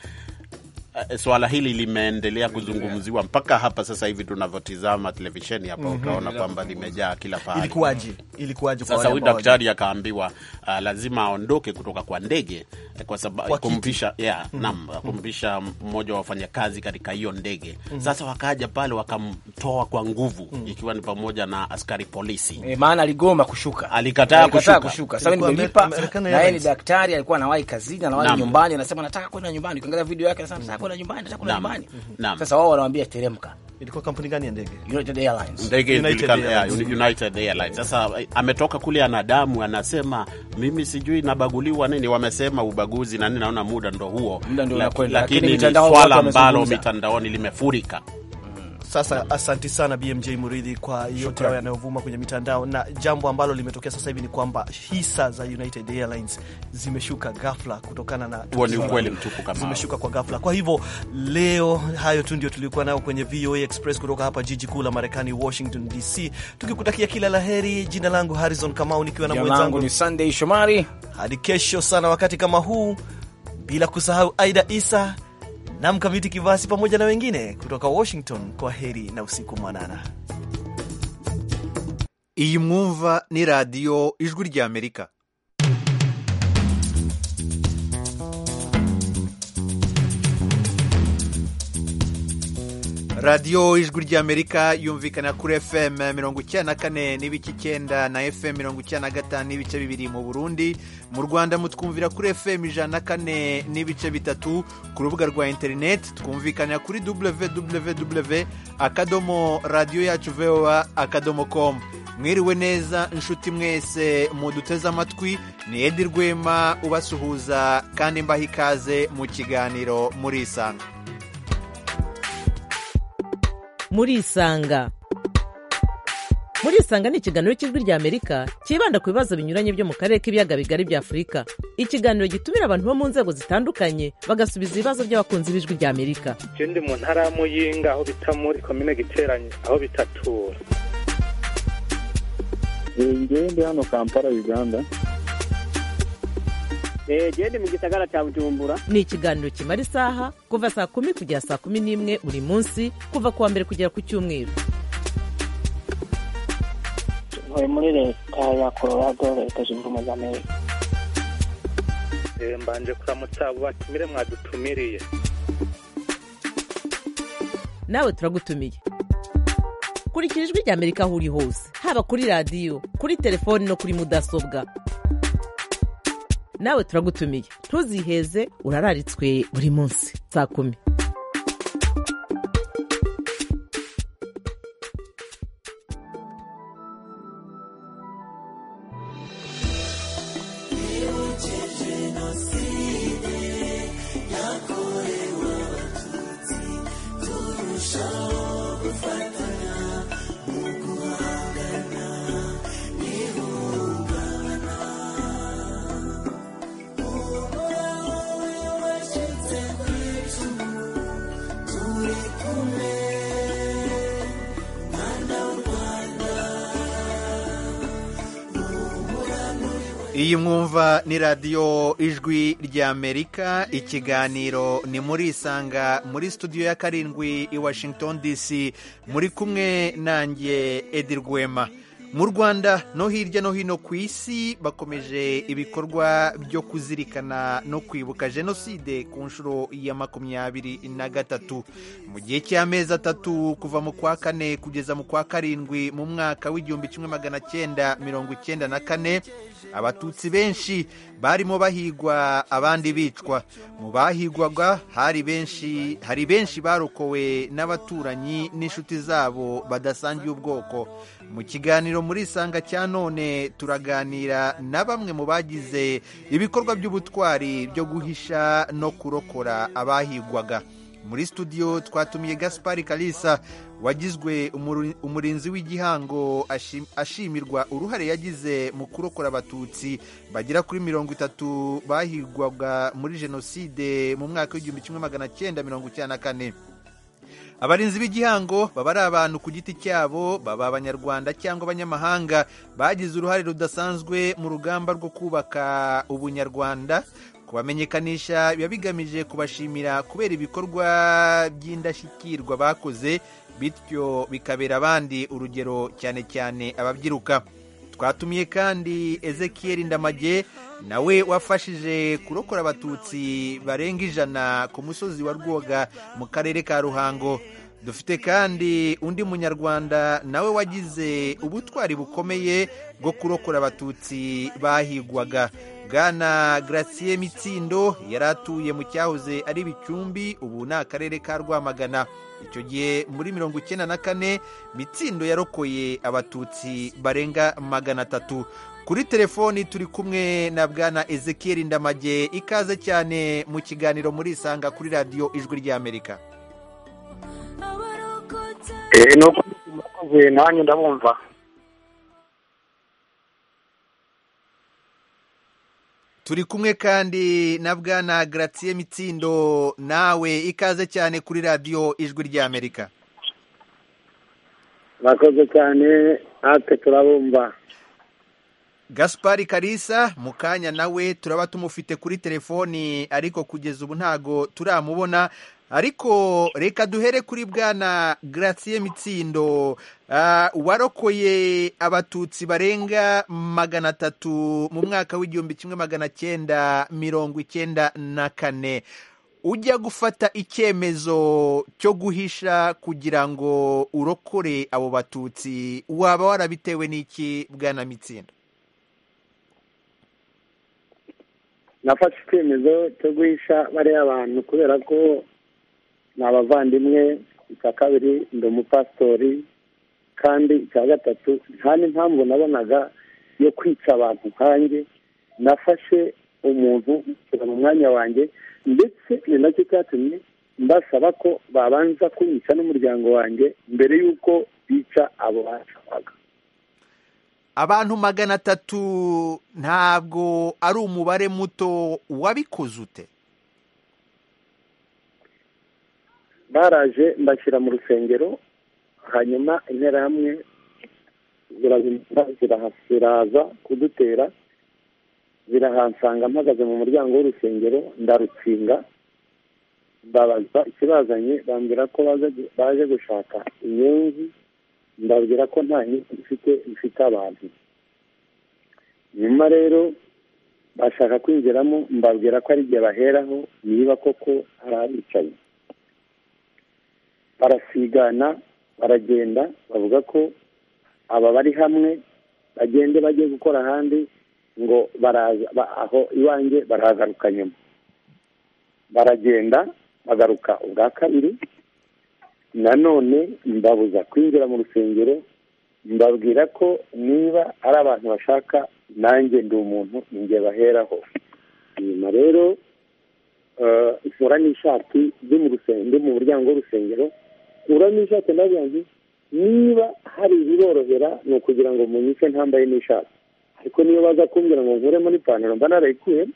Uh, swala hili limeendelea kuzungumziwa mpaka hapa sasa hivi tunavyotizama televisheni hapa, mm-hmm. utaona kwamba limejaa kila pahali. Ilikuwaje? Ilikuwaje kwa sasa huyu daktari akaambiwa uh, lazima aondoke kutoka kwa ndege kwa sababu kumpisha yeah, mm-hmm. nam kumpisha mmoja wa wafanyakazi katika hiyo ndege. Mm-hmm. Sasa wakaja pale wakamtoa kwa nguvu, mm-hmm. ikiwa ni pamoja na askari polisi. E, maana aligoma kushuka. Alikataa kushuka. kushuka. Sasa nimelipa na yeye ni daktari, alikuwa anawahi kazini, anawahi nyumbani, anasema nataka kwenda nyumbani. Ukiangalia video yake anasema nataka kwenda nyumbani, nataka kwenda nyumbani. Sasa wao wanamwambia teremka. Ilikuwa kampuni gani ya ndege? United Airlines. Ndege United Airlines. United Airlines. Sasa ametoka kule ana damu, anasema mimi sijui nabaguliwa nini, wamesema ubaguzi na nini, naona muda ndo huo. Laki, lakini ni swala ambalo mitandaoni limefurika. Sasa asanti sana B M J Muridhi kwa yote hayo yanayovuma kwenye mitandao, na jambo ambalo limetokea sasa hivi ni kwamba hisa za United Airlines zimeshuka ghafla kutokana na ni ukweli mtupu kama zimeshuka kwa ghafla. Kwa hivyo leo hayo tu ndio tulikuwa nao kwenye V O A Express kutoka hapa jiji kuu la Marekani Washington D C, tukikutakia kila laheri. Jina langu Harrison Kamau nikiwa na mwenzangu ni Sunday Shomari. Hadi kesho sana wakati kama huu, bila kusahau Aida Isa na Mkamiti Kivasi pamoja na wengine kutoka Washington. Kwa heri na usiku mwanana. Iyi mwumva ni radio Ijwi rya Amerika. Radio Ijwi rya Amerika yumvikana kuri F M mirongo icyenda na kane n'ibice icyenda na F M mirongo icyenda na gatanu n'ibice bibiri mu Burundi. Mu Rwanda mutwumvira kuri F M ijana na kane n'ibice bitatu. Ku rubuga rwa internet twumvikana kuri w w w akadomo radio yacu v o a akadomo com. Mwiriwe neza inshuti mwese muduteze amatwi, ni Edi Rwema ubasuhuza kandi mbaha ikaze mu kiganiro muri Isanga. Muri Isanga. Muri Isanga ni ikiganiro cy'Ijwi rya Amerika kibanda ku bibazo binyuranye byo mu karere k'ibiyaga bigari bya Afurika. Ikiganiro gitumira abantu bo mu nzego zitandukanye bagasubiza ibibazo by'abakunzi b'Ijwi rya Amerika. Je ndi mu ntara ya Muyinga aho bita muri commune Giteranye aho bitatura. Ngiye ndi hano Kampala Uganda. Eh je ndi mu gisagara cya Bujumbura. Ni ikiganiro kimara isaha kuva saa kumi kugera saa kumi n'imwe buri munsi kuva kuwa mbere kugera ku cyumweru. Ntuye muri leta ya Colorado, leta zunze ubumwe za Amerika. Eh mbanje kuramutsa abo batumire mwadutumiriye. Nawe turagutumiye. Kurikira Ijwi rya Amerika aho uri hose, haba kuri radio, kuri telefone no kuri mudasobwa. Nawe turagutumiye. Ntuziheze, urararitswe buri munsi saa kumi. Iyi mwumva ni radio Ijwi rya Amerika, ikiganiro ni muri Isanga muri studio ya karindwi i Washington D C, muri kumwe nanjye Edi Rwema. mu Rwanda no hirya no hino ku isi bakomeje ibikorwa byo kuzirikana no kwibuka jenoside ku nshuro ya makumyabiri na gatatu mu gihe cy'amezi atatu kuva mu kwa kane kugeza mu kwa karindwi mu mwaka w'igihumbi kimwe magana cyenda mirongo icyenda na kane. Abatutsi benshi barimo bahigwa abandi bicwa. Mu bahigwaga hari benshi hari benshi barokowe n'abaturanyi n'inshuti zabo badasangiye ubwoko. Mu kiganiro muri Isanga cya none turaganira na bamwe mu bagize ibikorwa by'ubutwari byo guhisha no kurokora abahigwaga. Muri studio twatumiye Gaspard Kalisa wagizwe umurinzi w'igihango ashimirwa uruhare yagize mu kurokora abatutsi bagera kuri mirongo itatu bahigwaga muri jenoside mu mwaka w'igihumbi kimwe magana cyenda mirongo icyenda na kane. Abarinzi b'igihango baba ari abantu ku giti cyabo, baba abanyarwanda cyangwa abanyamahanga bagize uruhare rudasanzwe mu rugamba rwo kubaka ubunyarwanda. Kubamenyekanisha biba bigamije kubashimira kubera ibikorwa by'indashyikirwa bakoze, bityo bikabera abandi urugero, cyane cyane ababyiruka. Twatumiye kandi Ezekiel Ndamage, nawe wafashije kurokora abatutsi barenga ijana ku musozi wa Rwoga mu karere ka Ruhango. Dufite kandi undi munyarwanda nawe wagize ubutwari bukomeye bwo kurokora abatutsi bahigwaga. Bwana Gratien Mitsindo yaratuye mu cyahoze ari Bicumbi, ubu ni akarere ka Rwamagana. Icyo gihe muri mirongo icyenda na kane Mitsindo yarokoye abatutsi barenga magana atatu. Kuri telefoni turi kumwe na Bwana Ezekiel Ndamage. Ikaze cyane mu kiganiro muri Isanga kuri radio Ijwi ry'Amerika. Eh nuko mukoze nanjye ndabumva. Turi kumwe kandi na Bwana Gratien Mitsindo, nawe ikaze cyane kuri radio Ijwi ry'Amerika. Bakoze cyane ate turabumva. Gaspard Kalisa mukanya nawe turaba tumufite kuri telefoni, ariko kugeza ubu ntago turamubona. Ariko reka duhere kuri Bwana Gratien Mitsindo, uh, warokoye abatutsi barenga magana atatu mu mwaka w'igihumbi kimwe magana cyenda mirongo icyenda na kane. Ujya gufata icyemezo cyo guhisha kugira ngo urokore abo batutsi, waba warabitewe n'iki Bwana Mitsindo? Nafashe icyemezo cyo guhisha bari abantu kubera ko ni abavandimwe, icya kabiri ndi umupasitori, kandi icya gatatu nta n'impamvu nabonaga yo kwica abantu nkanjye. Nafashe umuntu mu mwanya wanjye, ndetse ni nacyo cyatumye mbasaba ko babanza kunyica n'umuryango wanjye mbere y'uko bica abo bashakaga. Abantu magana atatu ntabwo ari umubare muto. Wabikoze ute? Baraje mbashyira mu rusengero, hanyuma interahamwe ziraza kudutera, zirahansanga mpagaze mu muryango w'urusengero, ndarutsinga, babaza ikibazanye, bambwira ko baje gushaka inyenzi, ndabwira ko nta nyenzi ifite ifite abantu. Nyuma rero bashaka kwinjiramo, mbabwira ko ari igihe baheraho niba koko hari abicaye. Barasigana, baragenda, bavuga ko aba bari hamwe bagende bajye gukora ahandi, ngo baraza aho iwanjye barahagaruka nyuma. Baragenda bagaruka ubwa kabiri, nanone mbabuza kwinjira mu rusengero, mbabwira ko niba ari abantu bashaka nanjye ndi umuntu ninjye baheraho. Nyuma rero nkora n'ishati ndi mu rusengero, ndi mu muryango w'urusengero, nkora n'ishati ndabyanze, niba hari ibirorohera ni ukugira ngo munyice ntambaye n'ishati, ariko niyo baza kumbwira ngo nkure muri ipantaro mba narayikuyemo.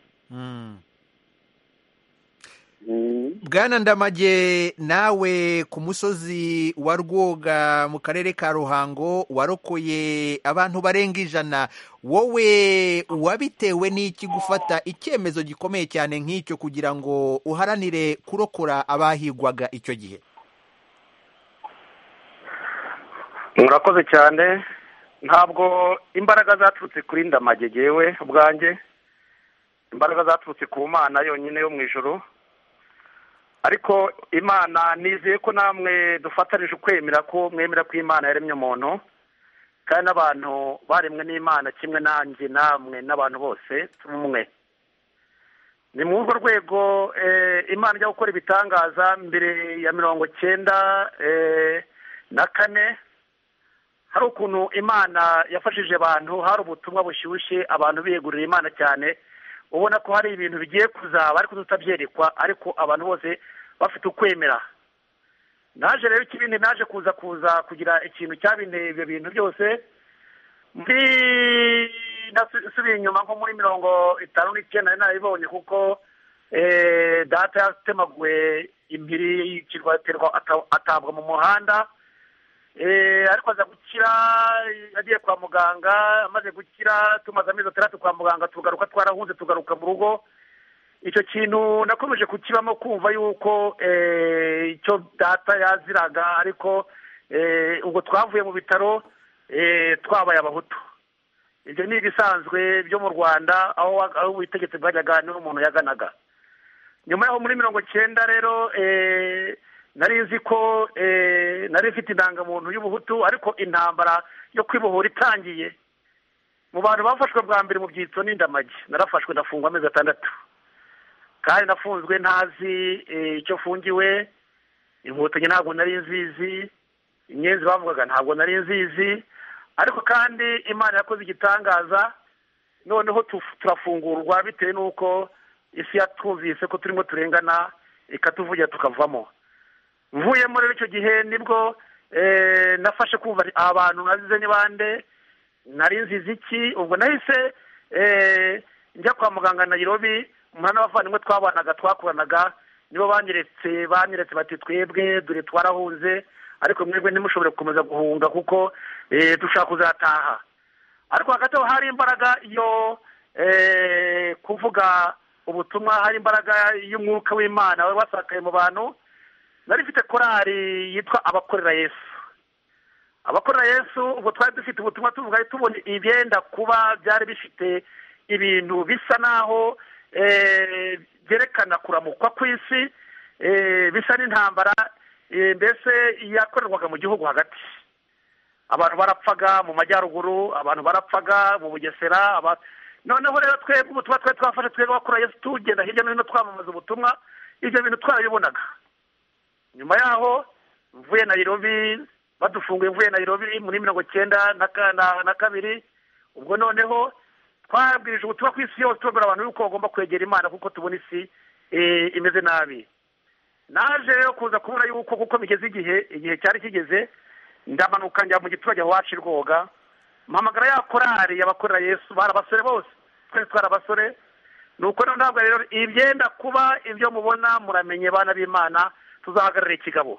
Bwana Ndamage, nawe ku musozi wa Rwoga mu karere ka Ruhango warokoye abantu barenga ijana. Wowe wabitewe n'iki gufata icyemezo gikomeye cyane nk'icyo kugira ngo uharanire kurokora abahigwaga icyo gihe? Murakoze cyane. ntabwo imbaraga zaturutse kuri Ndamage yewe ubwanjye, imbaraga zaturutse ku Mana yonyine yo mu ijuru, ariko Imana nizeye ko namwe dufatanije ukwemera ko mwemera ko Imana yaremye umuntu, kandi n'abantu baremwe n'Imana kimwe nanjye namwe n'abantu bose tumwe. Ni mu urwo rwego Imana ijya gukora ibitangaza mbere ya mirongo cyenda na kane, hari ukuntu Imana yafashije abantu, hari ubutumwa bushyushye abantu biyegurira Imana cyane, ubona ko hari ibintu bigiye kuzaba ariko tutabyerekwa, ariko abantu bose bafite ukwemera. Naje rero ikibindi naje kuza kuza kugira ikintu cyabinteye ibyo bintu byose, muri nasubiye inyuma nko muri mirongo itanu n'icyenda nabibonye, kuko data yatemaguwe impiri y'ikirwa atabwa mu muhanda, ariko aza gukira, yagiye kwa muganga, amaze gukira tumaze amezi atandatu kwa muganga, tugaruka twarahunze tugaruka mu rugo. Icyo kintu nakomeje kukibamo, kumva yuko icyo data yaziraga, ariko ubwo twavuye mu bitaro twabaye abahutu. Ibyo ni ibisanzwe byo mu Rwanda, aho aho ubutegetsi bwajyaga n'umuntu yaganaga. Nyuma yaho muri mirongo cyenda rero nari nzi ko nari mfite indangamuntu y'ubuhutu, ariko intambara yo kwibohora itangiye, mu bantu bafashwe bwa mbere mu byitso ni Ndamage. Narafashwe ndafungwa amezi atandatu, kandi nafunzwe ntazi icyo fungiwe, inkotanyi ntabwo nari nzizi, inyenzi bavugaga ntabwo nari nzizi, ariko kandi Imana yakoze igitangaza, noneho turafungurwa bitewe n'uko isi yatwumvise ko turimo turengana, ikatuvugira tukavamo. Mvuyemo rero icyo gihe nibwo nafashe kumva abantu nazize ni bande, nari nzizi iki. Ubwo nahise njya kwa muganga Nairobi, umwana n'abavandimwe twabanaga twakoranaga nibo banyeretse banyeretse bati twebwe dore twarahunze, ariko mwebwe ntimushobore gukomeza guhunga kuko dushaka kuzataha. Ariko hagati aho hari imbaraga yo kuvuga ubutumwa, hari imbaraga y'umwuka w'Imana wari wasakaye mu bantu. Nari mfite korali yitwa Abakorera Yesu. Abakorera Yesu ubwo twari dufite ubutumwa tuvuga, tubona ibyenda kuba byari bifite ibintu bisa naho byerekana kuramukwa kw'isi, bisa n'intambara mbese yakorerwaga mu gihugu hagati. Abantu barapfaga mu majyaruguru, abantu barapfaga mu Bugesera. Noneho rero twebwe ubutumwa twari twafashe, twebwe Abakorera Yesu, tugenda hirya no hino twamamaza ubutumwa, ibyo bintu twarabibonaga. Nyuma yaho mvuye Nairobi, badufunguye mvuye Nairobi muri mirongo cyenda na kabiri, ubwo noneho twabwirije ubutumwa ku isi yose, tubwira abantu yuko bagomba kwegera Imana kuko tubona isi imeze nabi. Naje rero kuza kubona yuko kuko bigeze igihe igihe cyari kigeze, ndamanuka njya mu giturage wacu Rwoga, mpamagara ya korali y'Abakorera Yesu, barabasore bose, twese twarabasore. Nuko ntabwo rero ibyenda kuba ibyo mubona muramenye bana b'Imana, tuzahagarara ikigabo.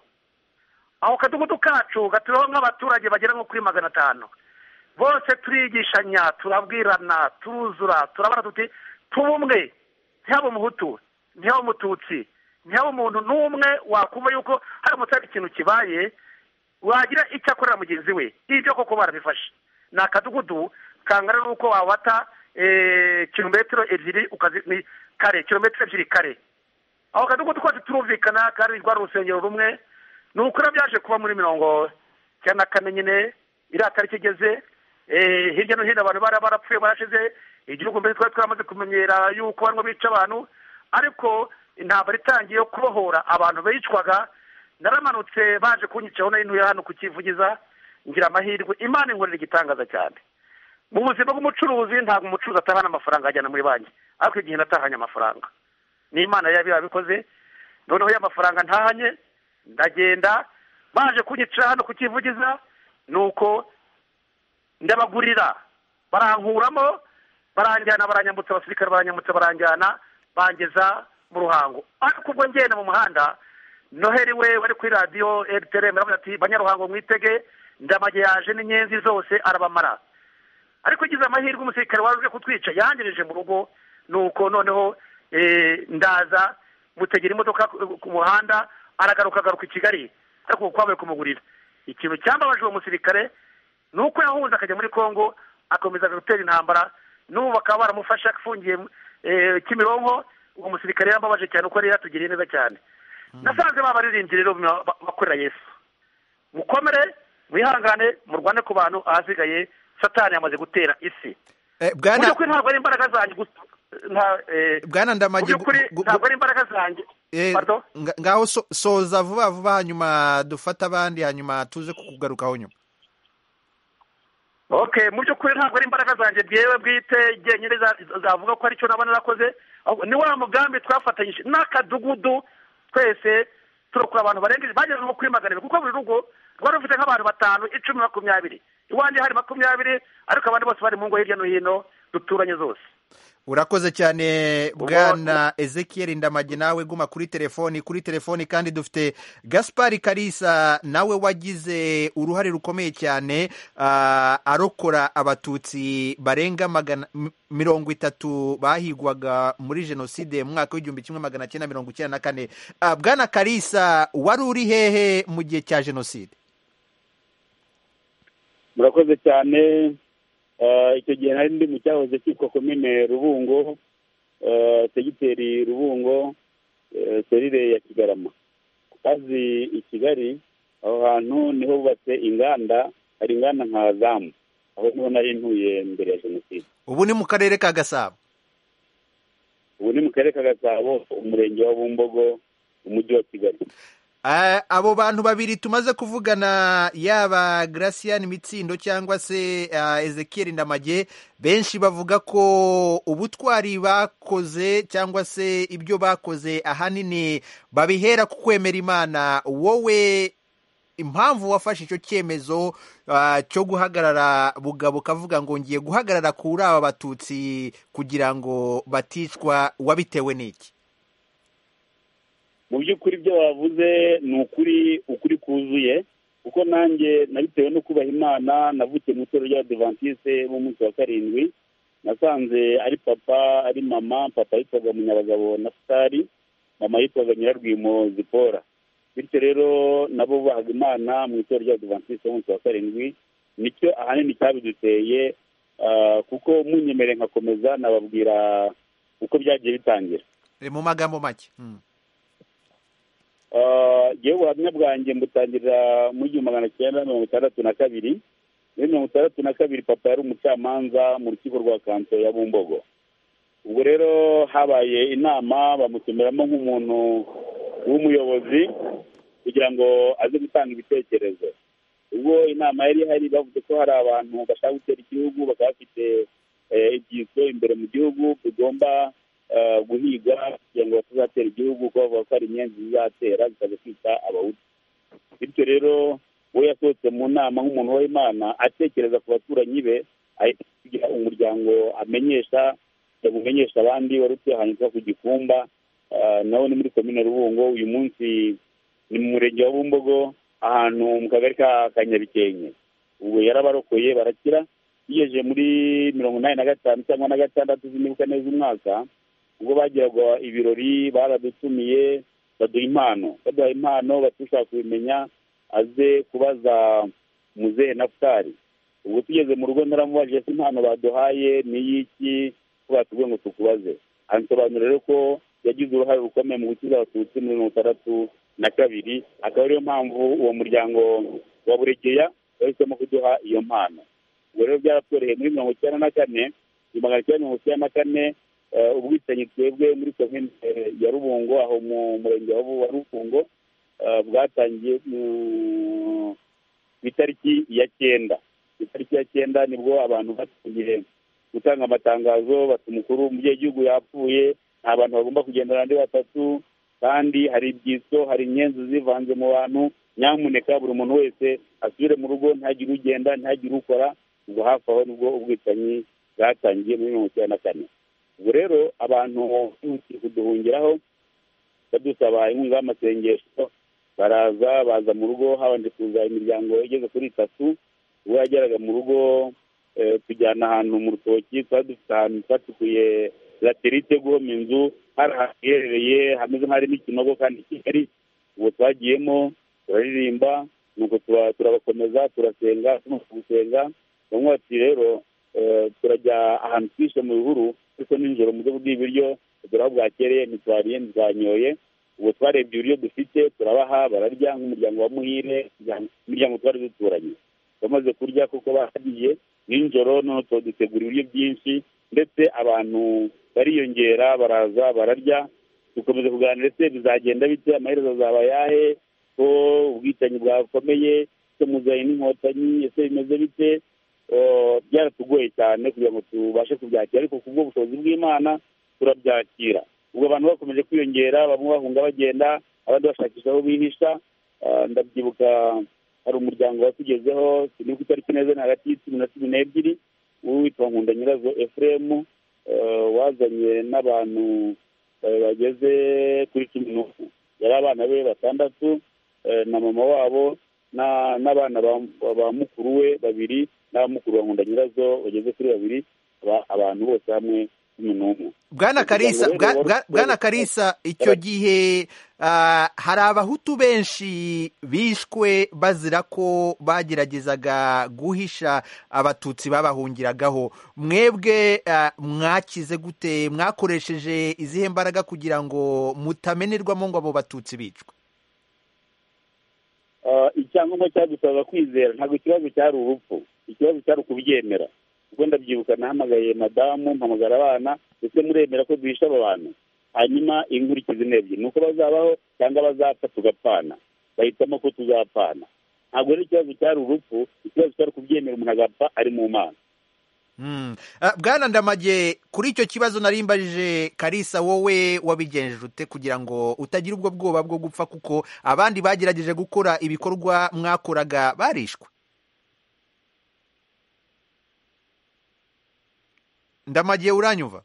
Aho kadugudu kacu gaturiho nk'abaturage bagera nko kuri magana atanu, bose turigishanya, turabwirana, turuzura, turabara tuti tubumwe, ntihaba umuhutu, ntihaba umututsi, ntihaba umuntu n'umwe wakumva yuko hari umutari ikintu kibaye wagira icyo akorera mugenzi we. Ibyo koko barabifashe. Ni akadugudu kangana n'uko wabata kilometero ebyiri ukazi kare, kilometero ebyiri kare. Aho kadugudu kose turumvikana, kandi rwa rusengero rumwe. Nuko byaje kuba muri mirongo cyenda na kane nyine iriya tariki igeze, hirya no hino abantu bara barapfuye barashize, igihugu mbere twari twamaze kumenyera yuko barimo bica abantu, ariko intambara itangiye yo kubohora abantu bicwaga. Naramanutse baje kunyicaho n'intuye hano kukivugiza, ngira amahirwe, Imana inkorera igitangaza cyane. Mu buzima bw'umucuruzi ntabwo umucuruzi atahana amafaranga ajyana muri banki, ariko igihe natahanye amafaranga ni Imana yabi yabikoze. Noneho y'amafaranga ntahanye, ndagenda baje kunyicara hano kukivugiza, nuko ndabagurira, barankuramo, baranjyana, baranyambutsa, abasirikare baranyambutsa, baranjyana bangeza mu Ruhango. Ariko ubwo ngenda mu muhanda, Noheli we wari kuri radio R T R muravuga ati Banyaruhango mwitege, Ndamage yaje n'inyenzi zose arabamara. Ariko igize amahirwe umusirikare waruje kutwica yangereje mu rugo, nuko noneho ndaza mutegera imodoka ku muhanda, aragaruka garuka i Kigali, ariko kwabaye kumugurira. Ikintu cyambabaje uwo musirikare, nuko yahunze akajya muri Kongo akomeza gutera intambara, n'ubu bakaba baramufasha afungiye Kimironko. Uwo musirikare yambabaje cyane uko yari yatugiriye neza cyane. Nasanze babaririmbye rero bakorera Yesu, mukomere mwihangane murwane ku bantu ahasigaye, Satani yamaze gutera isi. Bwana kuri ntabwo ari imbaraga zanjye gusa nta Bwana Ndamage ntabwo ari imbaraga zanjye. Pardon, ngaho soza vuba vuba hanyuma dufata abandi hanyuma tuze kukugarukaho nyuma. Okay, mu by'ukuri ntabwo ari imbaraga zanjye byewe bwite genyine zavuga ko ari cyo nabana nakoze, ni wa mugambi twafatanyije n'akadugudu twese turokura abantu barengeje bageze no kuri magana, kuko buri rugo rwari rufite nk'abantu batanu icumi makumyabiri, iwanjye hari makumyabiri, ariko abandi bose bari mu ngo hirya no hino duturanye zose. Urakoze cyane Bwana Ezekiel Ndamage, nawe guma kuri telefoni kuri telefoni kandi dufite Gaspard Kalisa, nawe wagize uruhare rukomeye cyane uh, arokora abatutsi barenga magana mirongo itatu bahigwaga muri jenoside mu mwaka w'igihumbi kimwe magana cyenda mirongo icyenda na kane. Uh, Bwana Kalisa, wari uri hehe mu gihe cya jenoside? Murakoze cyane. Icyo gihe nari ndi mu cyahoze cyitwa komine Rubungo, segiteri Rubungo, serire ya Kigarama. Kazi i Kigali, aho hantu niho bubatse inganda, hari inganda nka Zamu, aho niho nari ntuye mbere ya jenoside. Ubu ni mu karere ka Gasabo? Ubu ni mu karere ka Gasabo, umurenge wa Bumbogo, umujyi wa Kigali. Uh, abo bantu babiri tumaze kuvugana, yaba Gracian Mitsindo cyangwa se uh, Ezekiel Ndamage, benshi bavuga ko ubutwari bakoze cyangwa se ibyo bakoze ahanini babihera ku kwemera Imana. Wowe impamvu wafashe icyo cyemezo uh, cyo guhagarara bugabo kavuga ngo ngiye guhagarara kuri aba batutsi kugira ngo baticwa, wabitewe n'iki? Mu by'ukuri ibyo wavuze ni ukuri ukuri kuzuye, kuko nanjye nabitewe no kubaha Imana. Navukiye mu itorero ry'Abadiventiste b'umunsi wa karindwi, nasanze ari papa ari mama. Papa yitwaga Munyabagabo Nafutali, mama yitwaga Nyirarwimo Zipora. Bityo rero nabo bahaga Imana mu itorero ry'Abadiventiste b'umunsi wa karindwi. Nicyo ahanini cyabiduteye, uh, kuko munyemere nkakomeza nababwira uko byagiye bitangira mu magambo make. hmm. Yewe ubuhamya bwanjye mbutangirira mu gihumbi magana cyenda mirongo itandatu na kabiri. Muri mirongo itandatu na kabiri papa yari umucamanza mu rukiko rwa kanto ya Bumbogo. Ubwo rero habaye inama, bamutumiramo nk'umuntu w'umuyobozi kugira ngo aze gutanga ibitekerezo. Ubwo inama yari ihari, bavuze ko hari abantu bashaka gutera igihugu, bakaba bafite ibyitso imbere mu gihugu bigomba guhiga kugira ngo batazatera igihugu, ko bavuga ko ari inyenzi zizatera zikaza kwita Abahutu. Bityo rero we yasohotse mu nama nk'umuntu w'Imana, atekereza ku baturanyi be, ahita kugira umuryango amenyesha yamumenyesha abandi wari utuye ahantu ku Gikumba, nawe ni muri komine Rubungo. Uyu munsi ni mu murenge wa Bumbogo, ahantu mu kagari ka Kanyabikenke. Ubwo yarabarokoye barakira. Yiyeje muri mirongo inani na gatanu cyangwa na gatandatu zinibuka neza umwaka, ubwo bagiraga ibirori baradutumiye baduha impano baduha impano batushaka kubimenya, aze kubaza muzehe Nafutali. Ubwo tugeze mu rugo naramubajije se impano baduhaye ni y'iki, ko batubwiye ngo tukubaze. Ansobanurira rero ko yagize uruhare rukomeye mu gukiza abatutsi muri mirongo itandatu na kabiri, akaba ariyo mpamvu uwo muryango wa Buregeya wahisemo kuduha iyo mpano. Ubwo rero byaratoreye muri mirongo icyenda na kane magana cyenda mirongo icyenda na kane ubwicanyi twebwe muri komine ya Rubungo, aho mu murenge wa Rubungo, bwatangiye ku itariki ya cyenda. Itariki ya cyenda nibwo abantu batangiye gutanga amatangazo bati umukuru umubyeyi w'igihugu yapfuye, nta bantu bagomba kugendana andi batatu, kandi hari ibyitso, hari inyenzi zivanze mu bantu, nyamuneka buri muntu wese asubire mu rugo, ntagire ugenda ntagire ukora. Ubwo hafi aho nibwo ubwicanyi bwatangiye muri mirongo icyenda na kane. Ubwo rero abantu bihutiye kuduhungiraho badusaba inkunga y'amasengesho, baraza baza mu rugo, habanje kuza imiryango igeze kuri itatu. Ubwo yageraga mu rugo tujyana ahantu mu rutoki, twari dufite ahantu twatukuye laterite guhoma inzu, hari ahaherereye hameze nk'ahari n'ikinogo kandi kigari. Ubwo twagiyemo turaririmba, nuko turabakomeza turasenga tumusenga bamwe bati rero turajya ahantu twishe mu bihuru ariko nijoro muze kurya ibiryo turaho bwakereye ntitwariye ntitwanyoye ubu twarebye ibiryo dufite turabaha bararya nk'umuryango wa Muhire imiryango twari duturanye bamaze kurya kuko bahagiye nijoro none dutegura ibiryo byinshi ndetse abantu bariyongera baraza bararya dukomeza kuganira ese bizagenda bite amaherezo azaba yahe ko ubwicanyi bwakomeye ese muzaye n'inkotanyi ese bimeze bite byaratugoye cyane kugira ngo tubashe kubyakira ariko kubwo ubushobozi bw'Imana turabyakira ubwo abantu bakomeje kwiyongera bamwe bahunga bagenda abandi bashakisha aho bihisha ndabyibuka hari umuryango watugezeho sinibuka itariki neza ni hagati y'icumi na cumi n'ebyiri witwa Nkunda Nyirazo Ephraim wazanye n'abantu bageze kuri cumi n'umwe yari abana be batandatu na mama wabo n'abana ba mukuru we babiri n'abamukuru wa Nkunda Nyirazo bageze kuri babiri abantu bose hamwe cumi n'umwe. Bwana Karisa Bwana Karisa icyo gihe hari abahutu benshi bishwe bazira ko bageragezaga guhisha abatutsi babahungiragaho. Mwebwe mwakize gute? Mwakoresheje izihe mbaraga kugira ngo mutamenerwamo ngo abo batutsi bicwe? Icyangombwa cyadusaba kwizera, ntabwo ikibazo cyari urupfu, ikibazo cyari ukubyemera. Ubwo ndabyibuka nahamagaye madamu mpamagara abana ndetse muremera ko duhisha aba bantu, hanyuma inkurikizi n'ebyiri nuko bazabaho cyangwa bazapfa tugapfana, bahitamo ko tuzapfana. Ntabwo rero ikibazo cyari urupfu, ikibazo cyari kubyemera umuntu agapfa ari mu Mana. Bwana Ndamage, kuri icyo kibazo narimbajije Karisa, wowe wabigenjeje ute kugira ngo utagira ubwo bwoba bwo gupfa kuko abandi bagerageje gukora ibikorwa mwakoraga barishwe? Ndamage uranyumva?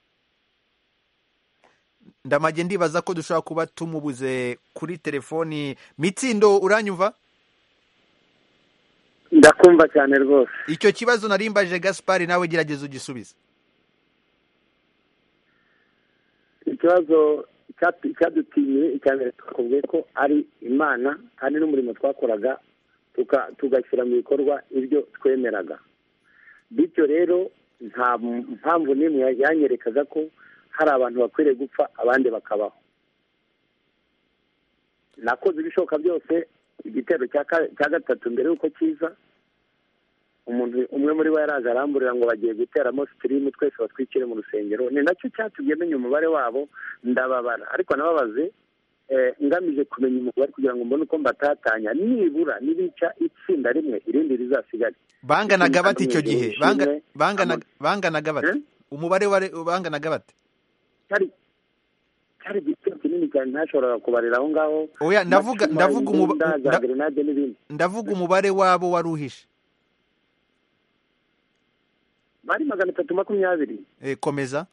Ndamage ndibaza ko dushobora kuba tumubuze kuri telefoni. Mitsindo uranyumva? Ndakumva cyane rwose. Icyo kibazo narimbaje Gaspard nawe gerageza ugisubize. Ikibazo cyadutinye cyane twakubwiye ko ari Imana kandi n'umurimo twakoraga tugashyira mu bikorwa ibyo twemeraga. Bityo rero nta mpamvu n'imwe yanyerekaga ko hari abantu bakwiriye gupfa abandi bakabaho. Nakoze ibishoboka byose. Igitero cya gatatu mbere y'uko kiza umuntu umwe muri bo yaraje aramburira ngo bagiye guteramo sitirimu twese batwikire mu rusengero, ni nacyo cyatubwiye menya umubare wabo ndababara, ariko nababaze ngamije kumenya umubare kugira ngo mbone uko mbatatanya nibura nibica itsinda rimwe irindi rizasigare. Banganaga bate icyo gihe? Banganaga bate? Umubare banganaga bate? Cyari cyari igitero kinini cyane ntashobora kubarira aho ngaho. Oya, ndavuga ndavuga umubare ndavuga umubare wabo waruhishe. Bari magana atatu makumyabiri. Eh, komeza.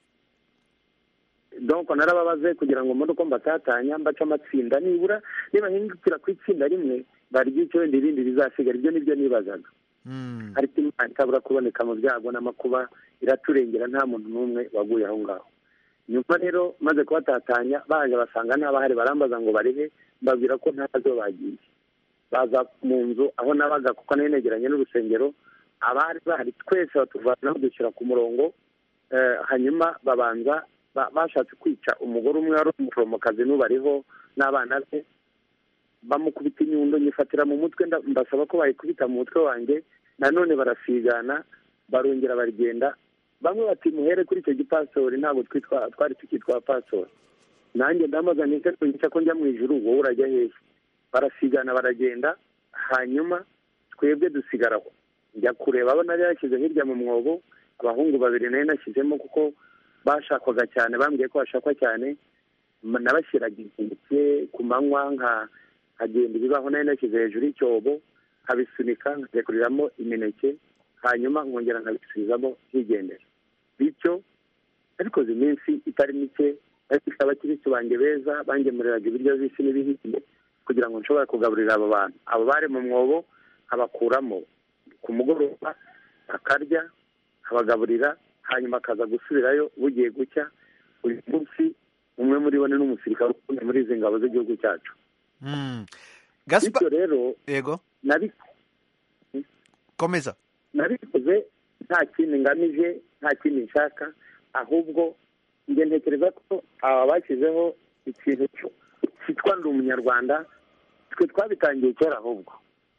Donc narababaze kugira ngo mbone uko mbatatanya mbaca amatsinda nibura niba hingukira ku itsinda rimwe bari icyo wenda irindi rizasigara, ibyo nibyo nibazaga. Mm. Ariko Imana itabura kuboneka mu byago n'amakuba iraturengera, nta muntu n'umwe waguye aho ngaho. Nyuma rero maze kubatatanya baje basanga n'abahari barambaza ngo barihe, mbabwira ko ntazo bagiye. Baza mu nzu aho nabaga kuko nari negeranye n'urusengero, abari bahari twese batuvanaho dushyira ku murongo, hanyuma babanza bashatse kwica umugore umwe wari umuforomokazi n'ubariho n'abana be, bamukubita inyundo nyifatira mu mutwe, mbasaba ko bayikubita mu mutwe wanjye, nanone barasigana barongera barigenda. Bamwe bati muhere kuri icyo gipastori, ntabwo twitwa twari tukitwa pastori. Nanjye ndamaza nite kunyica ko njya mu ijuru, wowe urajya hehe? Barasigana baragenda, hanyuma twebwe dusigaraho. Njya kureba abo nari yashyize hirya mu mwobo, abahungu babiri nari nashyizemo kuko bashakwaga cyane, bambwiye ko bashakwa cyane. Nabashyiraga inkike ku manywa nkagenda ibibaho nari nashyize hejuru y'icyobo, nkabisunika nkajyakuriramo imineke, hanyuma nkongera nkabisubizamo higendera. Bityo abikoze iminsi itari mike, ariko abakirisitu banjye beza bangemuriraga ibiryo bisi n'ibihinde kugira ngo nshobore kugaburira abo bantu. Abo bari mu mwobo abakuramo ku mugoroba akarya, abagaburira, hanyuma akaza gusubirayo bugiye gucya. Uyu munsi umwe muri bo ni n'umusirikare ukomeye muri izi ngabo z'igihugu cyacu. Gaspar rero yego nabi komeza nabikoze nta kindi ngamije nta kindi nshaka ahubwo njye ntekereza ko aba bashyizeho ikintu cyitwa ndi umunyarwanda twe twabitangiye kera ahubwo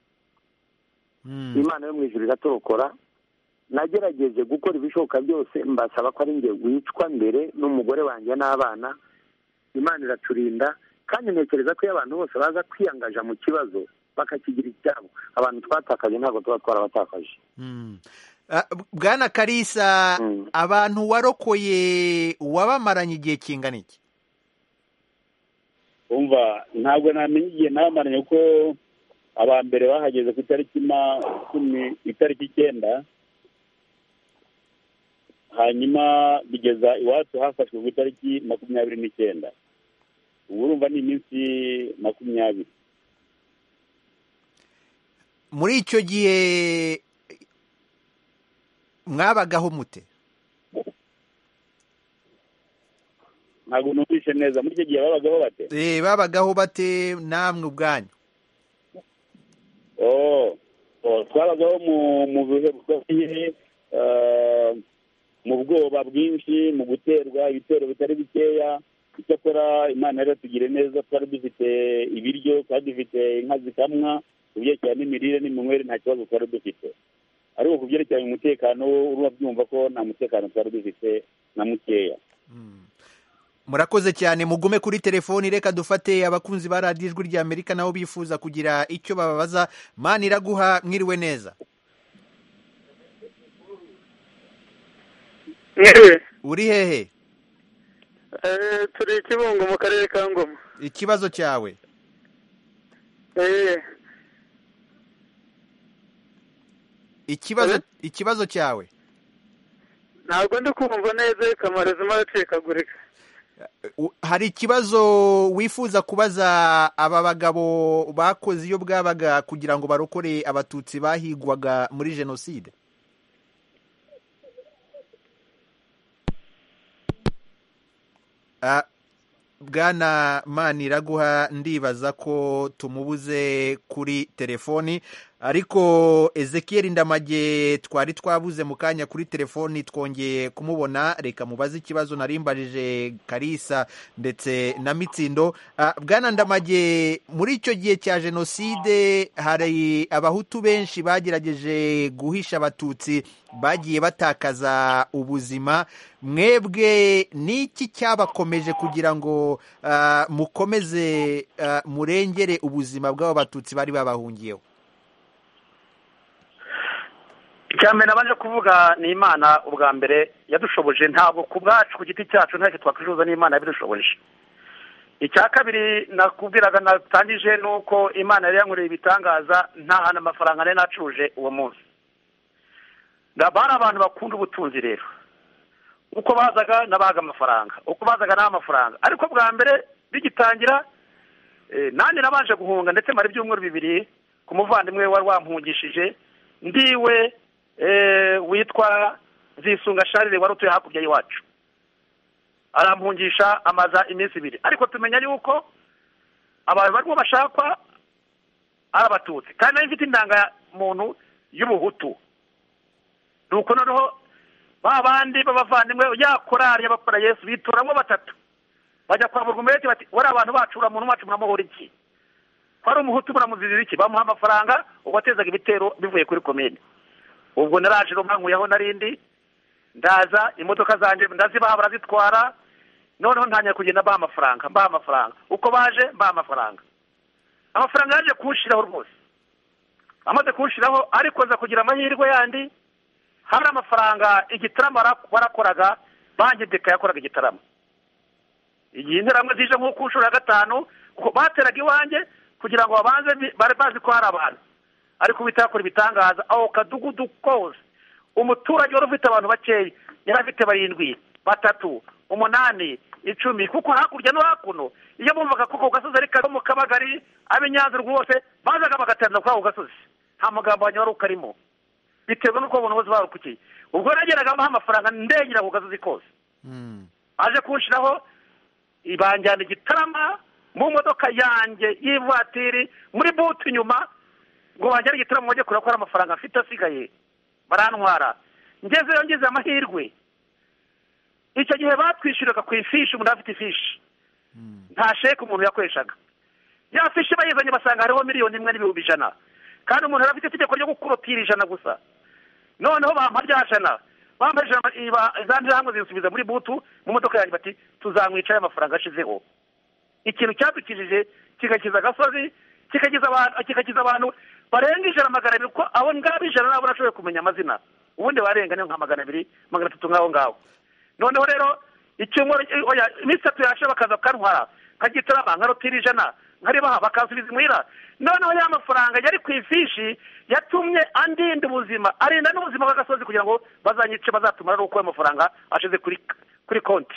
imana yo mu ijuru iratorokora nagerageje gukora ibishoboka byose mbasaba ko ari njye wicwa mbere n'umugore wanjye n'abana imana iraturinda kandi ntekereza ko iyo abantu bose baza kwiyangaja mu kibazo bakakigira icyabo abantu twatakaje ntabwo tuba twarabatakaje. Bwana Kalisa, abantu warokoye wabamaranye igihe kingana iki? umva ntabwo namenye igihe nabamaranye kuko aba mbere bahageze ku itariki cumi itariki icyenda hanyuma bigeza iwacu hafashwe ku itariki makumyabiri n'icyenda ubu urumva ni iminsi makumyabiri. Muri icyo gihe mwabagaho mute? Ntabwo numvise neza. Muri icyo gihe babagaho bate? Eh, babagaho bate namwe ubwanyu? Oh, oh twabagaho mu mu bihe bukomeye, mu bwoba bwinshi, mu guterwa ibitero bitari bikeya. Icyakora Imana yaratugire neza, twari dufite ibiryo, twari dufite inka zikamwa, kubyerekeye n'imirire n'iminywere nta kibazo twari dufite. Ariko kubyerekeye umutekano urabyumva ko nta mutekano twari dufite na mukeya. Murakoze cyane, mugume kuri telefoni, reka dufate abakunzi ba Radio Ijwi rya Amerika nabo bifuza kugira icyo bababaza. Mana iraguha, mwiriwe neza. Uri hehe? Eh, turi Kibungo mu karere ka Ngoma. Ikibazo cyawe? Eh. Ikibazo ikibazo cyawe? Ntabwo ndi kumva neza, kamarezi maracikagurika. Hari ikibazo wifuza kubaza aba bagabo bakoze iyo bwabaga kugira ngo barokore abatutsi bahigwaga muri jenoside? Uh, Bwana Maniraguha ndibaza ko tumubuze kuri telefoni, ariko Ezekiel Ndamage twari twabuze mu kanya kuri telefoni twongeye kumubona. Reka mubaze ikibazo narimbarije Kalisa ndetse na Mitsindo. Uh, Bwana Ndamage, muri icyo gihe cya jenoside hari abahutu benshi bagerageje guhisha abatutsi bagiye batakaza ubuzima. Mwebwe niki cyabakomeje kugira ngo uh, mukomeze uh, murengere ubuzima bw'abo batutsi bari babahungiyeho? Icyambere nabanje kuvuga ni Imana ubwa mbere yadushoboje, ntabwo ku bwacu ku giti cyacu ntacyo twakwifuza, ni Imana yabidushoboje. Icya kabiri nakubwiraga natangije nuko Imana yari yankoreye ibitangaza, nta hana amafaranga nari nacuje uwo munsi. Ndabara abantu bakunda ubutunzi rero, uko bazaga nabaga amafaranga, uko bazaga na amafaranga, ariko bwa mbere bigitangira eh, nandi nabanje guhunga ndetse mari byumweru bibiri ku muvandimwe wari wampungishije ndiwe eh, witwa Zisunga Charles wari utuye hakurya y'iwacu, arampungisha amaza iminsi ibiri, ariko tumenya yuko abantu barimo bashakwa ari abatutsi kandi nari mfite indanga muntu y'ubuhutu. Nuko noneho babandi babavandimwe ya korari y'abakora Yesu bitoramo batatu bajya kwa Burugumeti bati wari abantu bacura muntu wacu muramuhora iki, kwari umuhutu muramuzirira iki, bamuha amafaranga ubatezaga ibitero bivuye kuri komine. Ubwo naraje romankuyeho narindi ndaza imodoka zanje ndazibaha barazitwara, noneho ntanya kugenda ba amafaranga ba amafaranga uko baje ba amafaranga amafaranga yaje kunshiraho rwose, amaze kunshiraho ariko za kugira amahirwe yandi hari amafaranga igitaramo warakoraga bangideka yakoraga igitaramo. Igihe interamwe zije nko kunshura gatanu kuko bateraga iwanjye kugira ngo babanze bari bazi ko hari abantu, ariko bitakora ibitangaza aho kadugudu kose. Umuturage wari ufite abantu bakeya yari afite barindwi, batatu, umunani, icumi, kuko hakurya no hakuno iyo bumvaga kuko gasozi ari kabo mu Kabagari abenyanza rwose bazaga bagaterana kwa gasozi, nta mugambo wanywa rukarimo bitewe nuko abantu bose barukukiye. Ubwo nageraga amaha amafaranga ndengera ku gasozi kose. Mm. Aje kunshiraho ibanjyana igitarama mu modoka yanjye y'ivatiri muri butu inyuma ngo bajyane igitaramo bajye kureba ko hari amafaranga afite asigaye barantwara. Ngezeyo ngize amahirwe, icyo gihe batwishyuraga ku ifishi, umuntu afite ifishi nta sheke umuntu yakoreshaga. Ya fishi bayizanye basanga hariho miliyoni imwe n'ibihumbi ijana, kandi umuntu arafite itegeko ryo gukurotira ijana gusa. Noneho bampa rya jana, bampa ijana zandira hamwe zisubiza muri butu mu modoka yanjye, bati tuzamwica y'amafaranga ashizeho. Ikintu cyadukijije kigakiza agasozi, kikagiza abantu kikagiza abantu barenga ijana magana abiri, ko abo ngabo ijana nabo nashoboye kumenya amazina, ubundi barenga ni nka magana abiri magana atatu ngaho ngaho. Noneho rero icyumweru oya iminsi itatu yashe bakaza kantwara kagitarama nkarotira ijana nkaribaha bakasubiza imuhira. Noneho ya mafaranga yari ku ifishi yatumye andinda ubuzima, arinda n'ubuzima bw'agasozi kugira ngo bazanyice bazatumara ari uko ayo mafaranga ashize kuri kuri konti.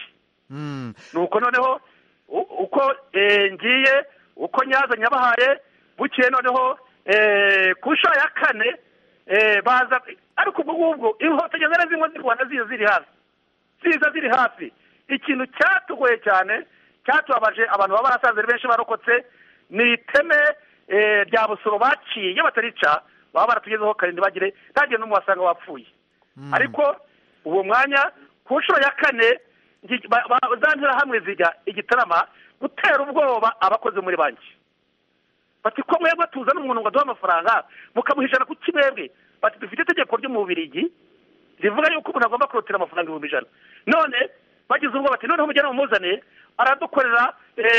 Nuko noneho uko ngiye uko nyaza nyabahaye bukiye, noneho ku nshuro ya kane baza, ariko ubwo ngubwo inkotanyi zari zimwe z'i Rwanda ziyo ziri hafi ziza ziri hafi. Ikintu cyatugoye cyane cyatubabaje abantu baba barasanze benshi barokotse ni iteme rya Busoro baciye iyo batarica baba baratugezeho karindi bagire ntagiye no muwasanga wapfuye. Ariko uwo mwanya ku nshuro ya kane zanjira hamwe zijya igitarama gutera ubwoba abakoze muri banki, bati ko mwebwe tuzana umuntu ngo aduhe amafaranga mukamuhijana ku kibebwe, bati dufite itegeko ryo mu Bubiligi rivuga yuko umuntu agomba kurotira amafaranga ibihumbi ijana. None bagize ubwo bati noneho mujyana mumuzane aradukorera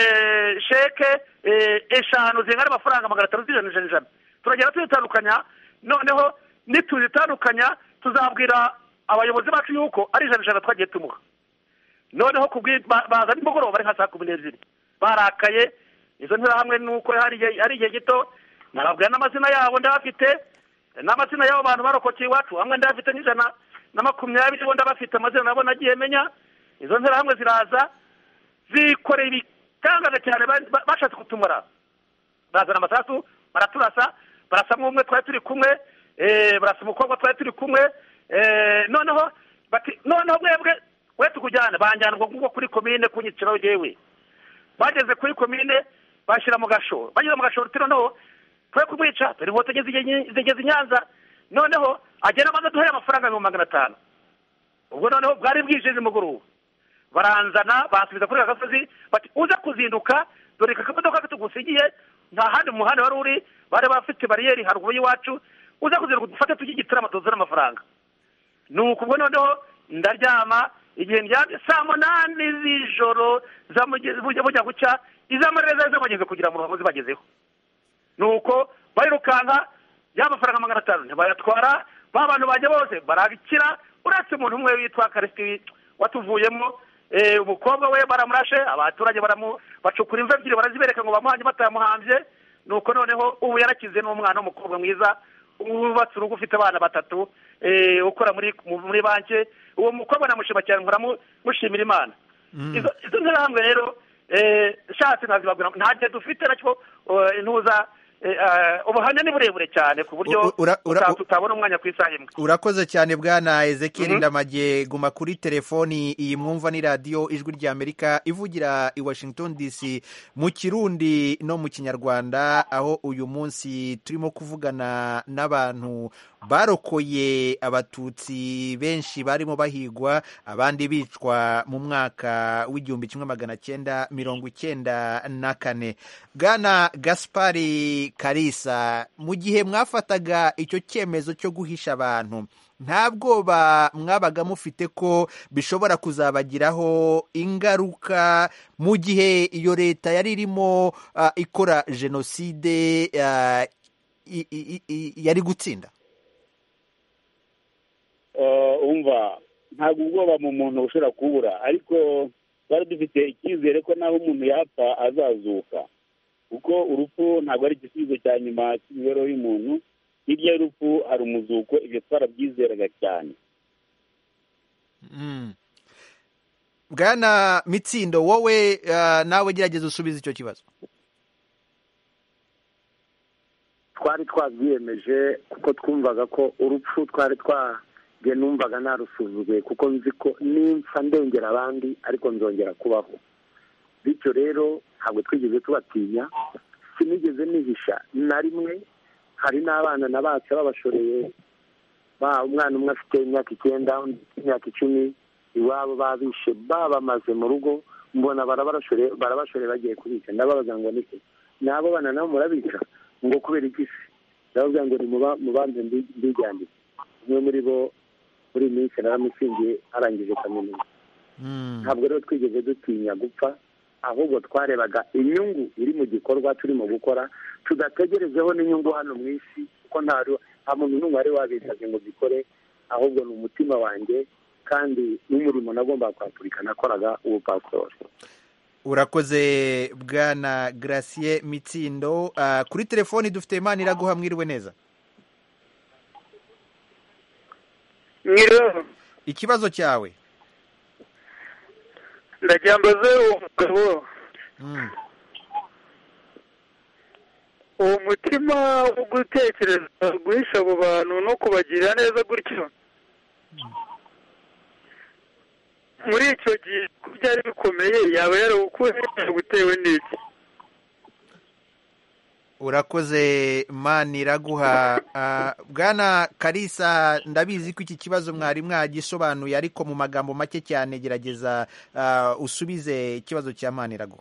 sheke eshanu zingana amafaranga magana atanu z'ijana ijana ijana, turagenda tuyitandukanya. Noneho nituzitandukanya tuzabwira abayobozi bacu yuko ari ijana ijana twagiye tumuha. Noneho baza nimugoroba bari nka saa kumi n'ebyiri barakaye. Izo nterahamwe nuko hari igihe gito narabwira n'amazina yabo ndabafite, n'amazina y'abo bantu barokokeye iwacu hamwe ndabafite n'ijana na makumyabiri bo ndabafite amazina nabo nagiye menya. Izo nterahamwe ziraza zikoreye ibitangaza cyane, bashatse kutumara, bazana amasasu baraturasa, barasa umwe twari turi kumwe, barasa umukobwa twari turi kumwe. Noneho bati noneho mwebwe we tukujyana, banjyana ngo kuri komine kunyiciraho yewe. Bageze kuri komine bashyira mu gasho, bageze mu gasho rutiro, noneho twe kumwica turi inkotanyi zigeze i Nyanza. Noneho agenda amaze duhere amafaranga ibihumbi magana atanu. Ubwo noneho bwari bwije nimugoroba baranzana basubiza kuri agasozi, bati uza kuzinduka dore kakamodoka katugusigiye nta handi mu muhanda wari uri, bari bafite bariyeri haruguru y'iwacu, uza kuzinduka dufate tujye igitaramo tuzana amafaranga. Nuko ubwo noneho ndaryama, igihe ndyamye saa munani z'ijoro bujya gucya izamareza z'abageze kugira mu ruhago zibagezeho. Nuko barirukanka ya mafaranga magana atanu ntibayatwara, ba bantu bajya bose barabikira, uretse umuntu umwe witwa Karisiti watuvuyemo. Umukobwa we baramurashe, abaturage baramu bacukura imva ebyiri barazibereka ngo bamuhanje batamuhambye. Nuko noneho ubu yarakize n'umwana w'umukobwa mwiza wubatse urugo ufite abana batatu, ukora muri muri banki. Uwo mukobwa namushima cyane, mushimira Imana. Izo nterahamwe rero shatse nazibabwira ntagiye dufite nacyo intuza ubuhamya ni burebure cyane ku buryo tutabona umwanya ku isaha imwe. Urakoze cyane bwana Ezekiel Ndamage. Guma kuri telefoni. Iyi mwumva ni radiyo Ijwi ry'Amerika ivugira i Washington D C mu Kirundi no mu Kinyarwanda, aho uyu munsi turimo kuvugana n'abantu barokoye abatutsi benshi barimo bahigwa, abandi bicwa mu mwaka w'igihumbi kimwe magana cyenda mirongo icyenda na kane. Bwana Gaspari Kalisa, mu gihe mwafataga icyo cyemezo cyo guhisha abantu, nta bwoba mwabaga mufite ko bishobora kuzabagiraho ingaruka mu gihe iyo leta yari irimo uh, ikora jenoside uh, yari gutsinda? umva ntabwo ubwoba mu muntu bushobora kubura, ariko twari dufite icyizere ko naho umuntu yapfa azazuka, kuko urupfu ntabwo ari igisubizo cya nyuma cy'imibereho y'umuntu. Hirya y'urupfu hari umuzuko, ibyo twarabyizeraga cyane. Bwana Mitsindo, wowe nawe gerageza usubize icyo kibazo. Twari twabyiyemeje kuko twumvaga ko urupfu twari twa nge numvaga narusuzuguye, kuko nzi ko nimpfa ndengera abandi ariko nzongera kubaho. bityo rero ntabwo twigeze tubatinya, sinigeze nihisha na rimwe. Hari n'abana nabatse babashoreye, ba umwana umwe afite imyaka icyenda, undi imyaka icumi, iwabo babishe babamaze mu rugo, mbona barabashoreye barabashoreye bagiye kubica. Ndababaza ngo niki nabo bana nabo murabica, ngo kubera iki se? Ndavuga ngo ni mubanze mbijyandike. Umwe muri bo muri minsi naramusingiye arangije kaminuza. Ntabwo rero twigeze dutinya gupfa, ahubwo twarebaga inyungu iri mu gikorwa turimo gukora, tudategerezeho n'inyungu hano mu isi, kuko nta muntu n'umwe wari wabizaje ngo bikore, ahubwo ni umutima wanjye kandi n'umurimo nagomba kwapurika nakoraga uwo pastor. Urakoze Bwana Gratien Mitsindo. Uh, kuri telefoni dufite Imana iraguha, mwiriwe neza. Mwiriwe. Ikibazo cyawe? Ndacyambaze umugabo. Mm. Uwo mutima wo gutekereza guhisha abo bantu no kubagirira neza gutyo. Muri icyo gihe byari bikomeye, yaba yarawukuye gutewe n'iki? Urakoze Imana iraguha. Uh, Bwana Kalisa, ndabizi ko iki kibazo mwari mwagisobanuye, ariko mu magambo make cyane gerageza uh, usubize ikibazo cya Imana iraguha.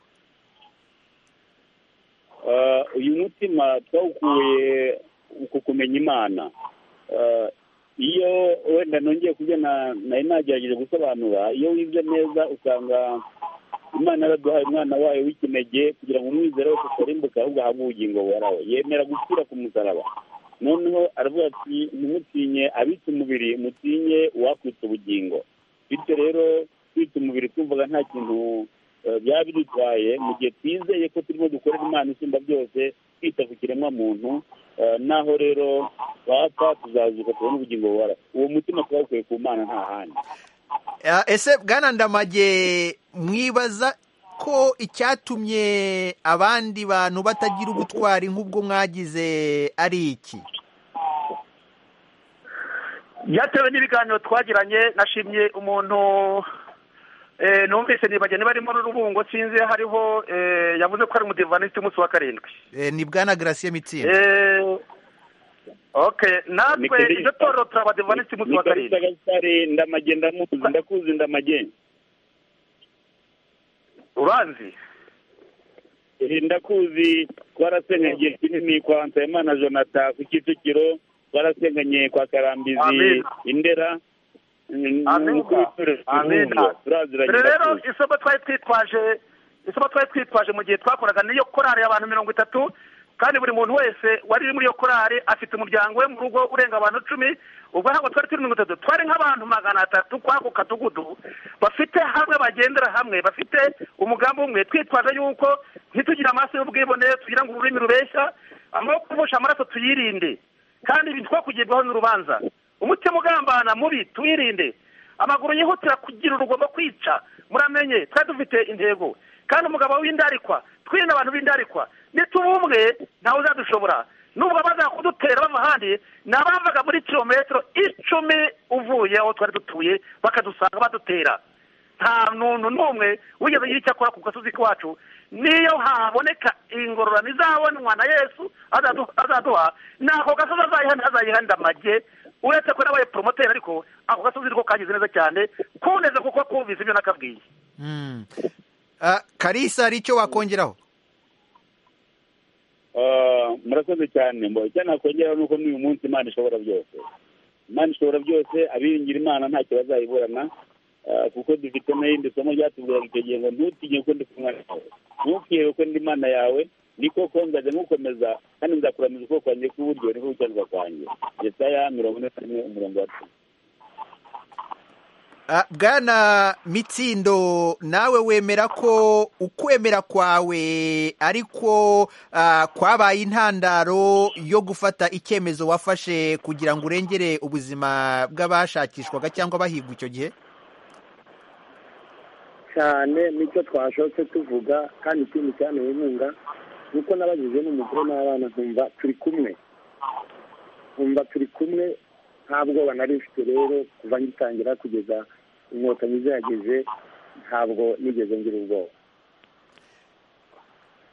Uh, uyu mutima twawukuye uko kumenya Imana. Uh, iyo wenda nongeye kujya na nari nagerageje gusobanura, iyo wize neza usanga Imana yaraduhaye umwana wayo w'ikinege kugira ngo umwizera wese atarimbuka ahubwo ahabwe ubugingo buhoraho. Yemera gupfira ku musaraba, noneho aravuga ati ntimutinye abitse umubiri, mutinye uwakwitsa ubugingo. Bityo rero kwitsa umubiri twumvaga nta kintu byaba bidutwaye, mu gihe twizeye ko turimo dukorera Imana isumba byose, kwita ku kiremwa muntu, naho rero bapfa tuzazuka tubona ubugingo buhoraho. Uwo mutima twawukuye ku Mana nta handi. Ese Bwana Ndamage, mwibaza ko icyatumye abandi bantu batagira ubutwari nk'ubwo mwagize ari iki? Byatewe n'ibiganiro twagiranye. Nashimye umuntu eh numvise nibagene barimo Rubungo, sinzi hariho eh yavuze ko ari umudivaniste umunsi wa karindwi. Eh ni Bwana Gratien Mitsindo. Eh Okay, natwe iyo toro turabadivaniste umunsi wa karindwi. Ndamage ndamuzi, ndakuzi Ndamage. Uranzi? Eh ndakuzi, twarasenganye kinini kwa Nsayimana Jonathan ku Kicukiro, twarasenganye kwa Karambizi Indera. Amen. Amen. Rero isomo twari twitwaje, isomo twari twitwaje mu gihe twakoraga niyo korari y'abantu mirongo itatu, kandi buri muntu wese wari muri iyo korari afite umuryango we mu rugo urenga abantu icumi. Ubwo ntabwo twari turi mirongo itatu, twari nk'abantu magana atatu kwako kadugudu bafite hamwe, bagendera hamwe, bafite umugambi umwe. Twitwaje yuko ntitugira amaso y'ubwibone, tugira ngo ururimi rubeshya, amaboko kuvusha amaraso tuyirinde, kandi ibintu two kugirwaho n'urubanza. Umutima ugambana mubi tuyirinde, amaguru yihutira kugira urugomba kwica. Muramenye twari dufite intego, kandi umugabo w'indarikwa, twirinde abantu b'indarikwa. Nitubumwe ntawe uzadushobora. Nubwo baza kudutera bava handi, nabavaga muri kilometero icumi uvuye aho twari dutuye bakadusanga badutera. Nta muntu n'umwe wigeze yigira icyo akora ku gasozi kwacu. Niyo haboneka ingororano izabonwa na Yesu azaduha, nako gasozi azayihana azayihana Ndamage, uretse ko nabaye promoter, ariko ako gasozi riko kagize neza cyane kuneze kuko kumvise ibyo nakabwiye. Mm. Uh, Kalisa, ari cyo wakongeraho? Uh, murakoze cyane. Mbo cyane nakongeraho nuko n'uyu munsi Imana ishobora byose. Imana ishobora byose, abiringira Imana ntacyo bazayiburana. Uh, kuko dufite n'indi somo ryatubwiraga icyo gihe ngo ntutinye ko ndi kumwe nawe, ntukihere ko ndi Imana yawe, niko ko nzaje ngukomeza kandi nzakuramiza ukuboko kwanjye kw'iburyo niko gucyanirwa kwanjye. Yesaya mirongo ine na rimwe umurongo wa cumi. Uh, Bwana Mitsindo, nawe wemera ko ukwemera kwawe ariko uh, kwabaye intandaro yo gufata icyemezo wafashe kugira ngo urengere ubuzima bw'abashakishwaga cyangwa bahigwa icyo gihe? Cyane nicyo twashotse tuvuga, kandi ikindi cyane inkunga nuko nabagije n'umugore n'abana, nkumva turi kumwe, nkumva turi kumwe, ntabwo banari mfite. Rero kuva ngitangira kugeza inkotanyi zihageze ntabwo nigeze ngira ubwoba.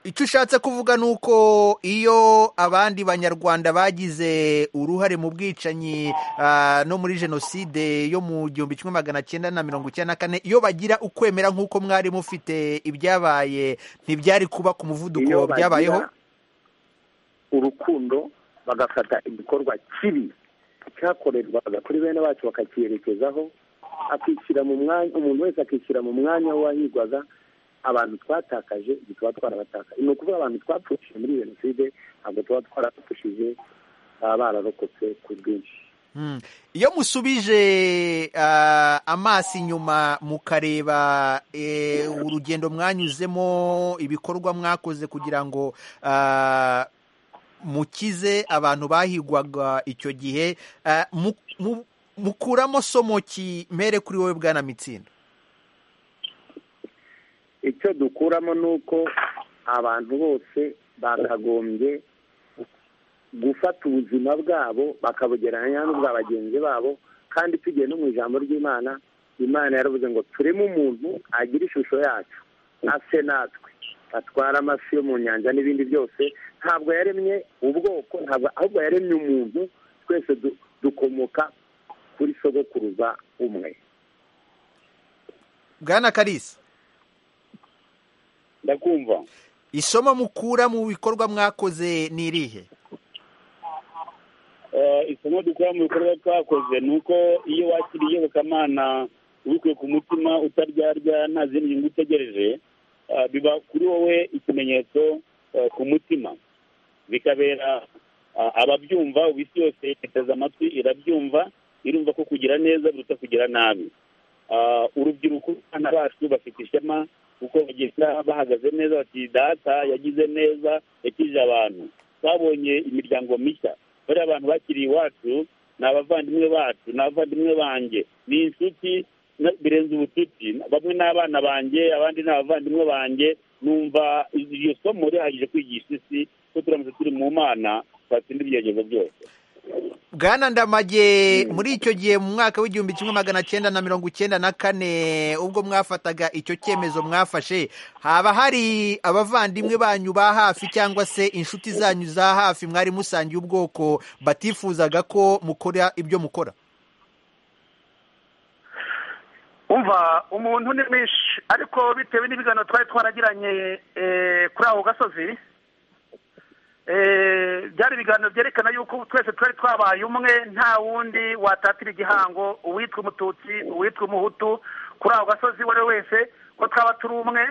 icyo ushatse kuvuga ni uko iyo abandi banyarwanda bagize uruhare mu bwicanyi uh, no muri jenoside yo mu gihumbi kimwe magana cyenda na mirongo icyenda na kane iyo bagira ukwemera nk'uko mwari mufite ibyabaye ntibyari kuba ku muvuduko byabayeho urukundo bagafata igikorwa kibi cyakorerwaga kuri bene bacu bakacyerekezaho akishyira mu mwanya umuntu wese akishyira mu mwanya wahigwaga abantu twatakaje tuba twarabatakaje ni ukuvuga abantu twapfushije muri jenoside ntabwo tuba twarapfushije bararokotse ku bwinshi iyo musubije amaso inyuma mukareba urugendo mwanyuzemo ibikorwa mwakoze kugira ngo mukize abantu bahigwaga icyo gihe mukuramo somo ki mere kuri wowe Bwana Mitsindo? icyo dukuramo ni uko abantu bose bakagombye gufata ubuzima bwabo bakabugereranya n'ubwa bagenzi babo, kandi tugiye no mu ijambo ry'Imana, Imana yaravuze ngo tureme umuntu agira ishusho yacu ase natwe, atwara amafi yo mu nyanja n'ibindi byose. Ntabwo yaremye ubwoko, ntabwo ahubwo yaremye umuntu, twese dukomoka kuri sogokuruza umwe. Bwana Kalisa, ndakumva. Isomo mukura mu bikorwa mwakoze ni irihe? Isomo dukura mu bikorwa twakoze ni uko iyo wakiriye iyobokamana ubikuye ku mutima utaryarya nta zindi nyungu utegereje, biba kuri wowe ikimenyetso ku mutima, bikabera ababyumva. Ubu isi yose iteze amatwi irabyumva, irumva ko kugira neza biruta kugira nabi. Urubyiruko abana bacu bafite ishema kuko bagenda bahagaze neza, bati data yagize neza, yakije abantu. Twabonye imiryango mishya, bariya abantu bakiriye iwacu ni abavandimwe bacu, ni abavandimwe banjye, ni inshuti birenze ubucuti, bamwe n'abana banjye, abandi ni abavandimwe banjye. Numva iryo somo rihagije kwigisha isi ko turamutse turi mu Mana twatsinda ibigeragezo byose. Bwana Ndamage, muri icyo gihe mu mwaka w'igihumbi kimwe magana cyenda na mirongo icyenda na kane ubwo mwafataga icyo cyemezo mwafashe, haba hari abavandimwe banyu ba hafi cyangwa se inshuti zanyu za hafi mwari musangiye ubwoko batifuzaga ko mukora ibyo mukora? Umva, umuntu ni mwinshi, ariko bitewe n'ibiganiro twari twaragiranye kuri ako gasozi, byari ibiganiro byerekana yuko twese twari twabaye umwe, nta wundi watatira igihango, uwitwa umututsi, uwitwa umuhutu, kuri ako gasozi uwo ari we wese ko twaba turi umwe.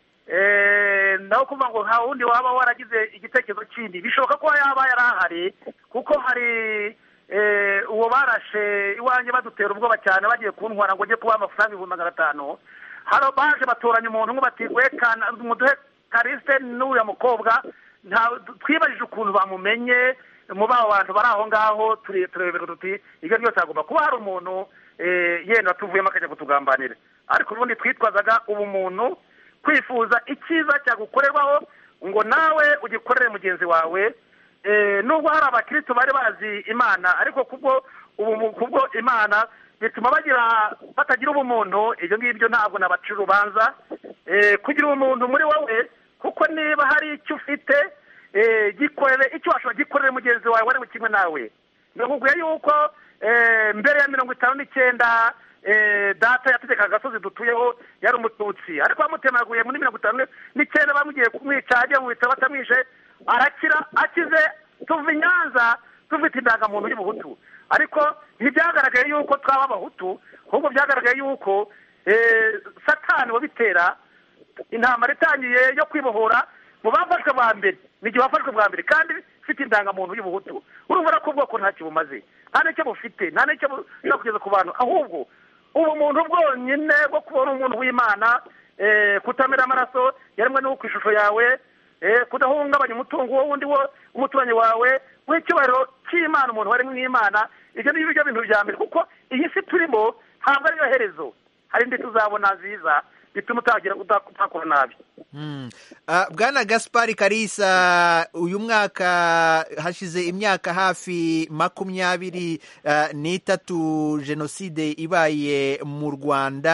Naho kuvuga ngo nta wundi waba waragize igitekerezo kindi, bishoboka ko yaba yari ahari, kuko hari uwo barashe iwanjye badutera ubwoba cyane, bagiye kuntwara ngo njye kubaha amafaranga ibihumbi magana atanu. Hano baje batoranya umuntu umwe bati wekana muduhe Kalisa n'uriya mukobwa. Twibajije ukuntu bamumenye mu ba bantu bari aho ngaho, turebera tuti ibyo byose hagomba kuba hari umuntu yenda tuvuyemo akajya kutugambanira. Ariko ubundi twitwazaga ubumuntu, kwifuza icyiza cyagukorerwaho ngo nawe ugikorere mugenzi wawe. Nubwo hari abakristo bari bazi Imana, ariko kubwo kubwo Imana bituma bagira batagira ubumuntu. Ibyo ngibyo ntabwo nabacira urubanza. Kugira ubumuntu muri wowe, kuko niba hari icyo ufite gikorere icyo washobora gikorere mugenzi wawe wari kimwe nawe. Ndakubwiye yuko mbere ya mirongo itanu n'icyenda data yategekaga agasozi dutuyeho yari umututsi, ariko bamutemaguye muri mirongo itanu n'icyenda bamugiye kumwica, ajya mu bitaro batamwishe, arakira. Akize tuva i Nyanza dufite indangamuntu y'ubuhutu, ariko ntibyagaragaye yuko twaba abahutu, ahubwo byagaragaye yuko Satani wabitera. Intambara itangiye yo kwibohora mu bafashwe bwa mbere, n'igihe wafashwe bwa mbere kandi ufite indangamuntu y'ubuhutu, urumva ko ubwoko ntacyo bumaze, nta n'icyo bufite, nta n'icyo bushobora kugeza ku bantu, ahubwo ubumuntu bwonyine bwo kubona umuntu w'Imana, kutamera amaraso yaremwe no ku ishusho yawe, kudahungabanya umutungo wo wundi wo umuturanyi wawe, w'icyubahiro cy'Imana, umuntu wari mw'Imana. Ibyo ni byo bintu bya mbere, kuko iyi si turimo ntabwo ariyo herezo, hari indi tuzabona nziza bituma utagira utakora nabi. Bwana Gaspari Kalisa, uyu mwaka hashize imyaka hafi makumyabiri n'itatu jenoside ibaye mu Rwanda.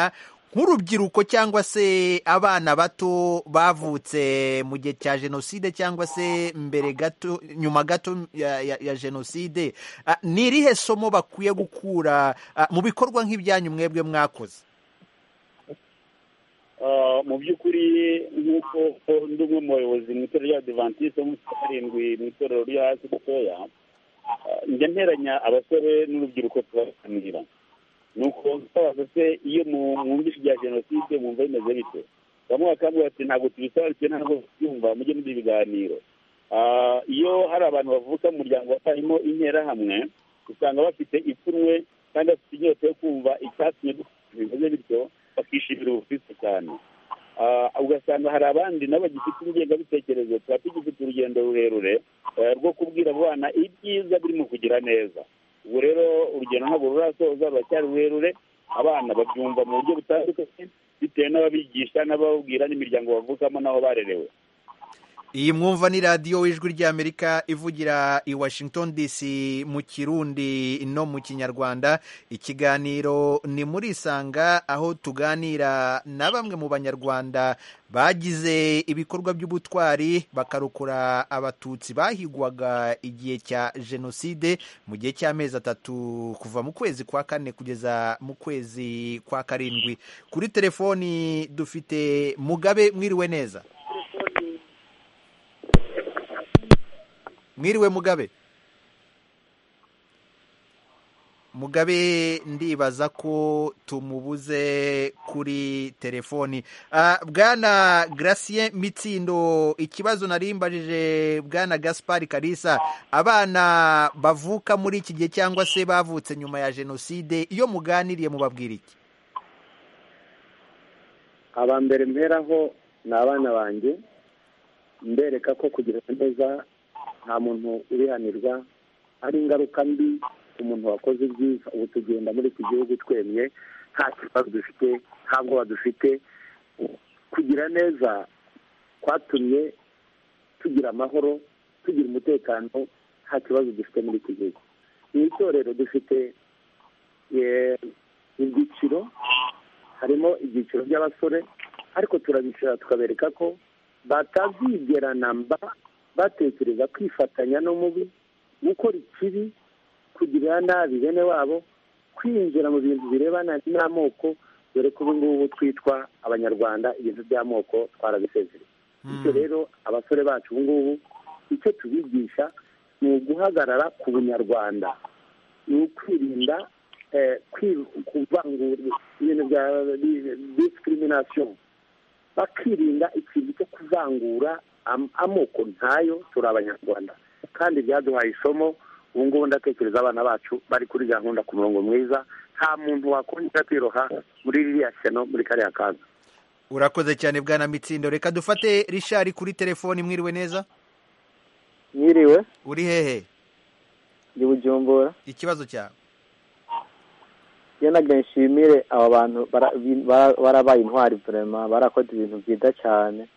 nk'urubyiruko cyangwa se abana bato bavutse mu gihe cya jenoside cyangwa se mbere gato nyuma gato ya, ya, ya jenoside, uh, ni irihe somo bakwiye gukura uh, mu bikorwa nk'ibyanyu mwebwe mwakoze? Uh, mu by'ukuri nk'uko ndi umwe mu bayobozi mu itorero ry'Abadivantisite b'umunsi wa karindwi mu itorero ryo hasi gatoya, uh, njya nteranya abasore n'urubyiruko tubaganira. Nuko twabaza se iyo mwumvise ibya jenoside mwumva bimeze bite? Bamwe bakambwira ati ntabwo tubisobanukiwe ntabwo tubyumva, mujye muri ibiganiro. Uh, iyo hari abantu bavuka mu muryango batahimo interahamwe usanga bafite ipfunwe kandi bafite inyota yo kumva icyatumye bimeze bityo, bakishimira ubufite cyane. Uh, ugasanga hari abandi nabo bagifite ingengabitekerezo, tuba tugifite urugendo rurerure uh, rwo kubwira abana ibyiza biri mu kugira neza. Ubu rero urugendo ntabwo rurasoza, ruracyari rurerure, abana babyumva mu buryo butandukanye bitewe n'ababigisha n'ababwira n'imiryango bavukamo n'aho barerewe. Iyi mwumva ni radiyo y'ijwi ry'Amerika ivugira i Washington D C mu Kirundi no mu Kinyarwanda. Ikiganiro ni muri Isanga, aho tuganira na bamwe mu Banyarwanda bagize ibikorwa by'ubutwari bakarokora Abatutsi bahigwaga igihe cya jenoside mu gihe cy'amezi atatu kuva mu kwezi kwa kane kugeza mu kwezi kwa karindwi. Kuri telefoni dufite Mugabe. Mwiriwe neza? Mwiriwe Mugabe. Mugabe ndibaza ko tumubuze kuri telefoni. Uh, Bwana Gratien Mitsindo, ikibazo narimbajije Bwana Gaspard Kalisa, abana bavuka muri iki gihe cyangwa se bavutse nyuma ya jenoside, iyo muganiriye mubabwira iki? Abambere mperaho ni abana banjye, mbereka ko kugira neza nta muntu urihanirwa, ari ingaruka mbi umuntu wakoze ibyiza. Ubu tugenda muri iki gihugu twemye, nta kibazo dufite, nta bwoba dufite. Kugira neza kwatumye tugira amahoro, tugira umutekano, nta kibazo dufite muri iki gihugu. Mu itorero dufite ibyiciro, harimo ibyiciro by'abasore, ariko turabishyira tukabereka ko batazigera namba batekereza kwifatanya n'umubi, gukora ikibi, kugirira nabi bene wabo, kwinjira mu bintu birebana n'amoko, dore ko ubu ngubu twitwa Abanyarwanda, ibintu by'amoko twarabisezereye. Bityo rero abasore bacu ubu ngubu icyo tubigisha ni uguhagarara ku bunyarwanda, ni ukwirinda kuvangura ibintu bya discrimination, bakirinda ikintu cyo kuvangura amoko ntayo. Turi Abanyarwanda kandi byaduhaye isomo. Ubu ngubu ndatekereza abana bacu bari kuri gahunda ku murongo mwiza, nta muntu wakongera kwiroha muri ririya shyano, muri kariya kaga. Urakoze cyane Bwana Mitsindo. Reka dufate Richard kuri telefoni. Mwiriwe neza? Mwiriwe. Uri hehe? Ndi Bujumbura. Ikibazo cyawe? Yena genshimire aba bantu barabaye intwari, vraiment barakoze ibintu byiza cyane.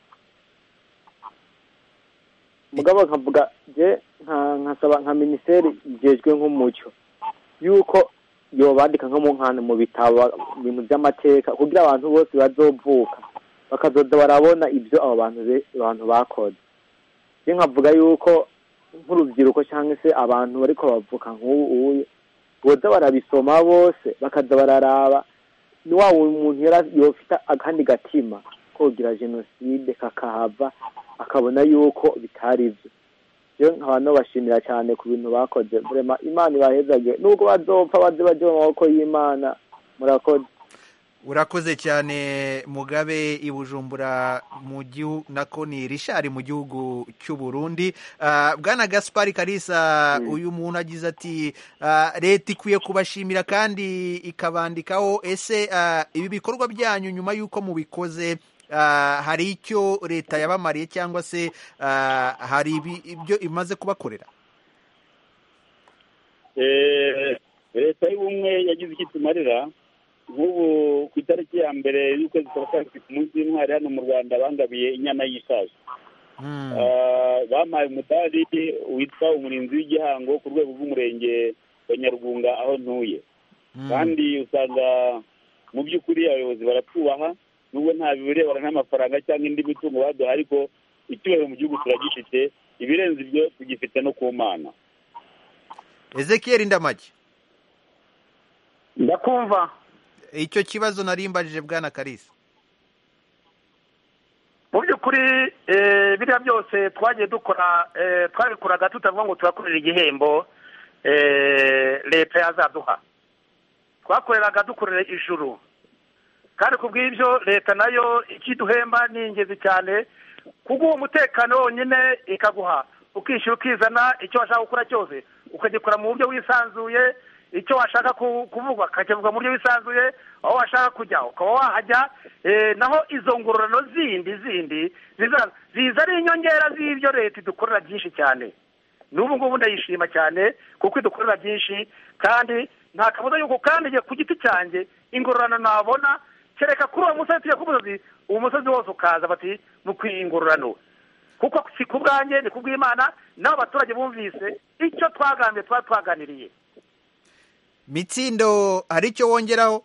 Mugabo nkavuga je nkasaba nka ministeri ijejwe nk'umuco yuko yobandika nko mu nkana mu bitabo ibintu by'amateka kugira abantu bose bazovuka bakazoza barabona ibyo abo bantu abantu bakoze. Je nkavuga yuko nk'urubyiruko cyangwa se abantu bariko bavuka nk'ubu boza barabisoma bose bakaza bararaba ni wa umuntu yofita akandi gatima kogira jenoside kakahava akabona yuko bitari ibyo. Yo nk'abantu bashimira cyane ku bintu bakoze, vraiment Imana ibahezage, nuko bazopfa baze baje mu maboko y'Imana. Murakoze. Urakoze cyane Mugabe i Bujumbura mu gihugu nako ni Richard mu gihugu cy'u Burundi. Uh, Bwana Gaspard Kalisa, mm. uyu muntu agize ati uh, leta ikwiye kubashimira kandi ikabandikaho. Ese uh, ibi bikorwa byanyu nyuma yuko mubikoze uh, hari icyo leta yabamariye cyangwa se uh, hari ibyo imaze kubakorera? Eh, leta y'ubumwe yagize icyo tumarira. Nk'ubu ku itariki ya mbere y'ukwezi kwa kabiri ku munsi w'intwari hano mu Rwanda bangabiye inyana y'ishaje. Bampaye umudari witwa umurinzi w'igihango ku rwego rw'umurenge wa Nyarugunga aho ntuye. Kandi usanga mu by'ukuri abayobozi baratwubaha nubwo nta birebana n'amafaranga cyangwa indi mitungo baduha, ariko icyubahiro mu gihugu turagifite, ibirenze ibyo tugifite no ku Mana. Ezekiel Ndamage, ndakumva. Icyo kibazo narimbajije Bwana Kalisa. Mu by'ukuri biriya byose twagiye dukora, twabikoraga tutavuga ngo turakorera igihembo leta yazaduha, twakoreraga dukorera ijuru, kandi ku bw'ibyo leta nayo ikiduhemba ni ingenzi cyane, kuguha umutekano wonyine ikaguha, ukishyura ukizana, icyo washaka gukora cyose ukagikora mu buryo wisanzuye, icyo washaka kuvuga ukakivuga mu buryo wisanzuye, aho washaka kujya ukaba wahajya. Naho izo ngororano zindi zindi ziza ari inyongera z'ibyo leta idukorera byinshi cyane. N'ubu ngubu ndayishima cyane kuko idukorera byinshi, kandi nta kabuza yuko kandi ku giti cyanjye ingororano nabona, kereka kuri uwo musozi tujya ku musozi, uwo musozi wose ukaza bati mukwiye ingororano, kuko si ku bwanjye ni ku bw'Imana, n'abo baturage bumvise icyo twagambye tuba twaganiriye. Mitsindo, hari icyo wongeraho?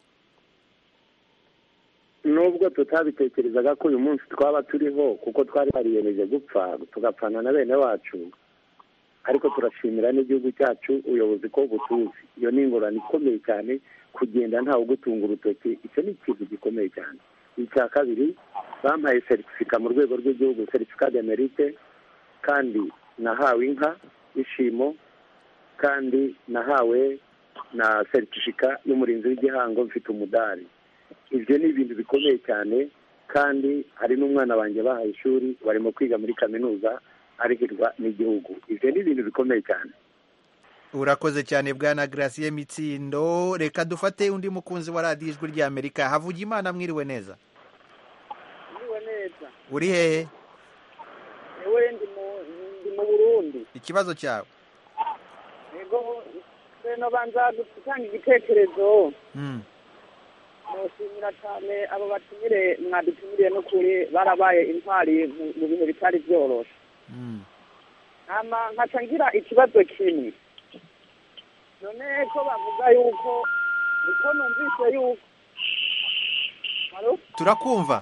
Nubwo tutabitekerezaga ko uyu munsi twaba turiho, kuko twari bariyemeje gupfa tugapfana na bene wacu, ariko turashimira n'igihugu cyacu ubuyobozi ko butuzi. Iyo ni ingorane ikomeye cyane, kugenda ntawe ugutunga urutoki, icyo ni ikintu gikomeye cyane. Icya kabiri, bampaye seritifika mu rwego rw'igihugu, seritifika de merite, kandi nahawe inka ishimo, kandi nahawe na seritifika y'umurinzi w'igihango, mfite umudari. Ibyo ni ibintu bikomeye cyane, kandi hari n'umwana wanjye bahaye ishuri, barimo kwiga muri kaminuza arihirwa n'igihugu. Ibyo ni ibintu bikomeye cyane. Urakoze cyane Bwana Gratien Mitsindo. Reka dufate undi mukunzi wa radiyo Ijwi ry'Amerika. Havugimana, mwiriwe neza? Mwiriwe neza. Uri hehe? Ewe ndi mu ndi mu Burundi. Ikibazo cyawe? Yego, no banza gutanga igitekerezo. Mm. Mushimira cyane abo batumire mwadutumiriye no kuri barabaye intwari mu bihe bitari byoroshe. Mm. Ama nkaca ngira ikibazo kimwe. None ko bavuga yuko uko numvise yuko Halo? Turakumva.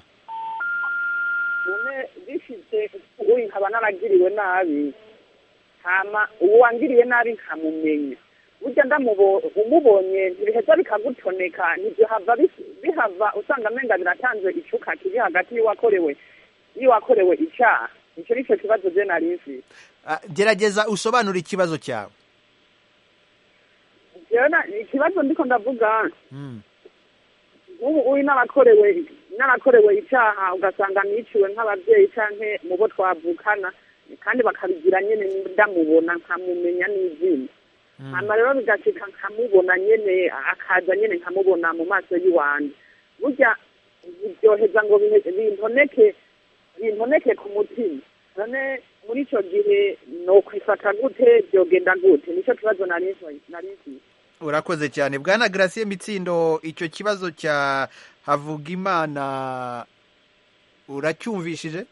None bishitse uyu nkaba naragiriwe nabi. Hama uwangiriye nabi nkamumenya. Burya ndamubonye ntibiheza bikagutoneka, nibyo hava bihava usanga amenga biratanze icuka kiri hagati y'uwakorewe y'uwakorewe icyaha. Icyo nicyo kibazo je narizi. Gerageza usobanura ikibazo cyawe. Jena ikibazo ndiko ndavuga. Mm. Ubu uyu narakorewe narakorewe icyaha, ugasanga niciwe nk'ababyeyi canke mu bo twavukana, kandi bakabigira nyene ndamubona nkamumenya n'izina. Hama rero bigashika nkamubona nyene, akaza nyene nkamubona mu maso y'uwanje. Burya byoheza ngo bintoneke bintoneke ku mutima. None muri ico gihe no kwifata gute, byogenda gute? Nico kibazo narizo narizi. Urakoze cyane Bwana Gratien Mitsindo. Icyo kibazo cya Havugimana uracyumvishije?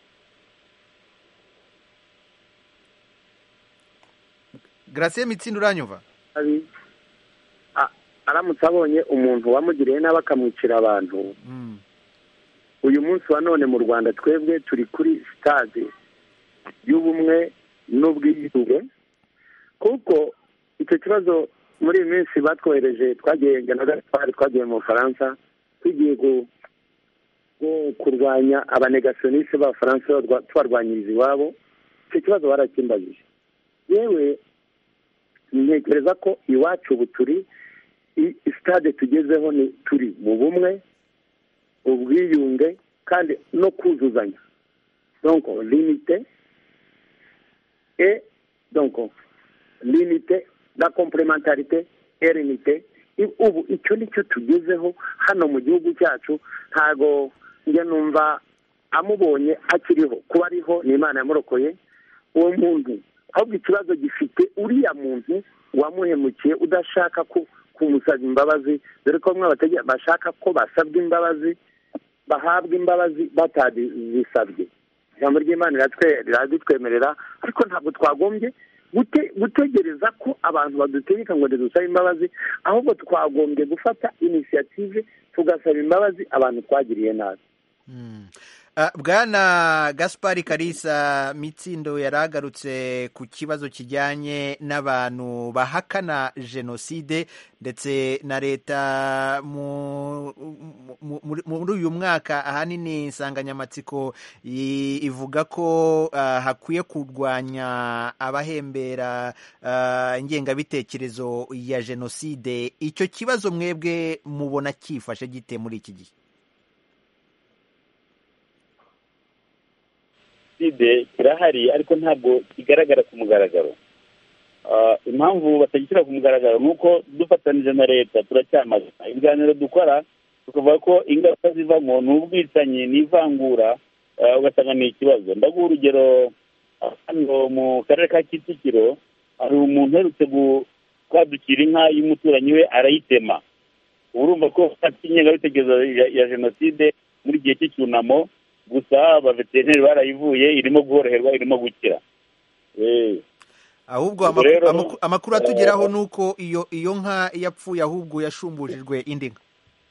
Gratien Mitsindo, uranyumva? Aramutse abonye umuntu wamugiriye nabi akamwicira abantu. Mm. Uyu munsi wa none mu Rwanda twebwe turi kuri stade y'ubumwe n'ubwiyunge, kuko icyo kibazo muri iyi minsi batwohereje, twagiye twari twagiye mu Faransa, tugiye kurwanya abanegationiste b'Abafaransa tubarwanyiriza iwabo. Icyo kibazo barakimbajije. Yewe ntekereza ko iwacu ubu turi stade tugezeho, ni turi mu bumwe, ubwiyunge, kandi no kuzuzanya. Donc l'unité et donc l'unité, la complémentarité et l'unité. Ubu icyo nicyo tugezeho hano mu gihugu cyacu. Ntago njye numva amubonye akiriho, kuba ariho ni Imana yamurokoye uwo muntu, ahubwo ikibazo gifite uriya muntu wamuhemukiye udashaka ko kumusaba imbabazi, dore ko bamwe bategeka bashaka ko basabwa imbabazi, bahabwa imbabazi batazisabye. Ijambo ry'Imana riradutwemerera, ariko ntabwo twagombye gutegereza ko abantu badutegeka ngo dusabe imbabazi, ahubwo twagombye gufata initiative tugasaba imbabazi abantu twagiriye nabi. Bwana Gaspari Kalisa Mitsindo yaragarutse ku kibazo kijyanye n'abantu bahakana jenoside ndetse na leta muri uyu mwaka ahanini insanganyamatsiko ivuga ko hakwiye kurwanya abahembera ingengabitekerezo ya jenoside. Icyo kibazo mwebwe mubona cyifashe gite muri iki gihe? jenoside kirahari ariko ntabwo kigaragara ku mugaragaro. Impamvu batagishyira ku mugaragaro ni uko dufatanije na leta turacyamagana ibiganiro dukora tukavuga ko ingaruka zivamo ni ubwicanyi n'ivangura, ugasanga ni ikibazo. Ndaguha urugero, hano mu karere ka Kicukiro hari umuntu uherutse kwadukira inka y'umuturanyi we arayitema. Urumva ko afite ingengabitekerezo ya jenoside muri gihe cy'icyunamo, gusa abaveterineri barayivuye, irimo guhoroherwa, irimo gukira. Ahubwo amakuru atugeraho ni uko iyo iyo nka yapfuye ahubwo yashumbujijwe indi nka.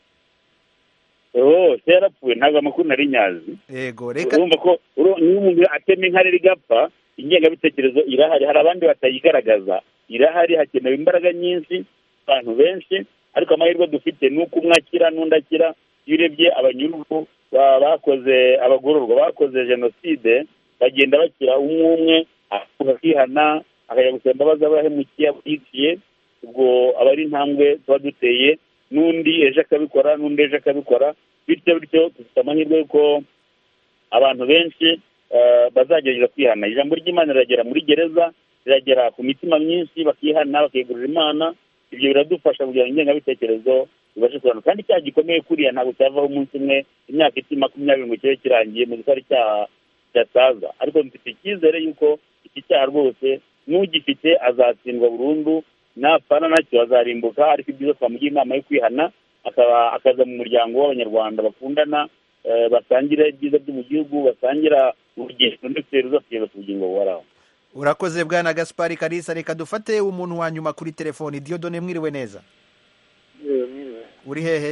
Oh, yarapfuye, ntabwo amakuru nari nyazi. Yego, reka urumva ko niyo umuntu atema inka rero igapfa, ingengabitekerezo irahari. Hari abandi batayigaragaza, irahari. Hakenewe imbaraga nyinshi, abantu benshi, ariko amahirwe dufite ni uko umwe akira n'undi akira. Iyo urebye abanyururu bakoze, abagororwa bakoze jenoside bagenda bakira umwe umwe, akihana akajya gusaba imbabazi abahemukiye abiciye. Ubwo aba ari intambwe tuba duteye, n'undi ejo akabikora, n'undi ejo akabikora, bityo bityo dufite amahirwe y'uko abantu benshi bazagerageza kwihana. Ijambo ry'Imana riragera muri gereza, riragera ku mitima myinshi, bakihana bakegurira Imana. Ibyo biradufasha kugira ngo ingengabitekerezo ibashe kurana. Kandi icyaha gikomeye kuriya ntabwo cyavaho umunsi umwe, imyaka icumi makumyabiri ngo kibe kirangiye mu gukora icyaha cyataza. Ariko mfite icyizere y'uko iki cyaha rwose n'ugifite azatsindwa burundu, napfana nacyo azarimbuka. Ariko ibyiza twamugira inama yo kwihana, akaza mu muryango w'abanyarwanda bakundana, basangira ibyiza byo mu gihugu, basangira urugendo ndetse ruzakugeza ku bugingo buhoraho. Urakoze Bwana Gaspari Kalisa. Reka dufate umuntu wa nyuma kuri telefoni. Diodone, mwiriwe neza? Uri hehe?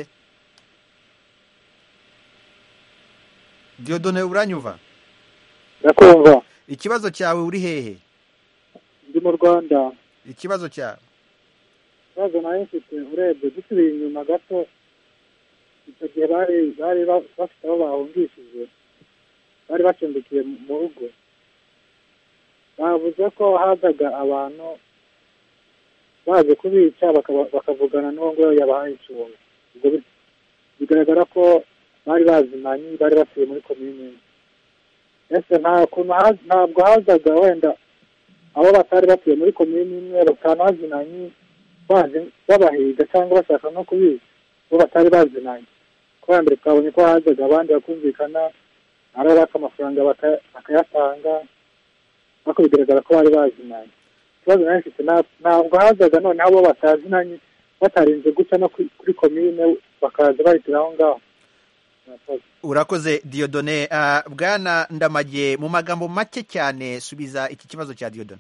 Diodone, uranyumva? Ndakumva. Ikibazo cyawe, uri hehe? Ndi mu Rwanda. Ikibazo cyawe? Ikibazo nayo mfite, urebye dusubiye inyuma gato, icyo gihe bari bari bafite aho bahungishije, bari bacumbikiye mu rugo. Bavuze ko hazaga abantu baje kubica bakavugana n'uwo ngo yabahaye icumbi. Ubwo bigaragara ko bari bazimanye, bari batuye muri komine. Ese nta kuntu ntabwo hazaga wenda abo batari batuye muri komine imwe batanu bazinanye baje babahiga cyangwa bashaka no kubica bo batari bazinanye. Kubera mbere twabonye ko hazaga abandi bakumvikana, arabaka amafaranga bakayatanga, bako bigaragara ko bari bazinanye. Ikibazo nayo mfite, ntabwo hazaga none abo batazinanye batarinze guca no kuri komine bakaza bahitira aho ngaho. Urakoze Diodone. Uh, Bwana Ndamage, mu magambo make cyane subiza iki kibazo cya Diodone.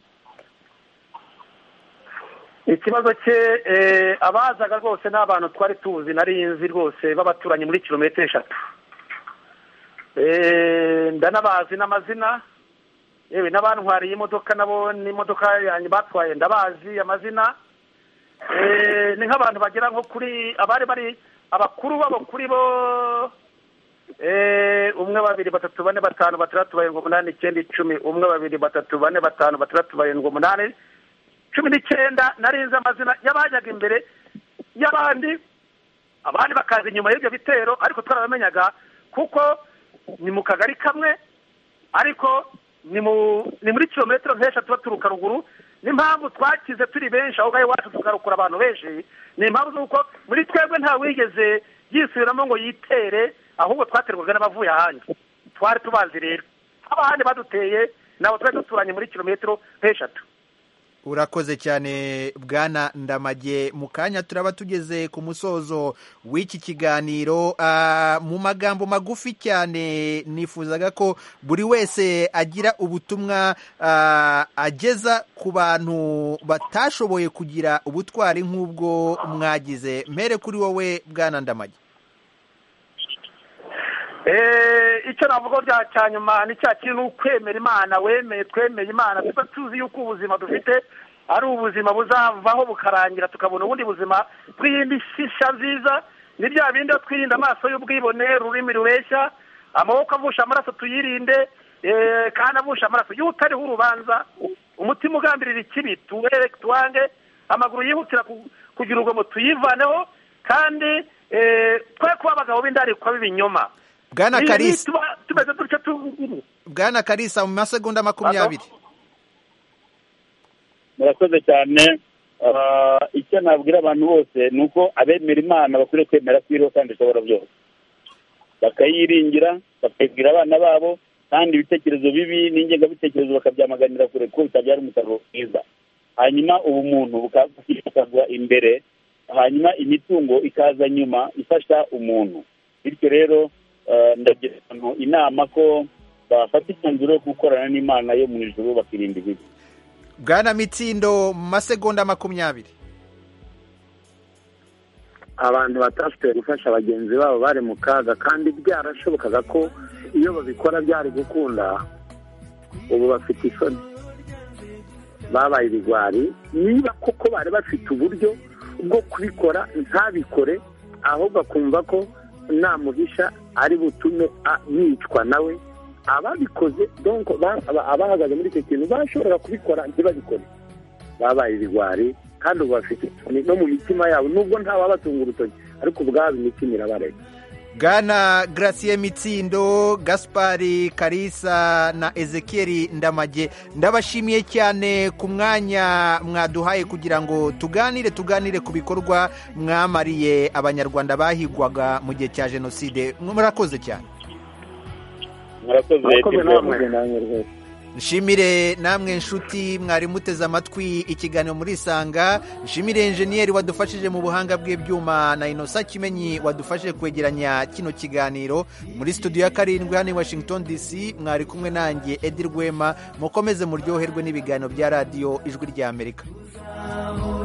Ikibazo cye eh, abazaga rwose n'abantu twari tuzi nari nzi rwose babaturanye muri kilometero eshatu. Eh, ndanabazi n'amazina, yewe n'abantwariye imodoka nabo n'imodoka yanjye batwaye ndabazi amazina. Eh, ni nk'abantu bagera nko kuri abari bari abakuru babo kuri bo, eh, umwe babiri batatu bane batanu batandatu barindwi umunani icyenda icumi, umwe babiri batatu bane batanu batandatu barindwi umunani cumi n'icyenda. Narinze amazina y'abajyaga imbere y'abandi, abandi bakaza inyuma y'ibyo bitero, ariko twarabamenyaga kuko ni mu kagari kamwe, ariko ni mu ni muri kilometero nk'eshatu baturuka ruguru. N'impamvu twakize turi benshi aho gahe wacu tugarukura abantu benshi, ni impamvu z'uko muri twebwe nta wigeze yisubiramo ngo yitere, ahubwo twaterwaga n'abavuye ahandi. Twari tubazi rero abahandi baduteye nabo twari duturanye muri kilometero nk'eshatu. Urakoze cyane Bwana Ndamage. Mu kanya turaba tugeze ku musozo w'iki kiganiro. Uh, mu magambo magufi cyane nifuzaga ko buri wese agira ubutumwa uh, ageza ku bantu batashoboye kugira ubutwari nk'ubwo mwagize. Mpere kuri wowe Bwana Ndamage. icyo navuga bya cyanyuma ni cya kintu ukwemera Imana, wemeye twemeye Imana, tuba tuzi yuko ubuzima dufite ari ubuzima buzavaho bukarangira tukabona ubundi buzima twiyindi shisha nziza. Ni bya bindi twirinda amaso y'ubwibone, ururimi rureshya, amaboko avusha amaraso tuyirinde, kandi avusha amaraso y'utariho urubanza, umutima ugambirira ikibi tuwere tuwange, amaguru yihutira kugira urugomo tuyivaneho, kandi twe kuba abagabo b'indari kwa b'ibinyoma. Bwana Kalisa, tumeze dutyo tubiri. Bwana Kalisa, mu masegonda makumyabiri. Murakoze cyane. Icyo nabwira abantu bose ni uko abemera Imana bakwiriye kwemera ko iriho kandi ishobora byose, bakayiringira, bakabwira abana babo, kandi ibitekerezo bibi n'ingengabitekerezo bakabyamaganira kure ko bitabyara umusaruro mwiza. Hanyuma ubumuntu bukagwa imbere, hanyuma imitungo ikaza nyuma ifasha umuntu. Bityo rero ndagira abantu inama ko bafata icyanzuro yo gukorana n'Imana yo mu ijuru bakirinda ibibi. Bwana Mitsindo, mu masegonda makumyabiri. Abantu batafite gufasha bagenzi babo bari mu kaga, kandi byarashobokaga ko iyo babikora byari gukunda, ubu bafite isoni, babaye ibigwari. Niba koko bari bafite uburyo bwo kubikora ntabikore, ahubwo akumva ko namuhisha ari butume yicwa nawe, ababikoze donc abahagaze muri icyo kintu bashobora kubikora ntibabikore, babaye ibigwari. Kandi ubu bafite no mu mitima yabo, nubwo ntawabatunga urutoki, ariko ubwabo imitima irabarega. Bwana Gratien Mitsindo, Gaspari Kalisa na Ezekiel Ndamage, ndabashimiye cyane ku mwanya mwaduhaye kugira ngo tuganire tuganire ku bikorwa mwamariye abanyarwanda bahigwaga mu gihe cya jenoside. Murakoze cyane. Murakoze namwe. Nshimire namwe nshuti mwari muteze amatwi ikiganiro muri Isanga. Nshimire enjeniyeri wadufashije mu buhanga bw'ibyuma na Innocent Kimenyi wadufashije kwegeranya kino kiganiro. Muri studio ya karindwi hano i Washington D C mwari kumwe nanjye Edi Rwema. Mukomeze muryoherwe n'ibiganiro bya radio Ijwi ry'Amerika.